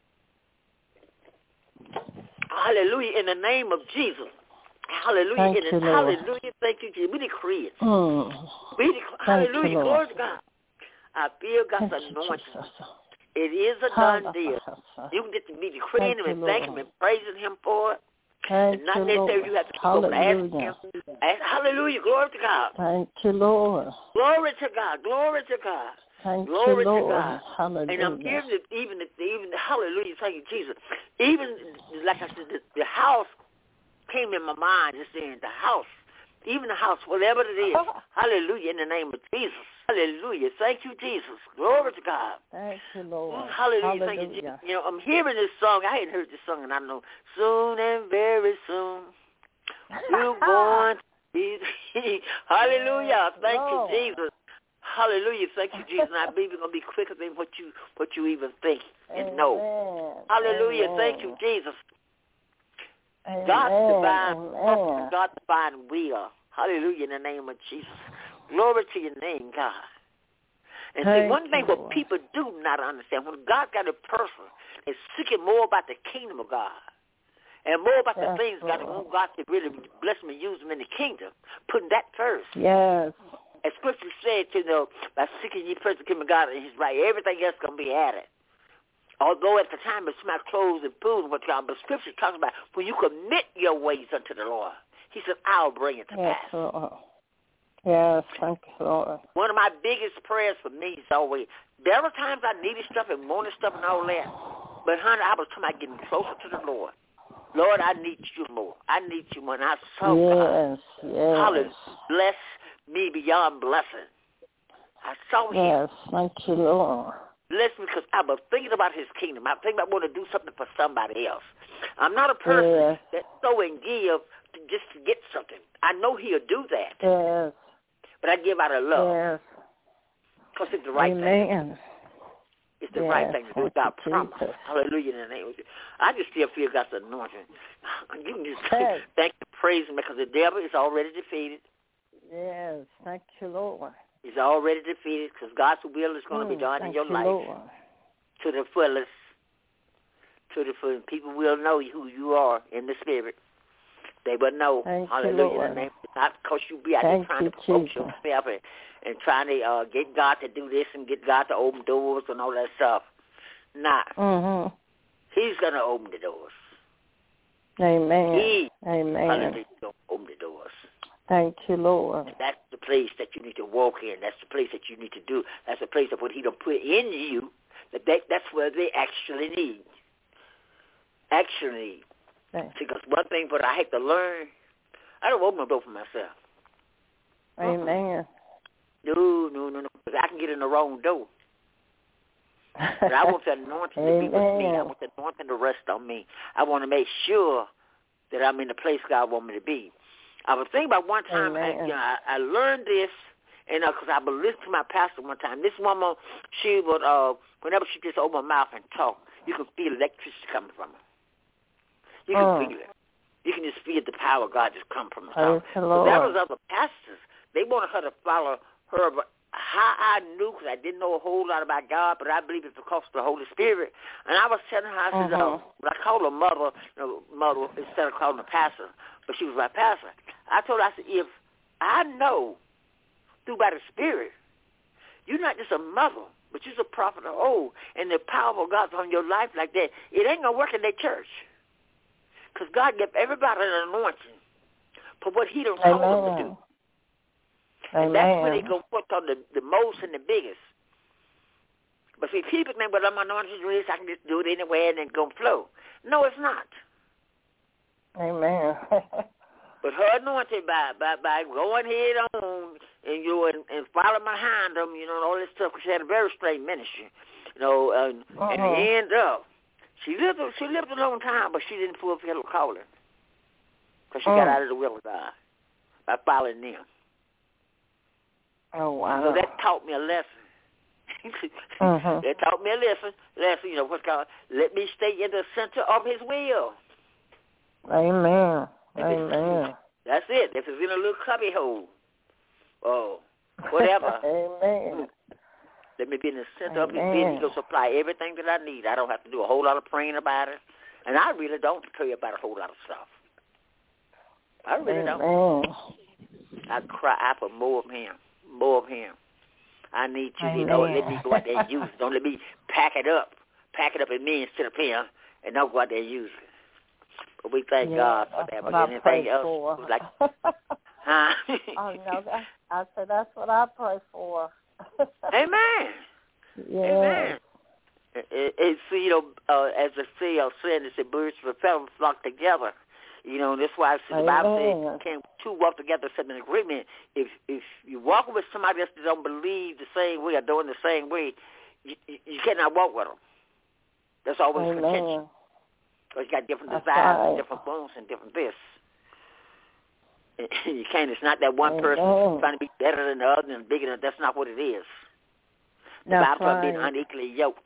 S3: Hallelujah, in the name of Jesus. Hallelujah,
S5: thank
S3: in the,
S5: you,
S3: hallelujah, thank you, Jesus. We decree it.
S5: Mm.
S3: We decree, hallelujah,
S5: you,
S3: glory to God. I feel God's
S5: thank
S3: anointing.
S5: You,
S3: it is a done deal. You can get to be decreeing him and thanking him and praising him for it.
S5: Thank
S3: and not
S5: you,
S3: necessarily
S5: Lord.
S3: you have to
S5: Hallelujah.
S3: go ask him. Ask, hallelujah, glory to God.
S5: Thank you, Lord.
S3: Glory to God, glory to God.
S5: Thank
S3: Glory
S5: you, Lord.
S3: to God.
S5: Hallelujah.
S3: And I'm hearing that even, the, even the, hallelujah, thank you, Jesus. Even, like I said, the, the house came in my mind just saying, the house, even the house, whatever it is, hallelujah, in the name of Jesus. Hallelujah. Thank you, Jesus. Glory to God.
S5: Thank you, Lord.
S3: Hallelujah.
S5: Hallelujah.
S3: Thank you, Jesus. You know, I'm hearing this song. I hadn't heard this song, and I know soon and very soon you're going to be. Hallelujah. Thank you, Jesus. Hallelujah. Thank you, Jesus. And I believe it's going to be quicker than what you what you even think and
S5: Amen.
S3: know. Hallelujah.
S5: Amen.
S3: Thank you, Jesus.
S5: Amen.
S3: God's divine,
S5: Amen.
S3: God's divine will. Hallelujah. In the name of Jesus. Glory to your name, God. And
S5: Thank
S3: see, one thing
S5: you,
S3: what people do not understand, when God got a person is seeking more about the kingdom of God and more about
S5: yes,
S3: the things
S5: Lord.
S3: God want God to really bless me and use them in the kingdom, putting that first.
S5: Yes.
S3: As Scripture said, you know, by seeking ye first the kingdom of God and his right, everything else going to be added. Although at the time it's my clothes and food and what God, but Scripture talks about when you commit your ways unto the Lord, he said, I'll bring it to
S5: yes,
S3: pass.
S5: Lord. Yes, thank you, Lord.
S3: One of my biggest prayers for me is always, there were times I needed stuff and wanted stuff and all that, but honey, I was talking about getting closer to the Lord. Lord, I need you more. I need you more. And I saw
S5: yes,
S3: God.
S5: Yes,
S3: Hallelujah. Bless me beyond blessing. I saw him.
S5: Yes, thank you, Lord.
S3: Bless me because I was thinking about his kingdom. I think I want to do something for somebody else. I'm not a person
S5: yes.
S3: that sow and give to, just to get something. I know he'll do that.
S5: Yes.
S3: But I give out of love.
S5: Yes.
S3: Because it's the right
S5: Amen.
S3: thing. It's It's the
S5: yes.
S3: right thing to do. God promised.
S5: Jesus.
S3: Hallelujah in the name of Jesus. I just still feel God's anointing. You can just
S5: Yes.
S3: thank and praise him because the devil is already defeated.
S5: Yes, thank you, Lord.
S3: He's already defeated because God's will is going to
S5: Mm,
S3: be done in
S5: thank
S3: your
S5: you,
S3: life
S5: Lord.
S3: to the fullest. To the fullest. People will know who you are in the spirit. They will know.
S5: Thank
S3: Hallelujah.
S5: you, Lord.
S3: In the name, not because you be out
S5: Thank
S3: there trying
S5: you,
S3: to promote
S5: Jesus.
S3: yourself and, and trying to uh, get God to do this and get God to open doors and all that stuff. Nah.
S5: Mm-hmm.
S3: He's going to open the doors.
S5: Amen.
S3: He,
S5: Amen.
S3: hallelujah, going to open the doors.
S5: Thank you, Lord.
S3: And that's the place that you need to walk in. That's the place that you need to do. That's the place of what he done put in you. That they, that's where they actually need. Actually.
S5: Thank-
S3: See, because one thing but I have to learn, I don't open my door for myself.
S5: Amen.
S3: No, no, no, no. Because I can get in the wrong door. But I want the anointing to be with me. I want the anointing to rest on me. I want to make sure that I'm in the place God wants me to be. I was thinking about one time, I, you know, I, I learned this, and because uh, I was listening to my pastor one time. This woman, she would, uh, whenever she just opened her mouth and talk, you can feel electricity coming from her. You can
S5: oh.
S3: feel it. You can just feel the power of God just come from her.
S5: Praise the
S3: So
S5: Lord.
S3: there was other pastors. They wanted her to follow her, but how I knew, because I didn't know a whole lot about God, but I believe it's because of the Holy Spirit. And I was telling her, I said,
S5: Uh-huh.
S3: uh, I called her mother, you know, mother instead of calling her pastor, but she was my pastor. I told her, I said, if I know through by the Spirit, you're not just a mother, but you're a prophet of old, and the power of God's on your life like that, it ain't going to work in their church. Because God gave everybody an anointing for what he done called them to do. And
S5: Amen.
S3: that's where they go put on the, the most and the biggest. But see, people think, well, I'm anointed to this, I can just do it anywhere and it's going to flow. No, it's not.
S5: Amen.
S3: But her anointed by, by, by going head on and you and, and following behind them, you know, and all this stuff, because she had a very straight ministry. You know, and,
S5: uh-huh.
S3: and the end up, she lived, she lived a long time, but she didn't fulfill her calling. Because she
S5: oh.
S3: got out of the will of God by following them.
S5: Oh, wow.
S3: So that taught me a lesson.
S5: uh-huh.
S3: That taught me a lesson. Lesson, you know, what's called, let me stay in the center of his will.
S5: Amen.
S3: If
S5: Amen.
S3: That's it. If it's in a little cubby hole, or whatever.
S5: Amen.
S3: Let me be in the center
S5: Amen.
S3: of his will. He will supply everything that I need. I don't have to do a whole lot of praying about it. And I really don't pray about a whole lot of stuff. I really
S5: Amen.
S3: don't. I cry out for more of him. More of him. I need you, you know, let me go out there and use it. Don't let me pack it up. Pack it up in me instead of him, and don't go out there and use it. But we thank
S5: yeah,
S3: God for that. But anything else,
S5: for.
S3: was like, huh?
S5: oh, no, that, I said that's what I pray for.
S3: Amen.
S5: Yeah.
S3: Amen. It, it, it's, you know, uh, as the C L said, it said birds of a feather flock together. You know, that's why I said the Bible says, can two walk together except in agreement? If if you walk with somebody else that don't believe the same way or doing the same way, you, you, you cannot walk with them. That's always
S5: Amen.
S3: contention. Because you got different
S5: That's
S3: desires
S5: right.
S3: and different wants and different this. You can't. It's not that one
S5: Amen.
S3: person trying to be better than the other and bigger than. That's not what it is. The
S5: That's
S3: Bible
S5: right.
S3: being unequally yoked.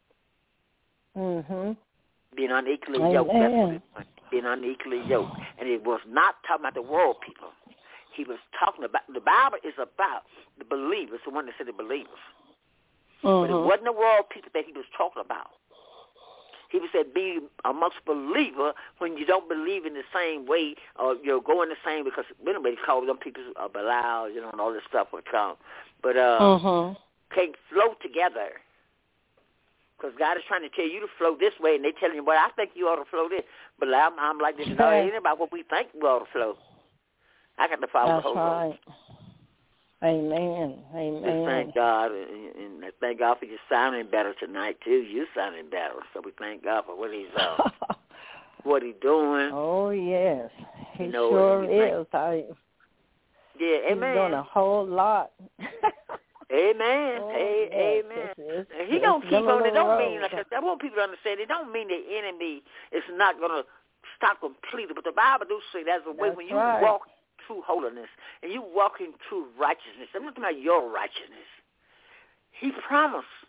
S5: Mhm.
S3: Being unequally
S5: Amen.
S3: yoked. That's what it was. Being unequally yoked. And it was not talking about the world people. He was talking about, the Bible is about the believers, the one that said the believers.
S5: Mm-hmm.
S3: But it wasn't the world people that he was talking about. He said be amongst believers when you don't believe in the same way or you're going the same, because anybody calls them people uh, Belial, you know, and all this stuff would come. But uh,
S5: mm-hmm.
S3: can't flow together. Because God is trying to tell you to flow this way, and they telling you, well, I think you ought to flow this. But I'm, I'm like this. No, it ain't about what we think we ought to flow. I got to follow
S5: That's
S3: the whole
S5: right.
S3: road.
S5: Amen.
S3: Just
S5: Amen.
S3: thank God, and, and thank God for you sounding better tonight too. You sounding better, so we thank God for what He's uh, what He's doing.
S5: Oh yes, He
S3: you know,
S5: sure
S3: is.
S5: I,
S3: yeah,
S5: he's
S3: amen.
S5: doing a whole lot.
S3: Amen.
S5: Oh,
S3: hey,
S5: yes,
S3: amen.
S5: it's, it's,
S3: he gonna
S5: it's
S3: keep on. It don't
S5: road.
S3: mean like I want people to understand. It don't mean the enemy is not gonna stop completely. But the Bible do say there's a way
S5: That's
S3: when you
S5: right.
S3: walk true holiness and you walk in true righteousness. I'm not talking about your righteousness. He promised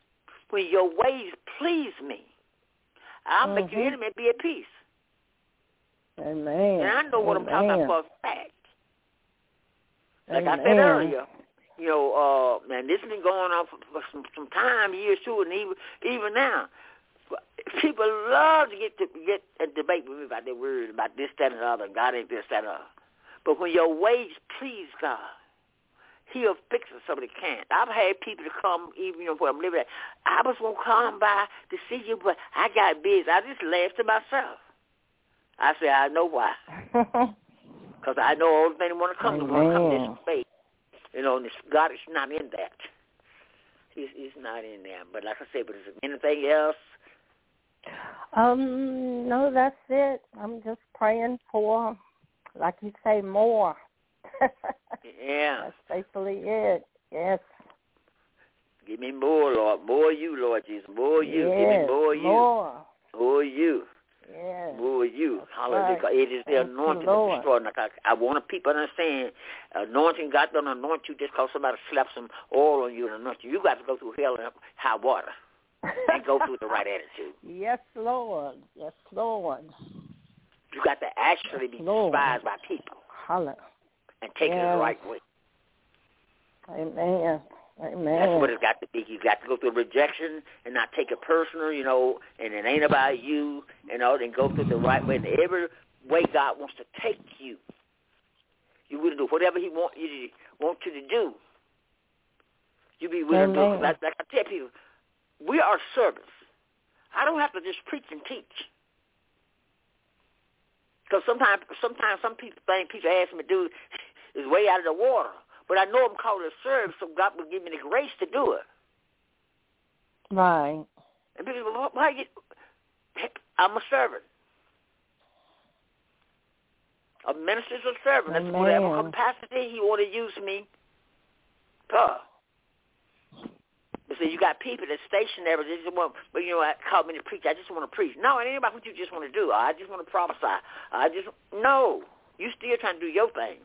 S3: when your ways please me, I'll mm-hmm. make your enemy be at peace.
S5: Amen.
S3: And I know what
S5: Amen.
S3: I'm talking about for a fact. Like
S5: Amen.
S3: I said earlier, you know, uh, man, this has been going on for, for some, some time, years too, and even even now. People love to get to get and debate with me about their words, about this, that, and the other. God ain't this, that, and the other. But when your ways please God, He'll fix it so they can't. I've had people to come, even you know, where I'm living at. I was going to come by to see you, but I got busy. I just laughed to myself. I said, I know why. Because I know all the thing they want to come, they want to come this way. You know, and God is not in that. He's, he's not in there. But like I said, but is there anything else?
S5: Um, no, that's it. I'm just praying for, like you say, more.
S3: Yeah.
S5: That's basically it. Yes.
S3: Give me more, Lord. More you, Lord Jesus. More you.
S5: Yes,
S3: Give me more you.
S5: More.
S3: More you.
S5: Yes.
S3: More you.
S5: That's
S3: Hallelujah.
S5: Right.
S3: It is the
S5: Thank
S3: anointing
S5: you, Lord.
S3: to destroy. Like I, I want people to understand, anointing, God don't anoint you just because somebody slaps some oil on you and anoint you. You got to go through hell and high water and go through the right attitude.
S5: Yes, Lord. Yes, Lord.
S3: You got to actually be
S5: Lord.
S3: despised by people.
S5: Hallelujah.
S3: And take
S5: yes.
S3: it the right way.
S5: Amen. Amen.
S3: That's what it's got to be. You got to go through rejection and not take it personal, you know, and it ain't about you, you know, and go through the right way. And every way God wants to take you, you will do whatever He want you to want you to do. You be willing to do it. Like, like I tell people, we are servants. I don't have to just preach and teach. Because sometimes, sometimes some people think people ask me to do is way out of the water. But I know I'm called to serve, so God will give me the grace to do it.
S5: Right.
S3: And people go, why you? I'm a servant. A minister's a servant. That's whatever capacity He want to use me. Huh. So you got people that stationary. They just want, but you know, I called me to preach. I just want to preach. No, it ain't about what you just want to do. I just want to prophesy. I just no. You still trying to do your thing.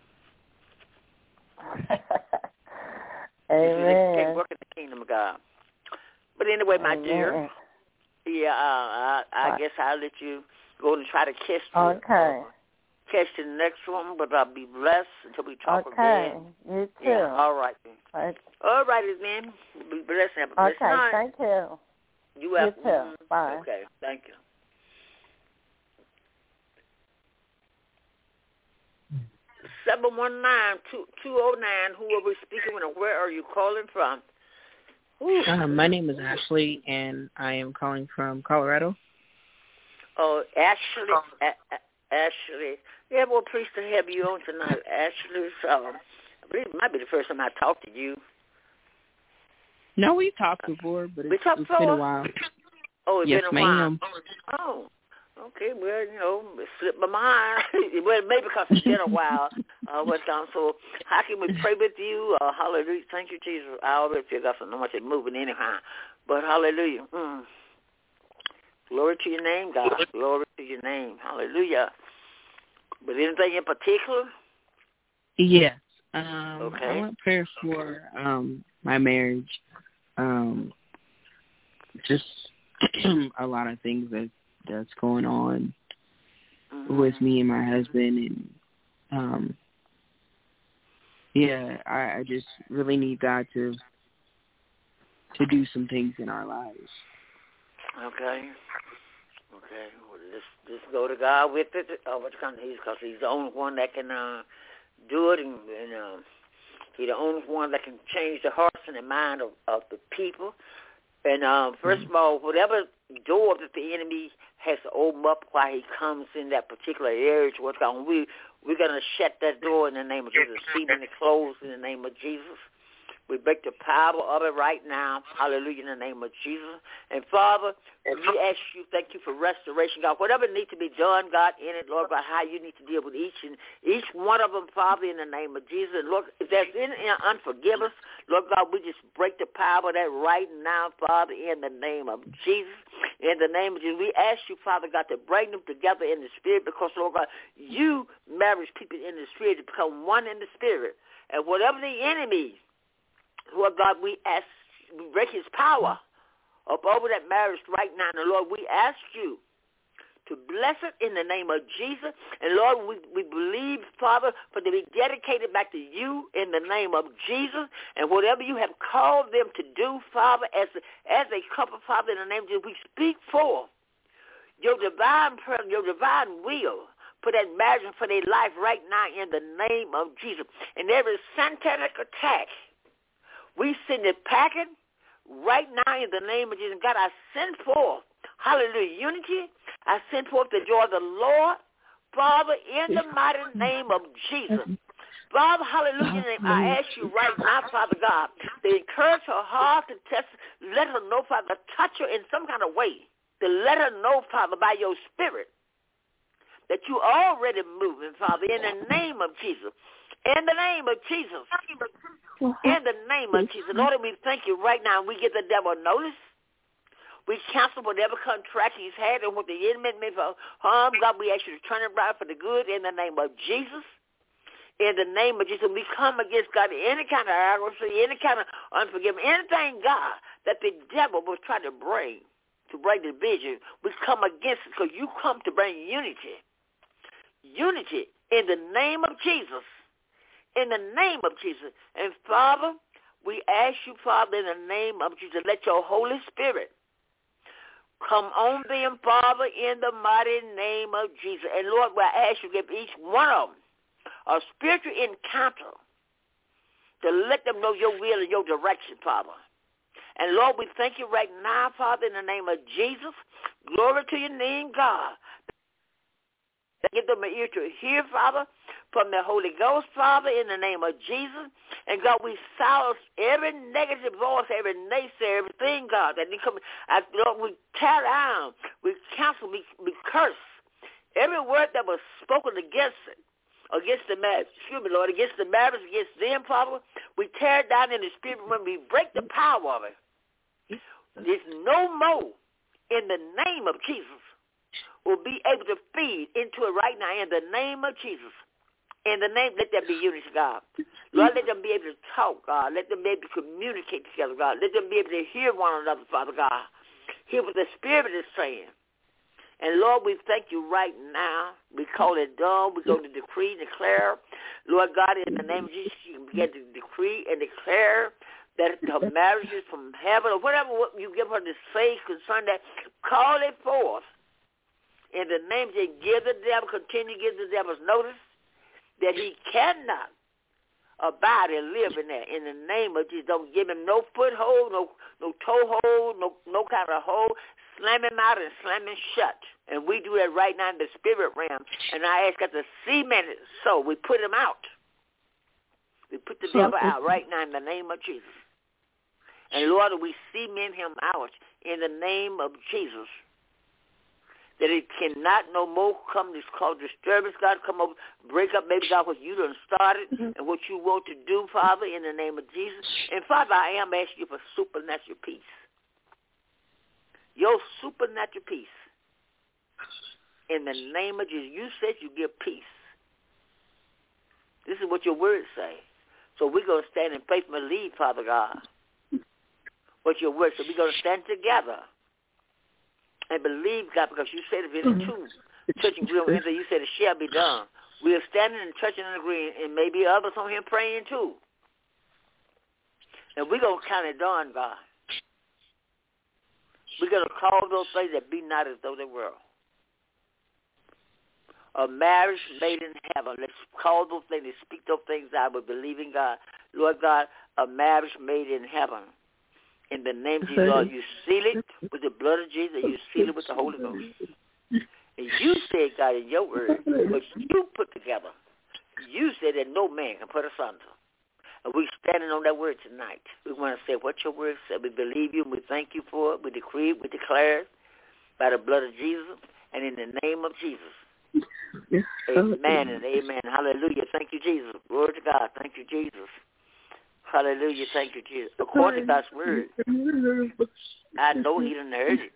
S5: Amen.
S3: You can't work in the kingdom of God. But anyway, my
S5: Amen.
S3: dear, yeah, uh, I, I guess I'll let you go and try to catch the,
S5: okay.
S3: uh, catch the next one. But I'll be blessed until we talk
S5: okay.
S3: again.
S5: You too.
S3: Yeah, all right then.
S5: Right.
S3: All righty then. Be blessed. Have a blessed
S5: okay.
S3: night.
S5: Thank you.
S3: You, have,
S5: you too. Mm, Bye.
S3: Okay. Thank you. seven one nine, two oh nine, who are we speaking with and where are you calling from?
S6: Uh, my name is Ashley, and I am calling from Colorado.
S3: Oh, Ashley, a- a- Ashley. Yeah, well, pleased to have you on tonight, Ashley. Um, I believe it might be the first time I talked to you.
S6: No, we've talked before, but it's,
S3: talked
S6: it's
S3: before?
S6: been a while.
S3: Oh, it's
S6: yes,
S3: been a
S6: ma'am.
S3: while. Oh, okay. Well, you know, it slipped my mind. Well, maybe because it's been a while. Uh, but, um, so how can we pray with you? Uh, hallelujah. Thank you, Jesus. I already feel got so much moving anyhow. But hallelujah. Mm. Glory to your name, God. Glory to your name. Hallelujah. But anything in particular?
S6: Yes. Um,
S3: okay.
S6: I want prayer for um, my marriage. Um, just a lot of things that that's going on mm-hmm. with me and my husband, and um, yeah, I, I just really need God to to do some things in our lives.
S3: Okay. Okay. Well, let's just go to God with it. Oh, what's kind of, because He's the only one that can uh, do it, and, and uh, He's the only one that can change the hearts and the mind of, of the people. And uh, first of all, whatever door that the enemy has to open up while he comes in that particular area to what's going on, we, we're going to shut that door in the name of Jesus. Sealing it closed in the name of Jesus. We break the power of it right now. Hallelujah, in the name of Jesus. And, Father, we ask you, thank you for restoration, God. Whatever needs to be done, God, in it, Lord, about how you need to deal with each and each one of them, Father, in the name of Jesus. And, Lord, if there's any unforgiveness, Lord God, we just break the power of that right now, Father, in the name of Jesus. In the name of Jesus, we ask you, Father God, to bring them together in the Spirit because, Lord God, you marry people in the Spirit to become one in the Spirit. And whatever the enemy, Lord God, we ask, we break his power up over that marriage right now. And Lord, we ask you to bless it in the name of Jesus. And Lord, we, we believe, Father, for to be dedicated back to you in the name of Jesus. And whatever you have called them to do, Father, as a, as a couple, Father, in the name of Jesus, we speak for your divine prayer, your divine will for that marriage and for their life right now in the name of Jesus. And every satanic attack, we send it packing right now in the name of Jesus. God, I send forth, hallelujah, unity. I send forth the joy of the Lord, Father, in the mighty name of Jesus. Father, hallelujah, I ask you right now, Father God, to encourage her heart, to test, let her know, Father, touch her in some kind of way, to let her know, Father, by your spirit, that you already moving, Father, in the name of Jesus. In the name of Jesus. In the name of Jesus. Lord, we thank you right now. We give the devil notice. We cancel whatever contract he's had and what the enemy meant for harm. God, we ask you to turn it around for the good in the name of Jesus. In the name of Jesus, we come against, God, any kind of arrogance, any kind of unforgiveness, anything, God, that the devil was trying to bring, to bring division. We come against it because you come to bring unity. Unity in the name of Jesus. In the name of Jesus. And, Father, we ask you, Father, in the name of Jesus, let your Holy Spirit come on them, Father, in the mighty name of Jesus. And, Lord, we ask you to give each one of them a spiritual encounter to let them know your will and your direction, Father. And, Lord, we thank you right now, Father, in the name of Jesus. Glory to your name, God. Give them an ear to hear, Father, from the Holy Ghost, Father, in the name of Jesus. And, God, we silence every negative voice, every naysayer, everything, God, that they come. I, Lord, we tear down, we cancel, we, we curse every word that was spoken against it, against the marriage, excuse me, Lord, against the marriage, against them, Father. We tear it down in the spirit when we break the power of it. There's no more in the name of Jesus will be able to feed into it right now in the name of Jesus. In the name, let there be unity, God. Lord, let them be able to talk, God. Let them be able to communicate together, God. Let them be able to hear one another, Father God. Hear what the Spirit is saying. And, Lord, we thank you right now. We call it done. We go to decree and declare. Lord God, in the name of Jesus, you can begin to decree and declare that her marriage is from heaven or whatever you give her to say concerning that. Call it forth. In the name of Jesus, give the devil, continue to give the devil's notice that he cannot abide and live in that. In the name of Jesus, don't give him no foothold, no no toehold, no no kind of hole. Slam him out and slam him shut. And we do that right now in the spirit realm. And I ask God to cement it so we put him out. We put the devil out right now in the name of Jesus. And Lord, we cement him out in the name of Jesus. That it cannot no more come this called disturbance, God, come over, break up, maybe, God, what you done started mm-hmm. and what you want to do, Father, in the name of Jesus. And, Father, I am asking you for supernatural peace. Your supernatural peace. In the name of Jesus. You said you give peace. This is what your words say. So we're going to stand in faith and believe, Father God, what your words say. We're going to stand together. And believe, God, because you said if it's two touching agree on anything, you said it shall be done. We are standing and touching and agreeing, and maybe others on here praying too. And we're going to count it done, God. We're going to call those things that be not as though they were. A marriage made in heaven. Let's call those things, let's speak those things out. We believe in God. Lord God, a marriage made in heaven. In the name of Jesus, Lord, you seal it with the blood of Jesus, and you seal it with the Holy Ghost. And you said, God, in your word, what you put together, you said that no man can put asunder. And we're standing on that word tonight. We want to say what your word said. We believe you, and we thank you for it. We decree it, we declare it by the blood of Jesus, and in the name of Jesus. Amen and amen. Hallelujah. Thank you, Jesus. Glory to God. Thank you, Jesus. Hallelujah. Thank you, Jesus. According to God's word, I know he done heard it.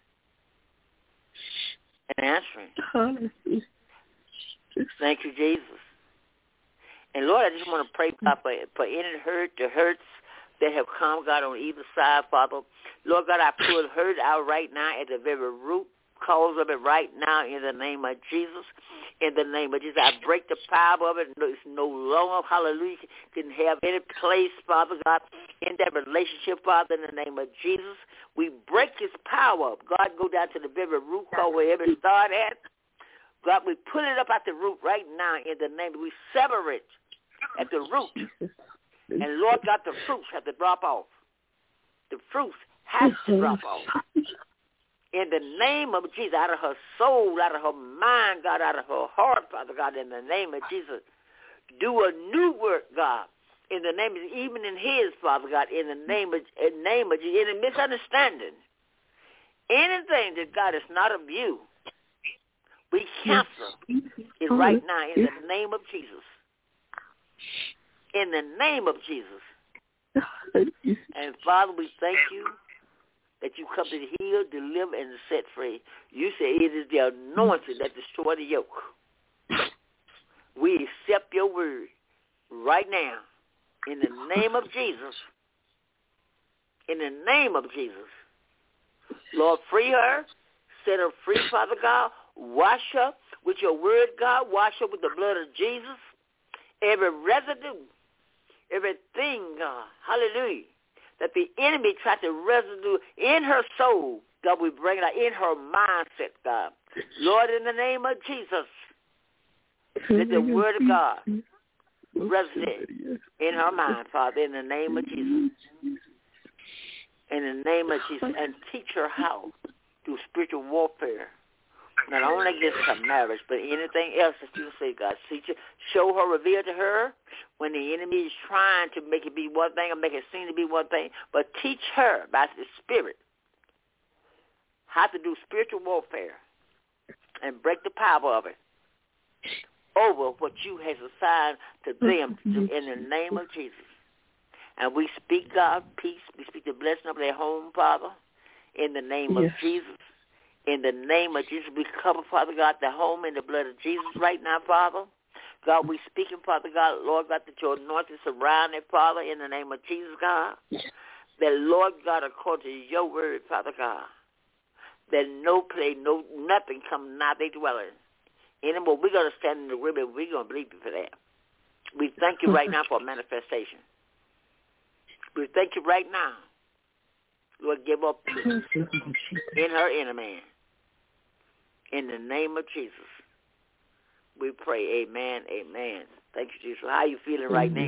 S3: And answering. Thank you, Jesus. And Lord, I just want to pray, God, for, for any hurt, the hurts, that have come, God, on either side, Father. Lord God, I pull hurt out right now at the very root cause of it right now in the name of Jesus. In the name of Jesus, I break the power of it. It's no longer, hallelujah, can have any place, Father God, in that relationship, Father, in the name of Jesus. We break his power up. God, go down to the very root cause wherever it started at. God, we pull it up at the root right now in the name. We sever it at the root. And Lord God, the fruits have to drop off. The fruits have to drop off. In the name of Jesus, out of her soul, out of her mind, God, out of her heart, Father God, in the name of Jesus, do a new work, God, in the name of, even in his, Father God, in the name of, in the name of Jesus, in a misunderstanding. Anything that, God, is not of you, we cancel it right now in the name of Jesus. In the name of Jesus. And, Father, we thank you that you come to heal, deliver, and set free. You say it is the anointing that destroys the yoke. We accept your word right now in the name of Jesus. In the name of Jesus. Lord, free her. Set her free, Father God. Wash her with your word, God. Wash her with the blood of Jesus. Every residue, everything, God. Hallelujah. That the enemy tried to residue in her soul, God, we bring it out in her mindset, God. Lord, in the name of Jesus, let the word of God resonate in her mind, Father, in the name of Jesus. In the name of Jesus. And teach her how through spiritual warfare. Not only against her marriage, but anything else that you say, God. Teach her, show her, reveal to her when the enemy is trying to make it be one thing or make it seem to be one thing. But teach her by the Spirit how to do spiritual warfare and break the power of it over what you have assigned to them to do in the name of Jesus. And we speak, God, peace. We speak the blessing of their home, Father, in the name yes. of Jesus. In the name of Jesus, we cover, Father God, the home in the blood of Jesus right now, Father. God, we speaking, Father God, Lord God, that your anointing surround it, Father, in the name of Jesus, God. That, Lord God, according to your word, Father God, that no plague, no nothing come nigh their dwelling anymore. We're going to stand in the river. We're going to believe you for that. We thank you right now for manifestation. We thank you right now. Lord, give up peace in her inner man. In the name of Jesus, we pray, amen, amen. Thank you, Jesus. How are you feeling right now?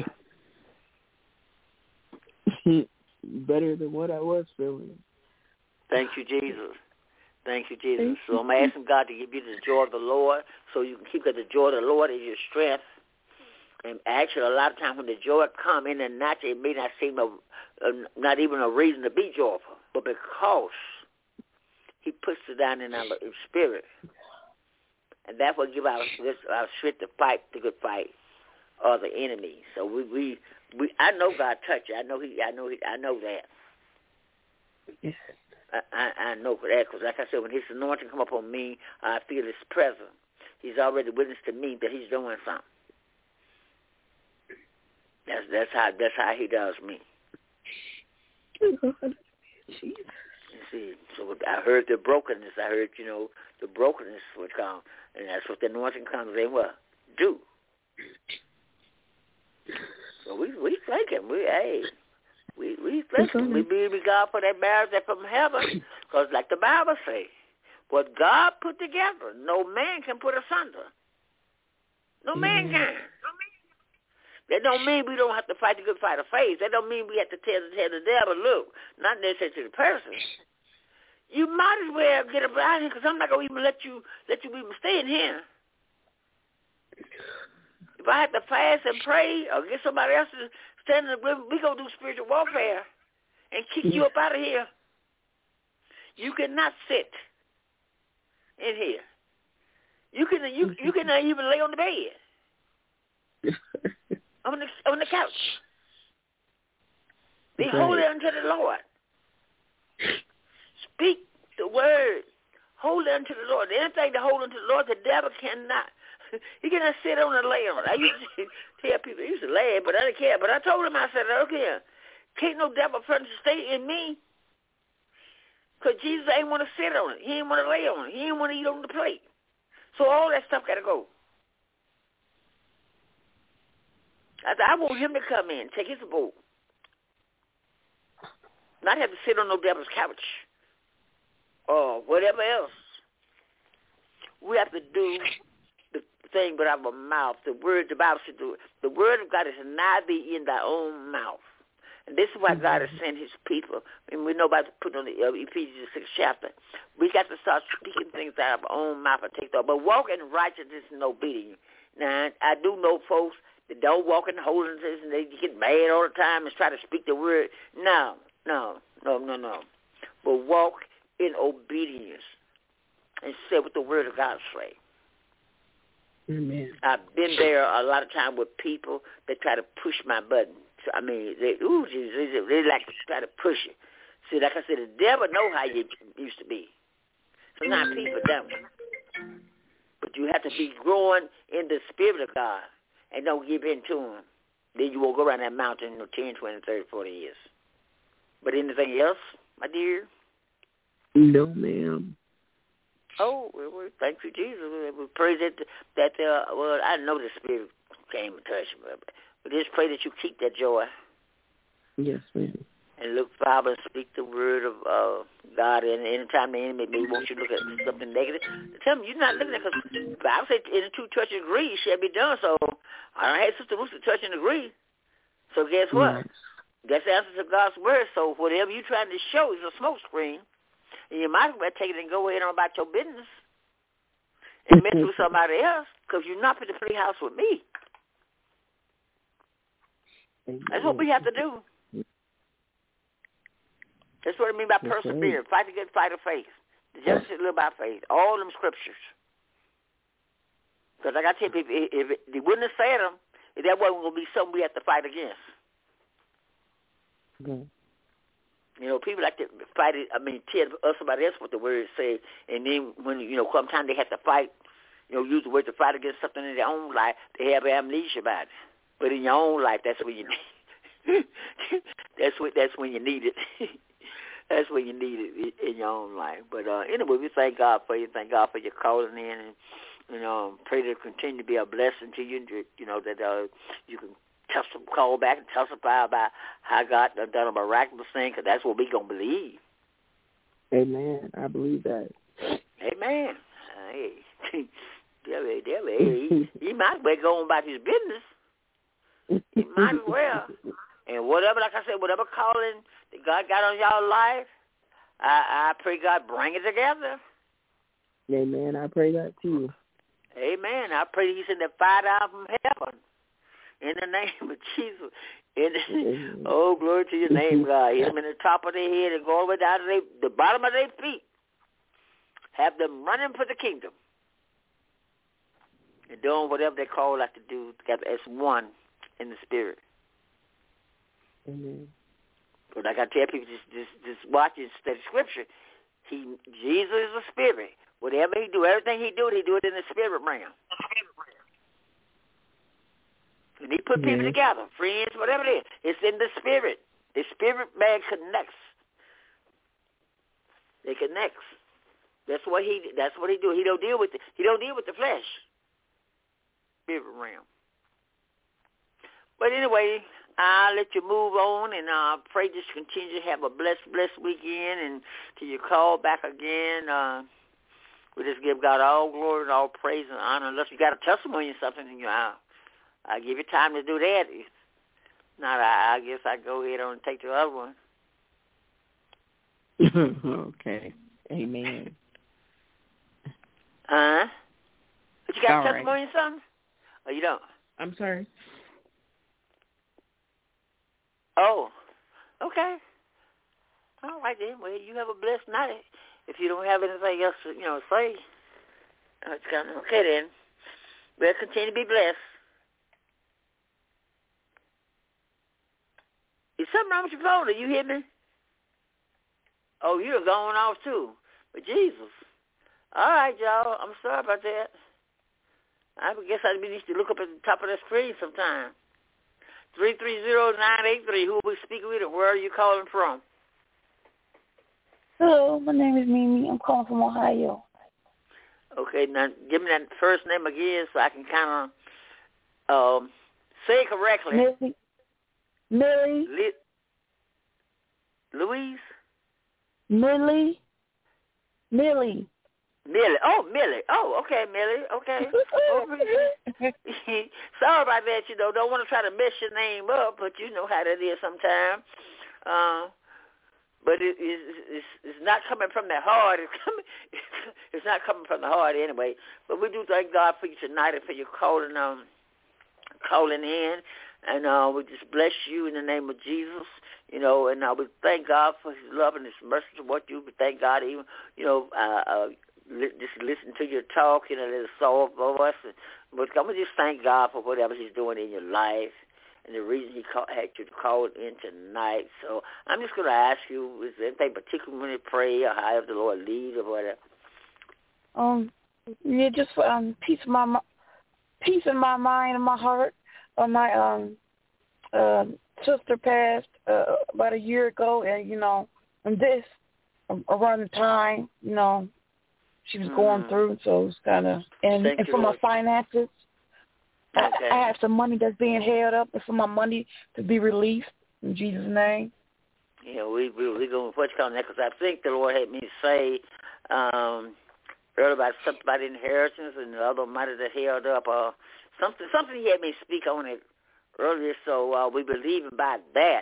S6: Better than what I was feeling.
S3: Thank you, Jesus. Thank you, Jesus. So I'm asking God to give you the joy of the Lord so you can keep the joy of the Lord as your strength. And actually, a lot of times when the joy comes in the natural, it may not seem a, a, not even a reason to be joyful, but because he puts it down in our spirit. And that's what gives our, our strength to fight the good fight of the enemy. So we, we, we I know God touched you. I know he, I know he, I know that.
S6: Yes.
S3: I, I, I know that because, like I said, when his anointing come up on me, I feel his presence. He's already witnessed to me that he's doing something. That's that's how that's how he does me. You see, so I heard the brokenness. I heard, you know, the brokenness would come, and that's what the anointing comes in. What do? So we we thinking we hey we we thinking we believe God for that marriage that from heaven, because like the Bible say, what God put together, no man can put asunder. No man can. That don't mean we don't have to fight the good fight of faith. That don't mean we have to tell, tell the devil, look, not necessarily to the person. You might as well get up out here because I'm not going to even let you let you even stay in here. If I have to fast and pray or get somebody else to stand in the river, we going to do spiritual warfare and kick you up out of here. You cannot sit in here. You can you you cannot even lay on the bed. On the, on the couch. Be
S6: right.
S3: holy unto the Lord. Speak the word. Hold unto the Lord. Anything to hold unto the Lord, the devil cannot. He cannot sit on and lay on it. I used to tell people, I used to lay, but I didn't care. But I told him, I said, I don't care. Can't no devil friend stay in me. Because Jesus ain't want to sit on it. He ain't want to lay on it. He ain't want to eat on the plate. So all that stuff got to go. I said, I want him to come in, take his boat. Not have to sit on no devil's couch or whatever else. We have to do the thing with our mouth. The word, the Bible says, the word of God is nigh thee in thy own mouth. And this is why God has sent his people. And we know about to put on the uh, Ephesians sixth chapter. We got to start speaking things out of our own mouth and take thought. But walk in righteousness and obedience. Now, I do know folks that don't walk in holiness and they get mad all the time and try to speak the word. No, no, no, no, no. But walk in obedience and say what the word of God say.
S6: Amen.
S3: I've been there a lot of time with people that try to push my button. I mean, they, ooh, they, they like to try to push it. See, like I said, the devil know how you used to be. Sometimes people don't. But you have to be growing in the spirit of God and don't give in to him. Then you won't go around that mountain in ten, twenty, thirty, forty years. But anything else, my dear?
S6: No, ma'am.
S3: Oh, well, well, thank you, Jesus. We pray that, that uh, well, I know the Spirit came and touched me, but we just pray that you keep that joy.
S6: Yes, ma'am.
S3: And look, Father, and speak the word of uh, God. And anytime the enemy may want you to look at something negative, tell them you're not looking at it, because the Bible says, in the two touch and agree, it shall be done. So I don't have Sister Ruth to touch and agree. So guess what?
S6: Yes.
S3: That's the answer to God's word. So whatever you're trying to show is a smoke screen. And you might as well take it and go ahead on about your business and mess with somebody else, because you're not going to play house with me. That's what we have to do. That's what I mean by persevere. Fight a good fight of faith. The just should live by faith. All them scriptures. Because like I tell people, if, if it, they wouldn't have said them, if that wasn't going to be something we have to fight against.
S6: Okay.
S3: You know, people like to fight it, I mean, tell us somebody else what the words say, and then when, you know, sometimes they have to fight, you know, use the word to fight against something in their own life, they have amnesia about it. But in your own life, that's when you need that's when that's when you need it. That's when you need it in your own life. But uh, anyway, we thank God for you. Thank God for your calling in, and you know, pray that it continue to be a blessing to you. You know that uh, you can testify, call back and testify about how God done a miraculous thing, because that's what we gonna believe.
S6: Amen. I believe that.
S3: Amen. Hey, devil, devil, hey, he, he might as well go on about his business. He might as well. And whatever, like I said, whatever calling that God got on y'all life, I, I pray God bring it together.
S6: Amen. I pray that too.
S3: Amen. I pray He send the fire down from heaven in the name of Jesus. In the, oh, glory to your name, God. Hit them in the top of their head and go all the way down to their, the bottom of their feet. Have them running for the kingdom and doing whatever they call us to do together as one in the spirit.
S6: Amen.
S3: But like I tell people, just just just watch and study Scripture. He Jesus is a spirit. Whatever he do, everything he do, he do it in the spirit realm. And he put people
S6: Yeah.
S3: together, friends, whatever it is. It's in the spirit. The spirit man connects. They connects. That's what he. That's what he do. He don't deal with the, He don't deal with the flesh. Spirit realm. But anyway, I'll let you move on, and I uh, pray just continue to have a blessed, blessed weekend. And till you call back again, uh, we just give God all glory and all praise and honor. Unless you got a testimony or something, you know, I'll, I'll give you time to do that. If not, I, I guess I go ahead on and take the other one.
S6: Okay. Amen.
S3: Uh-huh. But you got
S6: All
S3: a testimony
S6: right.
S3: or something? Or you don't?
S6: I'm sorry.
S3: Oh, okay. All right then. Well, you have a blessed night. If you don't have anything else to, you know, say, it's kind of okay then. We'll continue to be blessed. Is something wrong with your phone? Do you hear me? Oh, you're going off too. But Jesus. All right, y'all. I'm sorry about that. I guess I need to look up at the top of the screen sometime. three three zero, nine eight three. Who will we speaking with and where are you calling from?
S7: Hello, my name is Mimi. I'm calling from Ohio.
S3: Okay, now give me that first name again so I can kind of um, say it correctly.
S7: Millie. Millie.
S3: Li- Louise? Millie.
S7: Millie. Millie.
S3: Millie. Oh, Millie. Oh, okay, Millie. Okay. Sorry about that, you know. Don't want to try to mess your name up, but you know how that is sometimes. Uh, but it, it, it's, it's not coming from the heart. It's, coming, it's not coming from the heart anyway. But we do thank God for you tonight and for your calling, um, calling in. And uh, we just bless you in the name of Jesus, you know, and uh, we thank God for his love and his mercy toward you. We thank God even, you know, uh, uh, li- just listen to your talk, you know, let it solve for us. And, but I'm going to just thank God for whatever he's doing in your life and the reason he call, had you called in tonight. So I'm just going to ask you, is there anything particular when you pray or however the Lord leads or whatever?
S7: Um, yeah, just for um, peace of my peace in my mind and my heart. Uh, my um uh, sister passed uh, about a year ago, and you know, and this around the time, you know, she was mm. going through, so it's kind of and, and for my finances, okay. I, I have some money that's being held up, and for my money to be released in Jesus' name.
S3: Yeah, we we we going what you call that because I think the Lord had me say um, earlier about something about inheritance and the other money that held up. Uh, Something, something he had me speak on it earlier, so uh, we believe by that,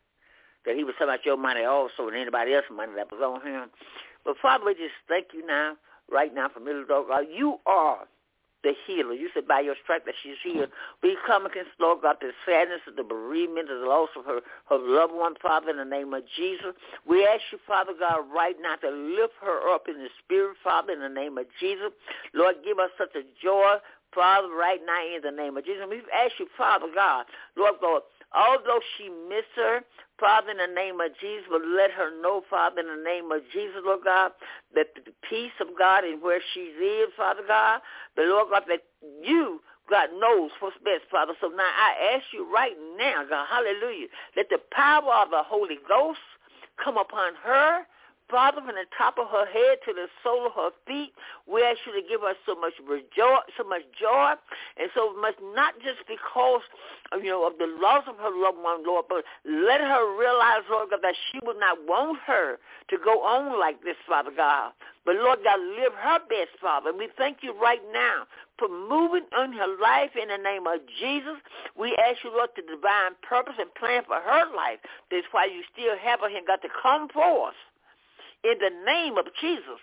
S3: that he was talking about your money also and anybody else's money that was on him. But Father, we just thank you now, right now, for middle of God. You are the healer. You said by your strength that she's healed. We come against, Lord God, the sadness of the bereavement, of the loss of her, her loved one, Father, in the name of Jesus. We ask you, Father God, right now to lift her up in the spirit, Father, in the name of Jesus. Lord, give us such a joy, Father, right now in the name of Jesus. And we've asked you, Father God, Lord God, although she missed her, Father, in the name of Jesus, but let her know, Father, in the name of Jesus, Lord God, that the peace of God in where she is, Father God, but Lord God, that you, God, knows what's best, Father. So now I ask you right now, God, hallelujah, let the power of the Holy Ghost come upon her, Father, from the top of her head to the sole of her feet. We ask you to give her so much joy, so much joy, and so much not just because of, you know, of the loss of her loved one, Lord, but let her realize, Lord God, that she would not want her to go on like this, Father God. But, Lord God, live her best, Father. And we thank you right now for moving in her life in the name of Jesus. We ask you, Lord, the divine purpose and plan for her life. That's why you still have her and got to come forth. In the name of Jesus,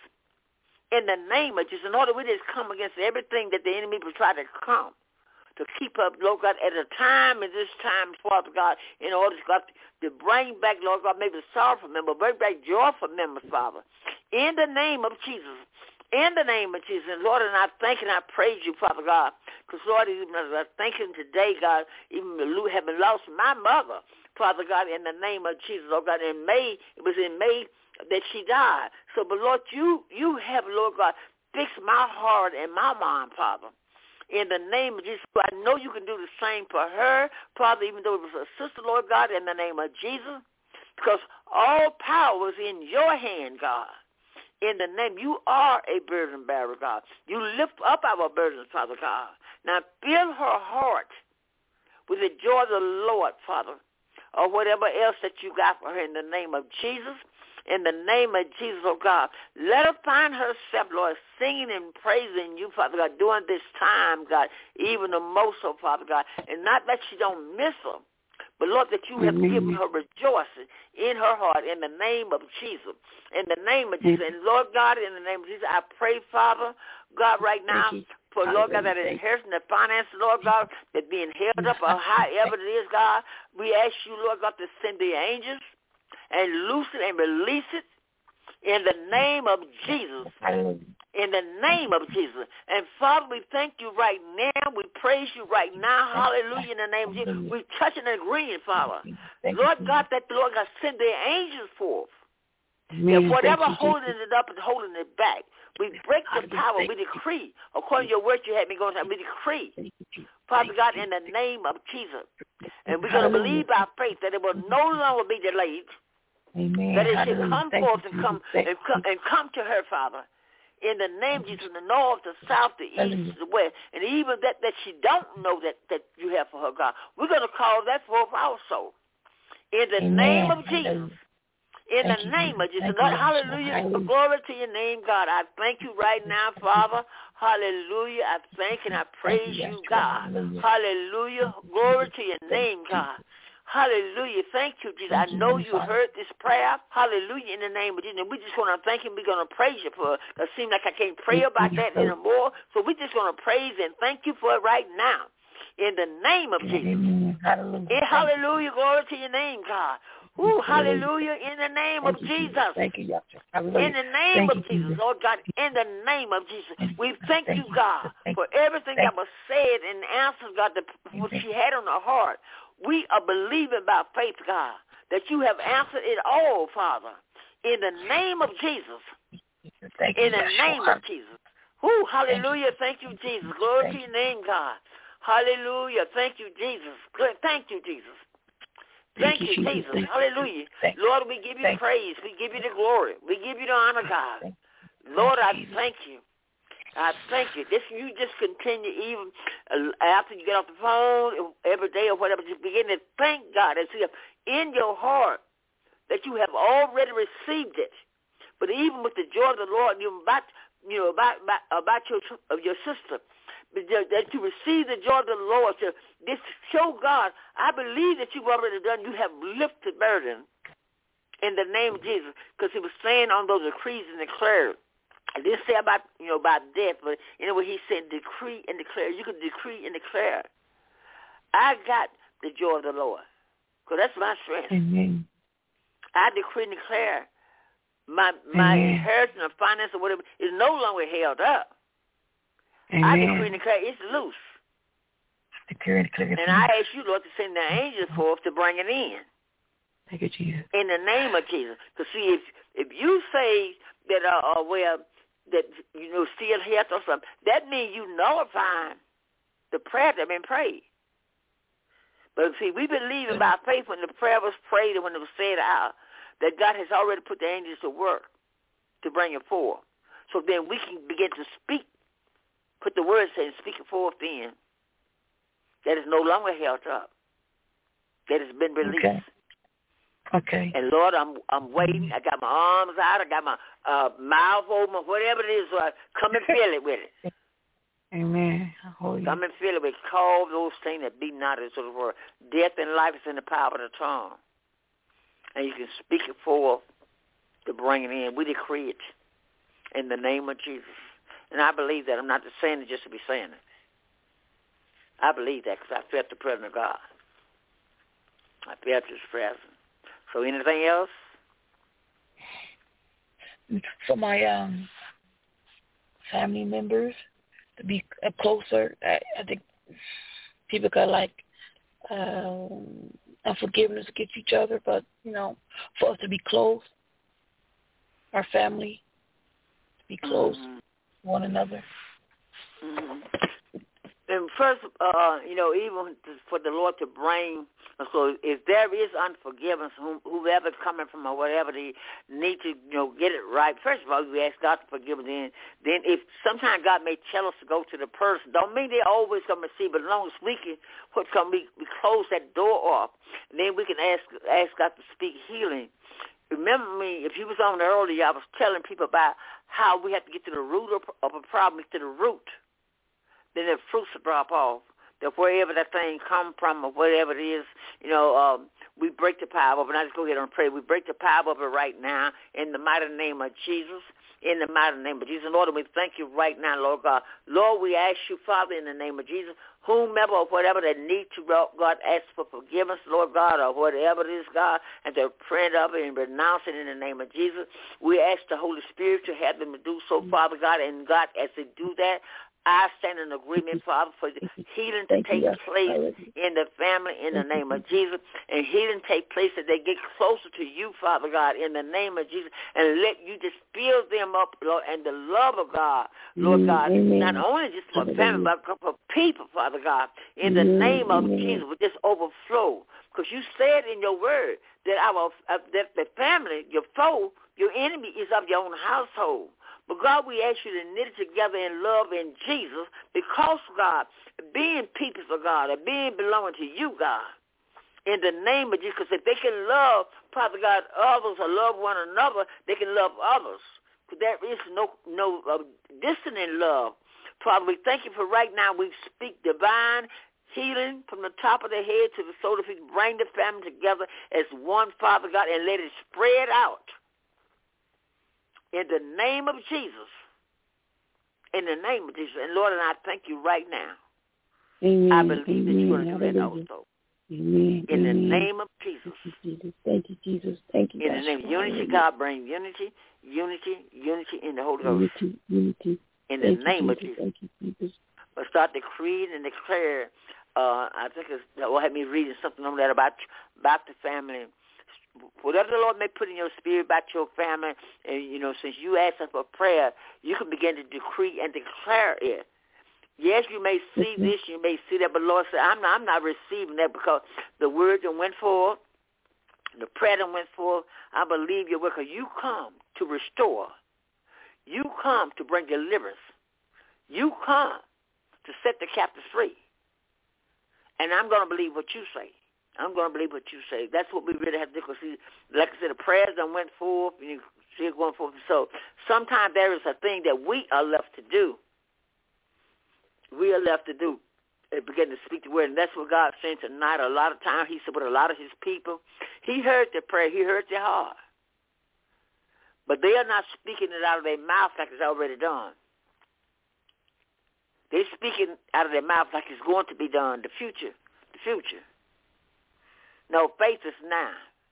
S3: in the name of Jesus, in order we just come against everything that the enemy will try to come to keep up, Lord God, at a time in this time, Father God, in order God, to bring back, Lord God, maybe sorrow for them, but bring back joy for them, Father. In the name of Jesus, in the name of Jesus, and Lord, and I thank and I praise you, Father God, because Lord, even as I thank you today, God, even having lost my mother, Father God, in the name of Jesus, Lord God, in May, it was in May that she died. So, but Lord, you you have, Lord God, fixed my heart and my mind, Father. In the name of Jesus, I know you can do the same for her, Father, even though it was a sister, Lord God, in the name of Jesus, because all power is in your hand, God. In the name, you are a burden bearer, God. You lift up our burdens, Father God. Now, fill her heart with the joy of the Lord, Father, or whatever else that you got for her in the name of Jesus. In the name of Jesus, oh God, let her find herself, Lord, singing and praising you, Father God, during this time, God, even the most, oh Father God, and not that she don't miss her, but Lord, that you have given her rejoicing in her heart in the name of Jesus, in the name of Jesus. And Lord God, in the name of Jesus, I pray, Father, God, right now, for, Lord God, that inheritance, the finances, Lord God, that being held up or however it is, God, we ask you, Lord God, to send the angels and loose it and release it in the name of Jesus. In the name of Jesus. And Father, we thank you right now. We praise you right now. Hallelujah, in the name of Jesus. We touch and agree, Father. Lord God, that the Lord God send their angels forth. And whatever holding it up and holding it back, we break the power. We decree, according to your word you had me going to, we decree, Father God, in the name of Jesus, And we're going to believe by faith that it will no longer be delayed.
S7: Amen.
S3: That it should
S7: Hallelujah.
S3: come
S7: Thank
S3: forth
S7: you,
S3: and come,
S7: Thank
S3: and come and come to her, Father. In the name of Jesus, the north, the south, the east, the west, and even that, that she don't know that, that you have for her, God. We're going to call that forth also. In the
S7: Amen.
S3: name of Jesus. In
S7: thank
S3: the
S7: you,
S3: name of Jesus.
S7: Thank
S3: God,
S7: you,
S3: hallelujah.
S7: hallelujah.
S3: Glory to your name, God. I thank you right now, Father. Hallelujah. I thank and I praise you, God. Hallelujah. hallelujah. Glory to your name, God. Hallelujah. Thank you, Jesus. I know you heard this prayer. Hallelujah. In the name of Jesus. And we just want to thank you. We're going to praise you for it. It seems like I can't pray about that anymore. So we're just going to praise and thank you for it right now. In the name of Jesus.
S7: Amen. Hallelujah.
S3: In hallelujah. Glory to your name, God. Ooh, hallelujah. In the name of Jesus.
S7: Thank you,
S3: In the name of Jesus. Lord God, in the name of Jesus. We thank you, God, for everything that was said and answered, God, what she had on her heart. We are believing by faith, God, that you have answered it all, Father, in the name of Jesus. In the name of Jesus. Ooh, hallelujah. Thank you, Jesus. Glory to your name, God. Hallelujah. Thank you, Jesus. Thank you, Jesus. Thank you, Jesus. Hallelujah. Lord, we give you praise. We give you the glory. We give you the honor, God. Lord, I thank you. I thank you. This you just continue even after you get off the phone every day or whatever. Just begin to thank God and see in your heart that you have already received it. But even with the joy of the Lord, you about you know about about, about your of your sister, that you receive the joy of the Lord. To this show God, I believe that you've already done. You have lifted burden in the name of Jesus, because He was saying on those decrees and declared. I didn't say about, you know, about death, but anyway, He said decree and declare. You can decree and declare. I got the joy of the Lord, because that's my strength.
S7: Amen.
S3: I decree and declare my my Amen. Inheritance or finance or whatever is no longer held up. Amen. I decree and declare it's loose.
S7: Decree and declare.
S3: And I ask you, Lord, to send the angels forth to bring it in.
S7: Thank you, Jesus.
S3: In the name of Jesus. Because see, if if you say that, uh, uh well, that, you know, still health or something, that means you nullify the prayer that been prayed. But see, we believe in by faith when the prayer was prayed and when it was said out, that God has already put the angels to work to bring it forth. So then we can begin to speak, put the words in, speak it forth in. That is no longer held up. That has been released.
S7: Okay. Okay.
S3: And Lord, I'm I'm waiting. I got my arms out. I got my uh, mouth open. Whatever it is, uh, come and fill it with it.
S7: Amen.
S3: Come and fill it with. Call those things that be not as sort of word. Death and life is in the power of the tongue, and you can speak it forth to bring it in. We decree it in the name of Jesus, and I believe that. I'm not just saying it just to be saying it. I believe that because I felt the presence of God. I felt His presence. So anything else?
S7: For my um, family members to be uh, closer, I, I think people got like um, unforgiveness against each other, but, you know, for us to be close, our family, to be close mm-hmm. to one another.
S3: Mm-hmm. And first, uh, you know, even for the Lord to bring, so if there is unforgiveness, whoever's coming from or whatever, they need to, you know, get it right. First of all, we ask God to forgive them. Then, then if sometimes God may tell us to go to the person, don't mean they're always going to receive, but as long as we can, what can we, we close that door off, and then we can ask ask God to speak healing. Remember me, if you was on earlier, I was telling people about how we have to get to the root of, of a problem, to the root. Then the fruits will drop off. That wherever that thing come from or whatever it is, you know, um, we break the power of it. And I just go ahead and pray. We break the power of it right now in the mighty name of Jesus. In the mighty name of Jesus. Lord, we thank you right now, Lord God. Lord, we ask you, Father, in the name of Jesus, whomever or whatever that need to, God, ask for forgiveness, Lord God, or whatever it is, God, and to pray of it and renounce it in the name of Jesus. We ask the Holy Spirit to have them to do so, Father God, and God, as they do that, I stand in agreement, Father, for healing to take place in the family in the name of Jesus, and healing take place that they get closer to you, Father God, in the name of Jesus, and let you just fill them up, Lord, and the love of God, Lord God,
S7: Amen.
S3: not only just for family, but for people, Father God, in the name of
S7: Amen.
S3: Jesus, will just overflow. Because you said in your word that our uh, that the family, your foe, your enemy is of your own household. But God, we ask you to knit it together in love in Jesus because, God, being people for God or being belonging to you, God, in the name of Jesus, because if they can love, Father God, others or love one another, they can love others. Because there is no, no uh, distance in love. Father, we thank you for right now. We speak divine healing from the top of the head to the sole of the feet. Bring the family together as one, Father God, and let it spread out. In the name of Jesus. In the name of Jesus. And Lord, and I thank you right now.
S7: Amen.
S3: I believe
S7: Amen.
S3: that you're going to do that
S7: Hallelujah.
S3: also.
S7: Amen.
S3: In
S7: Amen.
S3: the name of Jesus.
S7: Thank you, Jesus. Thank you, Jesus. Thank you,
S3: In the name of unity, God, bring unity, unity, unity in the Holy Ghost.
S7: Unity, unity.
S3: In the
S7: Thank
S3: name
S7: you,
S3: of
S7: Jesus.
S3: Jesus.
S7: Thank you, Jesus.
S3: But start decreeing and declare. Uh, I think it's, will have me reading something on that about, about the family. Whatever the Lord may put in your spirit about your family, and, you know, since you asked us for prayer, you can begin to decree and declare it. Yes, you may see this, you may see that, but Lord said, I'm not, I'm not receiving that because the word that went forth, the prayer that went forth, I believe your word, because you come to restore. You come to bring deliverance. You come to set the captives free. And I'm going to believe what you say. I'm going to believe what you say. That's what we really have to do. Because, see, like I said, the prayers that went forth, and you see it going forth. So sometimes there is a thing that we are left to do. We are left to do and begin to speak the word. And that's what God's saying tonight. A lot of times he said with a lot of his people, he heard their prayer. He heard their heart. But they are not speaking it out of their mouth like it's already done. They're speaking out of their mouth like it's going to be done, the future, the future. No, faith is now.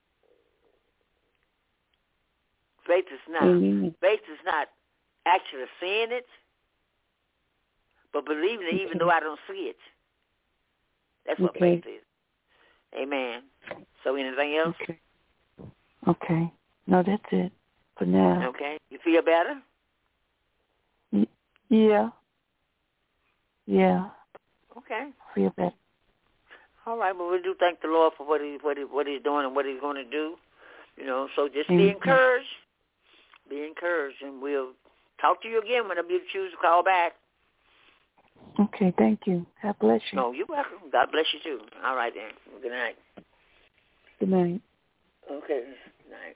S3: Faith is now. Mm-hmm. Faith is not actually seeing it, but believing it even though I don't see it. That's what
S7: okay.
S3: faith is. Amen. So anything else?
S7: Okay. Okay. No, that's it for now.
S3: Okay. You feel better?
S7: Y- yeah. Yeah.
S3: Okay.
S7: Feel better.
S3: All right, well, we do thank the Lord for what he what he what he's doing and what he's going to do. You know, so just
S7: mm-hmm.
S3: be encouraged. Be encouraged, and we'll talk to you again whenever you choose to call back.
S7: Okay, thank you. God bless you.
S3: No, you're welcome. God bless you too. All right then. Good night.
S7: Good night.
S3: Okay. Good night.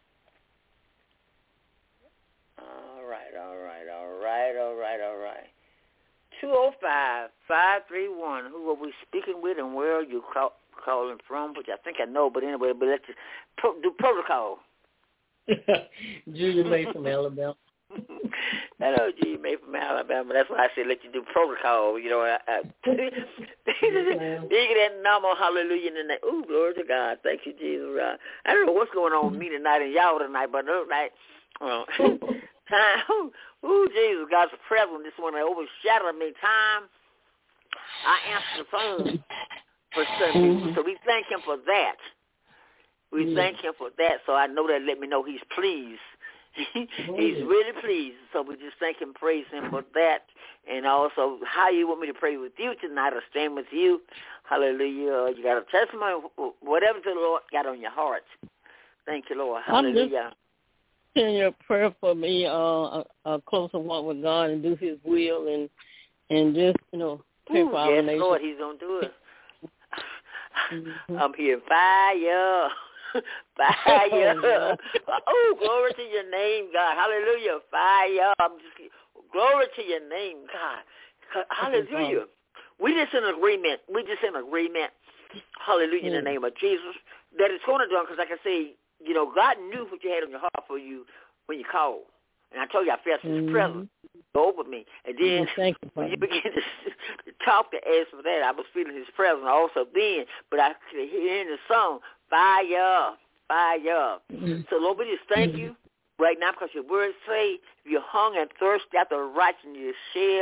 S3: All right, all right, all right, all right, all right. two oh five, five three one. Who are we speaking with and where are you call, calling from? Which I think I know, but anyway, but let's pro, do protocol.
S8: Julia May from Alabama.
S3: I know Julia May from Alabama. That's why I said let you do protocol. You know, I, I, bigger than normal. Hallelujah. And ooh, glory to God. Thank you, Jesus. Uh, I don't know what's going on with me tonight and y'all tonight, but tonight, uh, time. Ooh, ooh, Jesus, God's presence this morning overshadowed me. Time. I answered the phone for Sunday, so we thank him for that. We mm-hmm. thank him for that, so I know that let me know he's pleased. He's really pleased, so we just thank him, praise him for that, and also how you want me to pray with you tonight or stand with you. Hallelujah. You got a testimony, whatever the Lord got on your heart. Thank you, Lord. Hallelujah.
S8: Send your prayer for me, uh, a, a closer walk with God and do his will and and just, you know, pray
S3: Ooh,
S8: for our
S3: yes,
S8: nation.
S3: Lord, he's going to do it.
S8: Mm-hmm.
S3: I'm here, fire. Fire. Oh, glory to your name, God. Hallelujah. Fire. I'm just, glory to your name, God. Hallelujah. We just in agreement. We just in agreement. Hallelujah, in the name of Jesus. That it's going to do, because like I say, you know, God knew what you had on your heart for you when you called. And I told you I felt his mm-hmm. presence go over me. And then
S8: Thank you,
S3: when you begin to, to talk to ask for that, I was feeling his presence also then. But I could hear in the song, fire, fire. Mm-hmm. So, Lord, we just thank mm-hmm. you right now because your words say, if you're hungry and thirsty after righteousness, you share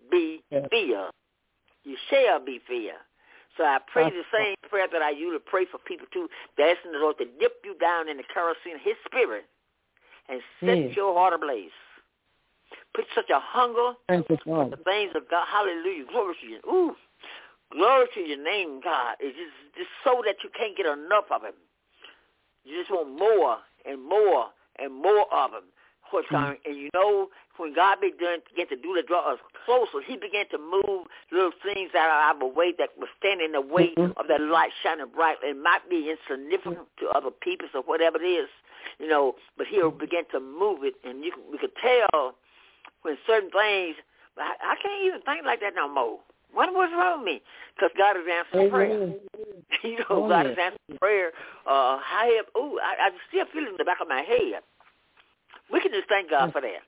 S3: be
S8: yes.
S3: filled. You shall be filled. So I pray the same prayer that I usually pray for people too, that asking the Lord to dip you down in the kerosene of His Spirit and set
S8: yes.
S3: your heart ablaze. Put such a hunger for the things of God. Hallelujah. Glory to you. Ooh. Glory to your name, God. It's just, just so that you can't get enough of Him. You just want more and more and more of Him. Mm-hmm. And you know, when God began to get to do to draw us closer, He began to move little things out of our way that were standing in the way mm-hmm. of that light shining bright. It might be insignificant to other people or whatever it is, you know, but He'll begin to move it, and you can, we could tell when certain things, but I, I can't even think like that no more. What was wrong with me? Because God is answering prayer. You know, oh, God yeah. is answering prayer. Uh, I have, ooh, I, I still feel it in the back of my head. We can just thank God for that.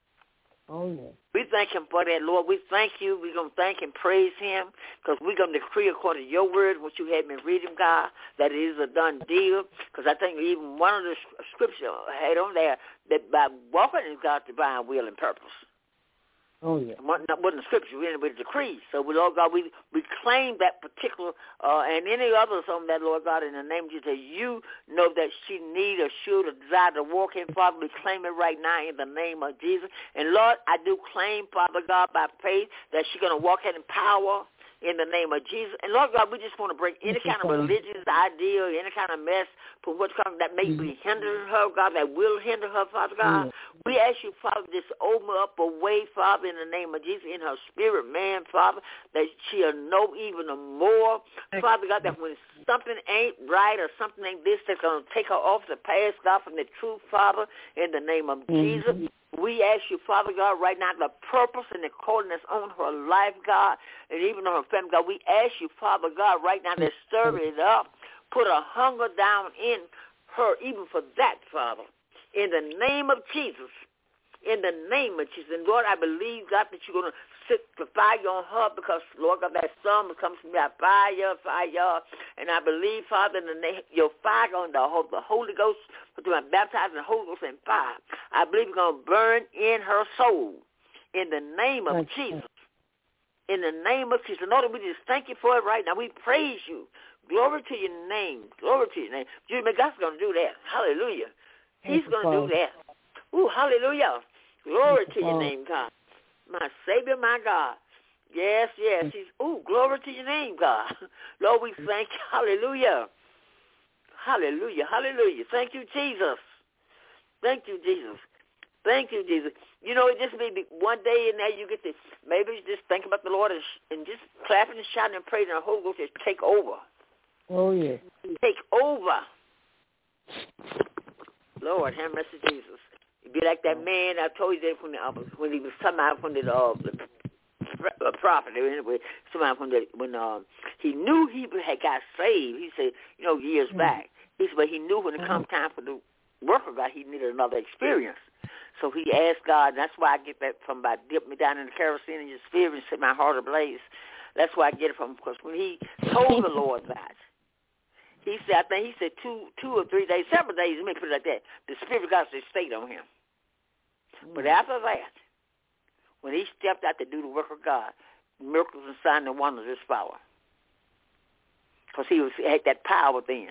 S8: Oh, yeah.
S3: We thank Him for that, Lord. We thank you. We're going to thank and praise Him because we're going to decree according to your word, what you had been reading, God, that it is a done deal. Because I think even one of the scriptures had on there that by walking in God's divine will and purpose.
S8: Oh, yeah.
S3: Not wasn't the scripture, we didn't decree. So, we, Lord God, we, we claim that particular, uh, and any others on that, Lord God, in the name of Jesus, you know that she need or should or desire to walk in, Father. We claim it right now in the name of Jesus. And, Lord, I do claim, Father God, by faith, that she's going to walk in power in the name of Jesus. And, Lord God, we just want to break any kind of religious idea, any kind of mess for what's coming that may be hindering her, God, that will hinder her, Father God. We ask you, Father, just open up a way, Father, in the name of Jesus, in her spirit, man, Father, that she'll know even more, Father God, that when something ain't right or something ain't this, that's going to take her off the path, God, from the truth, Father, in the name of mm-hmm. Jesus. We ask you, Father God, right now, the purpose and the calling that's on her life, God, and even on her family, God, we ask you, Father God, right now, to stir it up, put a hunger down in her, even for that, Father, in the name of Jesus, in the name of Jesus. And, Lord, I believe, God, that you're going to sit the fire on her because, Lord God, that sun comes from that fire, fire. And I believe, Father, in the name, your fire on the, the Holy Ghost, through my baptizing the Holy Ghost and fire. I believe it's going to burn in her soul in the name of Jesus. In the name of Jesus. Lord, we just thank you for it right now. We praise you. Glory to your name. Glory to your name. Jesus, God's going to do that. Hallelujah. He's going to do that. Ooh, hallelujah. Glory to your name, God. My Savior, my God. Yes, yes. He's, ooh, glory to your name, God. Lord, we thank you. Hallelujah. Hallelujah. Hallelujah. Thank you, Jesus. Thank you, Jesus. Thank you, Jesus. You know, it just may be one day in there you get to maybe just think about the Lord and, and just clapping and shouting and praising, and the Holy Ghost just take over.
S8: Oh, yeah.
S3: Take over. Lord, have mercy, Jesus. It'd be like that man I told you that when, uh, when he was coming out from the, uh, the uh, prophet. Anyway, somebody when, the, when uh, he knew he had got saved, he said, you know, years mm-hmm. back. He said, but he knew when it come time for the work of God, he needed another experience. So he asked God, and that's why I get that from by dip me down in the kerosene in your spirit and set my heart ablaze. That's why I get it from, because when he told the Lord that, he said, I think he said two two or three days, several days, let me put it like that, the Spirit of God just stayed on him. Mm. But after that, when he stepped out to do the work of God, miracles and signs and wonders just followed. Because he was he had that power then.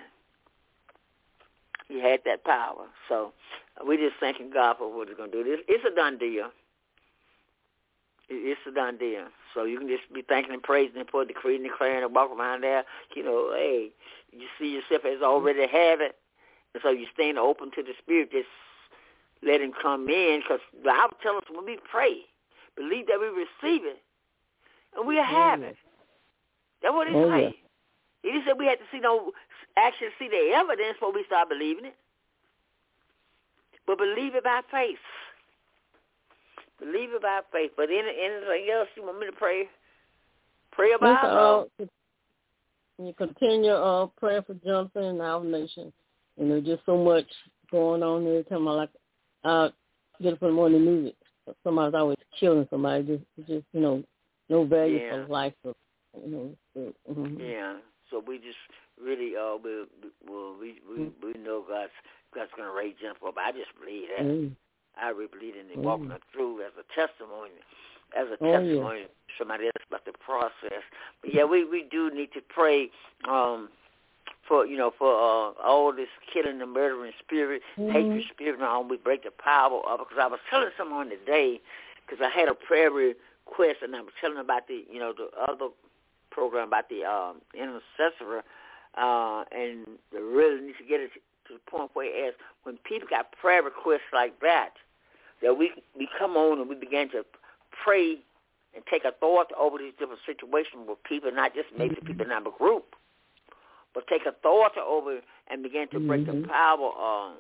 S3: He had that power. So we're just thanking God for what he's going to do. It's, it's a done deal. It's a done deal. So you can just be thanking and praising him for decreeing and declaring and walk around there. You know, hey, you see yourself as already have it. And so you stand open to the Spirit. Just let him come in. Because the Bible tells us when we pray, believe that we receive it, and we have it. That's what he oh, said. Yeah. He said we had to see no, actually see the evidence before we start believing it. But believe it by faith. Believe it by faith. But any, anything else you want me to pray? Pray about
S8: it. Uh, you continue uh, praying for Jonathan and our nation. You know, just so much going on every time I like uh, get up in the morning music. Somebody's always killing somebody. Just, just you know, no value
S3: yeah.
S8: for life. Or, you know, so, mm-hmm.
S3: Yeah. So we just really, uh, we, we, we, we, we know God's God's going to raise Jennifer up. I just believe that. Mm. I really believe in it, walking mm. her through as a testimony, as a
S8: Oh,
S3: testimony
S8: yeah.
S3: to somebody else about the process. But yeah, we, we do need to pray um, for, you know, for uh, all this killing and murdering spirit,
S8: mm-hmm.
S3: hatred spirit, and all. We break the power of it. Because I was telling someone today, because I had a prayer request, and I was telling about the, you know, the other program about the um, intercessor, uh, and they really need to get it to the point where as when people got prayer requests like that, that we we come on and we begin to pray and take authority over these different situations with people, not just maybe mm-hmm. people in our group, but take authority over and begin to break mm-hmm. the power um,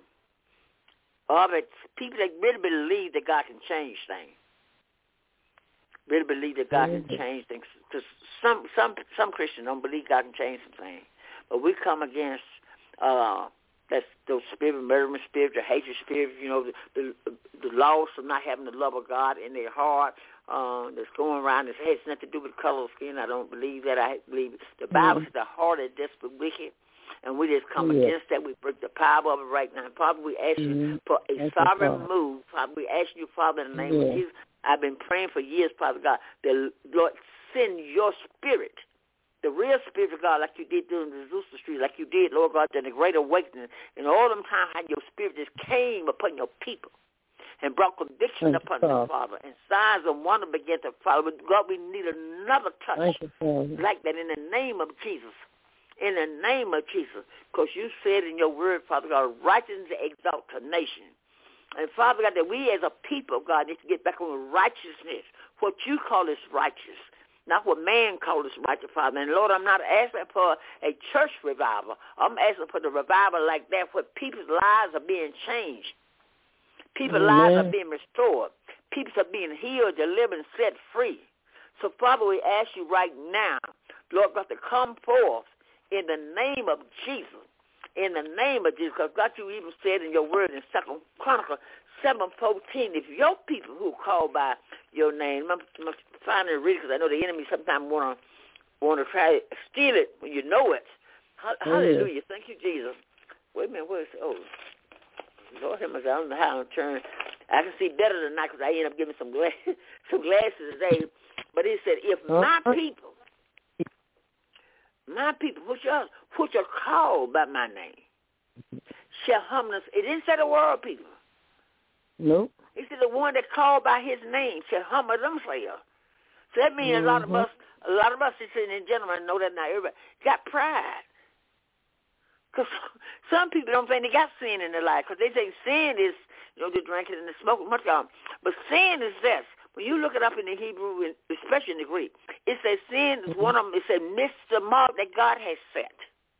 S3: of it. People that really believe that God can change things. Really believe that God mm-hmm. can change things. Because some, some, some Christians don't believe God can change some things. But we come against uh, that's those spirit, murdering spirits, the hatred spirits, you know, the, the, the loss of not having the love of God in their heart, uh, that's going around. It has nothing to do with the color of skin. I don't believe that. I believe the Bible mm-hmm. says the heart is desperate wicked, and we just come yeah. against that. We break the power of it right now. Father, we ask
S8: mm-hmm.
S3: you for a That's sovereign move. Father, we ask you, Father, in the name yeah. of Jesus. I've been praying for years, Father God, that, Lord, send your spirit, the real spirit of God, like you did during the Azusa Street, like you did, Lord God, during the Great Awakening, and all them times how your spirit just came upon your people and brought conviction Thank upon them, Father, and signs and wonder began to follow. But God, we need another touch
S8: you,
S3: like that in the name of Jesus. In the name of Jesus, because you said in your word, Father God, righteousness exalts a nation. And Father God, that we as a people, God, need to get back on righteousness, what you call is righteous, not what man calls is righteous, Father. And Lord, I'm not asking for a church revival. I'm asking for the revival like that where people's lives are being changed. People's Amen. Lives are being restored. People are being healed, delivered, and set free. So, Father, we ask you right now, Lord God, to come forth in the name of Jesus. In the name of Jesus, because God, you even said in your word in Second Chronicles seven fourteen, if your people who call by your name, I'm, I'm finally read because I know the enemy sometimes want to want to try to steal it when you know it. Hallelujah. Thank you, Jesus. Wait a minute. Where's, oh, Lord, I don't know how to turn. I can see better than that because I end up giving some, glass, some glasses today. But he said, if my people, my people, which are, which are called by my name, shall humble us. It didn't say the world people.
S8: No. Nope.
S3: He said the one that called by his name shall humble themselves. So that means mm-hmm. a lot of us, a lot of us, and gentlemen know that now, everybody got pride. Because some people don't think they got sin in their life because they think sin is, you know, the drinking and the smoking. Much of But sin is this. When you look it up in the Hebrew, especially in the Greek, it says sin is one of them. It says miss the mark that God has set.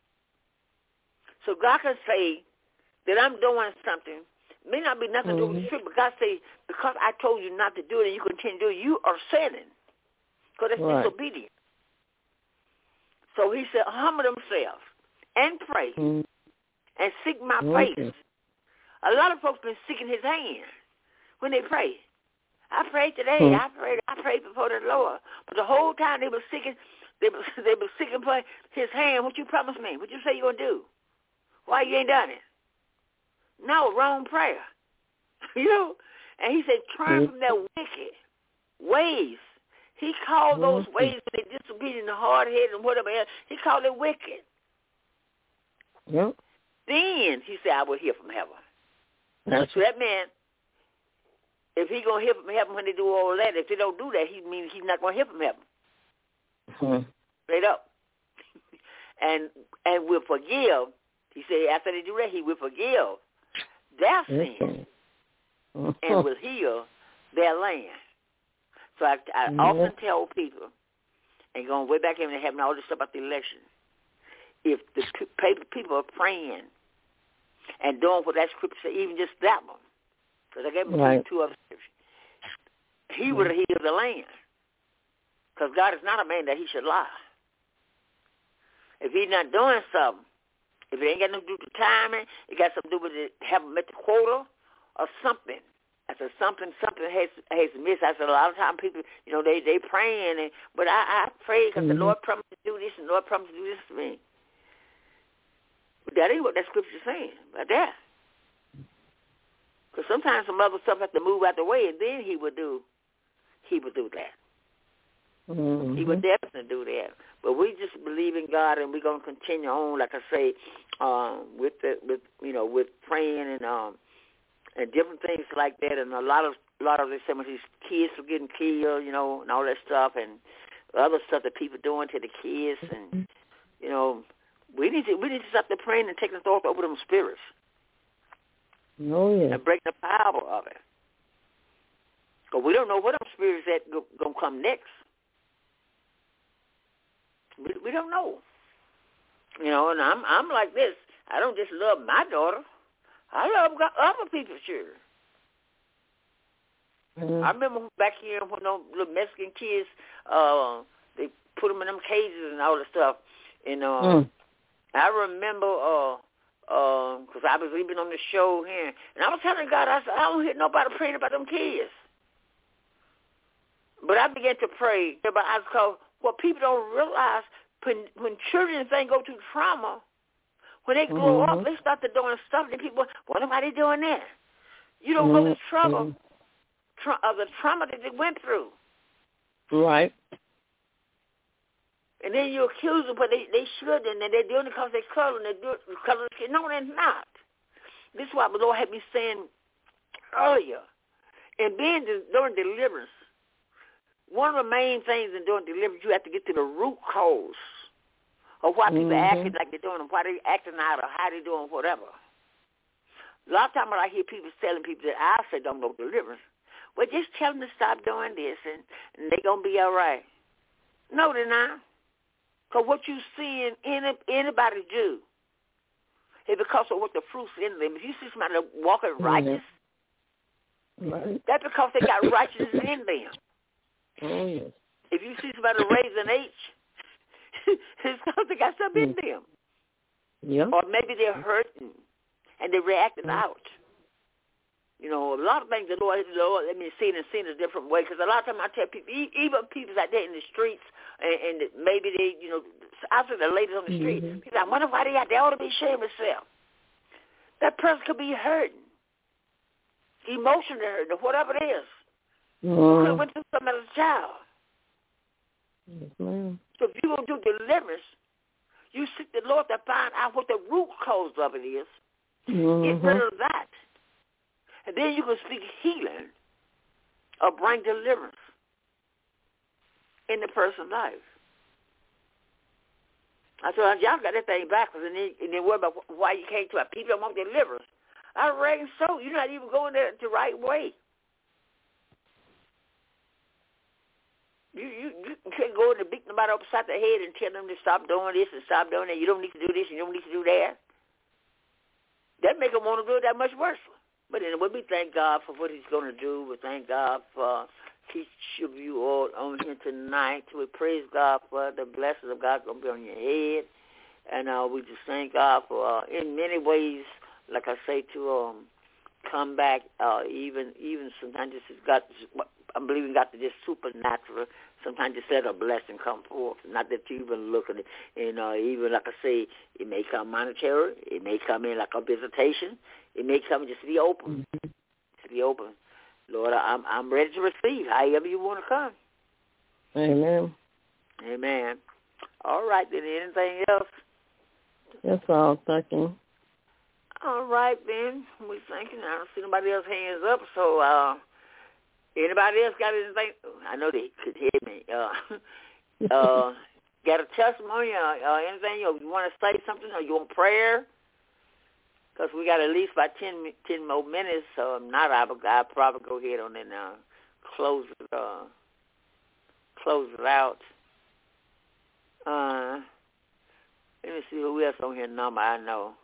S3: So God can say that I'm doing something. It may not be nothing mm-hmm. to do with the truth, but God say, because I told you not to do it and you continue to do it, you are sinning. Because that's right. disobedience. So he said, humble themselves and pray mm-hmm. and seek my mm-hmm. face. A lot of folks been seeking his hand when they pray. I prayed today. Hmm. I prayed. I prayed before the Lord. But the whole time they were seeking, they were, they were seeking for his hand. What you promised me? What you say you gonna do? Why you ain't done it? No, wrong prayer. you know. And he said, turn from their wicked ways. He called those ways when they disobedient and hard headed and whatever else. He called it wicked.
S8: Yep.
S3: Then he said, I will hear from heaven.
S8: That's
S3: so that meant. If he going to hear from heaven when they do all that, if they don't do that, he means he's not going to hear from heaven.
S8: Hmm.
S3: Straight up. and and will forgive. He said after they do that, he will forgive their sin
S8: mm-hmm.
S3: and will heal their land. So I, I mm-hmm. often tell people, and going way back in and having all this stuff about the election, if the people are praying and doing what that scripture says, even just that one, because I gave him right. two, two other scriptures. He would have healed the land. Because God is not a man that he should lie. If he's not doing something, if it ain't got nothing to do with the timing, it got something to do with it, haven't met the quota or something. I said something, something has has missed. I said a lot of times people, you know, they they praying, and but I, I pray because mm-hmm. the Lord promised to do this and the Lord promised to do this to me. But that ain't what that scripture's saying about that. Because sometimes some other stuff has to move out the way, and then he would do, he would do that.
S8: Mm-hmm.
S3: He would definitely do that. But we just believe in God, and we're gonna continue on, like I say, um, with the with you know with praying and um and different things like that, and a lot of a lot of this, some of these kids were getting killed, you know, and all that stuff, and other stuff that people doing to the kids, and you know, we need to we need to stop the praying and taking authority over them spirits.
S8: Oh yeah.
S3: And break the power of it. Because we don't know what them spirits that go, gonna come next. We, we don't know. You know, and I'm I'm like this. I don't just love my daughter. I love other people's children. Mm-hmm. I remember back here when those little Mexican kids, uh, they put them in them cages and all that stuff. And uh, mm. I remember, uh, because uh, I was even on the show here, and I was telling God, I said, I don't hear nobody praying about them kids. But I began to pray about I called what people don't realize when, when children things go through trauma, when they grow mm-hmm. up, they start to doing stuff, and people, what am I doing that? You don't mm-hmm. know the trouble, tra- of the trauma that they went through.
S8: Right.
S3: And then you accuse them, but they, they shouldn't, and they're doing it because they're color, and they do it because of the No, they're not. This is why the Lord had me saying earlier, and being during deliverance, one of the main things in doing deliverance, you have to get to the root cause of why people
S8: mm-hmm.
S3: acting like they're doing and why they're acting out or how they're doing whatever. A lot of times when I hear people telling people that I say don't know deliverance, well, just tell them to stop doing this and, and they're going to be all right. No, they're not. Because what you see in any, anybody do is because of what the fruit's in them. If you see somebody walking righteous,
S8: right.
S3: that's because they got righteousness in them.
S8: Oh, yes.
S3: If you see somebody raise an H, it's because they got something in them.
S8: Yeah.
S3: Or maybe they're hurting and they're reacting mm-hmm. out. You know, a lot of things the Lord, the Lord let me see it and see it a different way. Because a lot of times I tell people, even people out there in the streets, and, and maybe they, you know, I see the ladies on the street, mm-hmm. people, I wonder why they out there. They ought to be ashamed of themselves. That person could be hurting, emotionally hurting, or whatever it is.
S8: Mm-hmm.
S3: Could have went through something as a child.
S8: Yes, ma'am.
S3: So if you will do deliverance, you seek the Lord to find out what the root cause of it is.
S8: Mm-hmm.
S3: Get rid of that. And then you can speak healing or bring deliverance in the person's life. I told y'all got that thing backwards, and then, and then worry about why you can't do it. People don't want deliverance. I reckon so. You're not even going there the right way. You, you you can't go in and beat somebody upside the head and tell them to stop doing this and stop doing that. You don't need to do this and you don't need to do that. That make them want to do it that much worse. But anyway, we thank God for what he's going to do. We thank God for each of you all on here tonight. We praise God for the blessings of God going to be on your head. And uh, we just thank God for, uh, in many ways, like I say, to um, come back, uh, even even sometimes it's got, I'm believing God to just supernatural. Sometimes just let a blessing come forth. Not that you even look at it. And uh, even, like I say, it may come monetary. It may come in like a visitation. It may come just be open. Mm-hmm. Just be open. Lord, I'm I'm ready to receive however you want to come.
S8: Amen.
S3: Amen. All right, then. Anything else?
S8: That's all. Thank you.
S3: All right, then. We thank you. I don't see nobody else hands up, so uh, anybody else got anything? I know they could hear me. Uh, uh, got a testimony or uh, anything? You, you want to say something or you want prayer? Because we got at least about ten, ten more minutes, so if not, I'll, I'll probably go ahead on and uh, close it, uh, close it out. Uh, let me see who else on here number I know.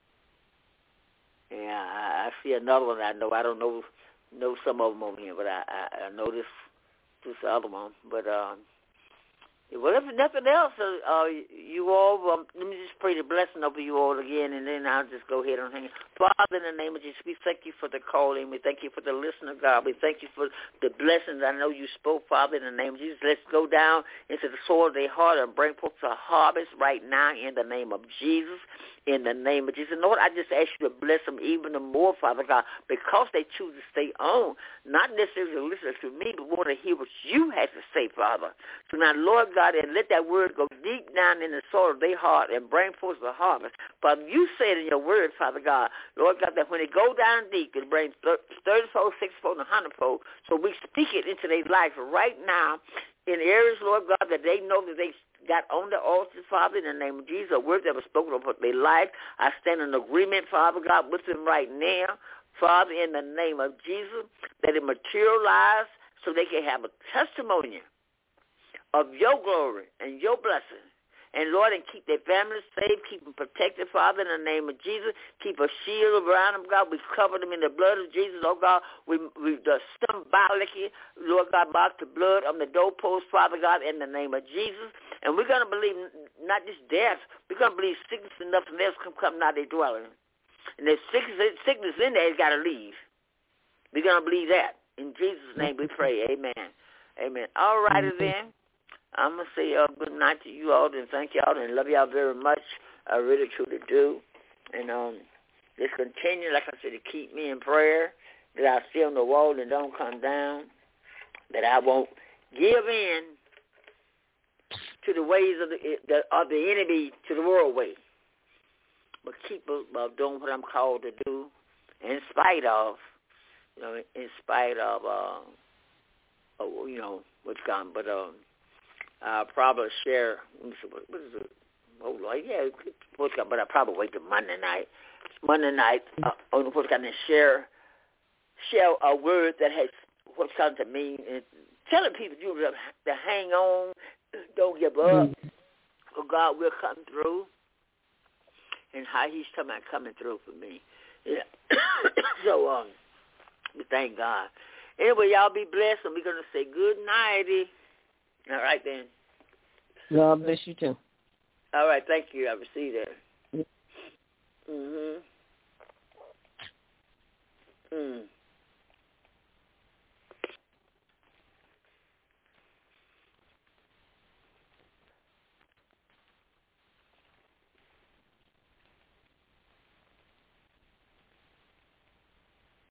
S3: Yeah, I, I see another one I know. I don't know know some of them on here, but I, I, I know this this other one. But um, Well, if nothing else, uh, uh, you all, um, let me just pray the blessing over you all again, and then I'll just go ahead and hang it. Father, in the name of Jesus, we thank you for the calling. We thank you for the listener, God. We thank you for the blessings I know you spoke, Father, in the name of Jesus. Let's go down into the soil of their heart and bring forth a harvest right now in the name of Jesus. In the name of Jesus. Lord, I just ask you to bless them even more, Father God, because they choose to stay on, not necessarily to listen to me, but want to hear what you have to say, Father. So now, Lord God, and let that word go deep down in the soil of their heart and bring forth the harvest. Father, you said in your word, Father God, Lord God, that when it go down deep, it brings thirty-fold, sixty-fold, and one hundred-fold. So we speak it into their life right now in areas, Lord God, that they know that they got on the altar, Father, in the name of Jesus, a word that was spoken over their life. I stand in agreement, Father God, with them right now, Father, in the name of Jesus, that it materialize so they can have a testimony of your glory and your blessing. And, Lord, and keep their families safe, keep them protected, Father, in the name of Jesus. Keep a shield around them, God. We cover them in the blood of Jesus, oh, God. We, we the symbolically, Lord God, mark the blood on the doorpost, Father God, in the name of Jesus. And we're going to believe not just death. We're going to believe sickness and nothing else can come out of their dwelling. And there's sickness, sickness in there, it's got to leave. We're going to believe that. In Jesus' name we pray. Amen. Amen. All righty then. I'm going to say uh, good night to you all and thank y'all and love y'all very much. I really, truly do. And um, just continue, like I said, to keep me in prayer, that I stay on the wall and don't come down, that I won't give in to the ways of the, the, of the enemy, to the world way, but keep uh, doing what I'm called to do in spite of, you know, in spite of, uh, of you know, what's gone, but um, I'll probably share, what is it? Oh, Lord, yeah, what's gone, but I'll probably wait till Monday night. Monday night, uh, on what's going to share, share a word that has what's come to me, and telling people you to, to hang on, don't give up, for God will come through, and how he's talking about coming through for me. Yeah. So, um, we thank God. Anyway, y'all be blessed, and we're going to say good nighty. All right, then.
S8: God bless you, too.
S3: All right, thank you. I received that. Mm-hmm.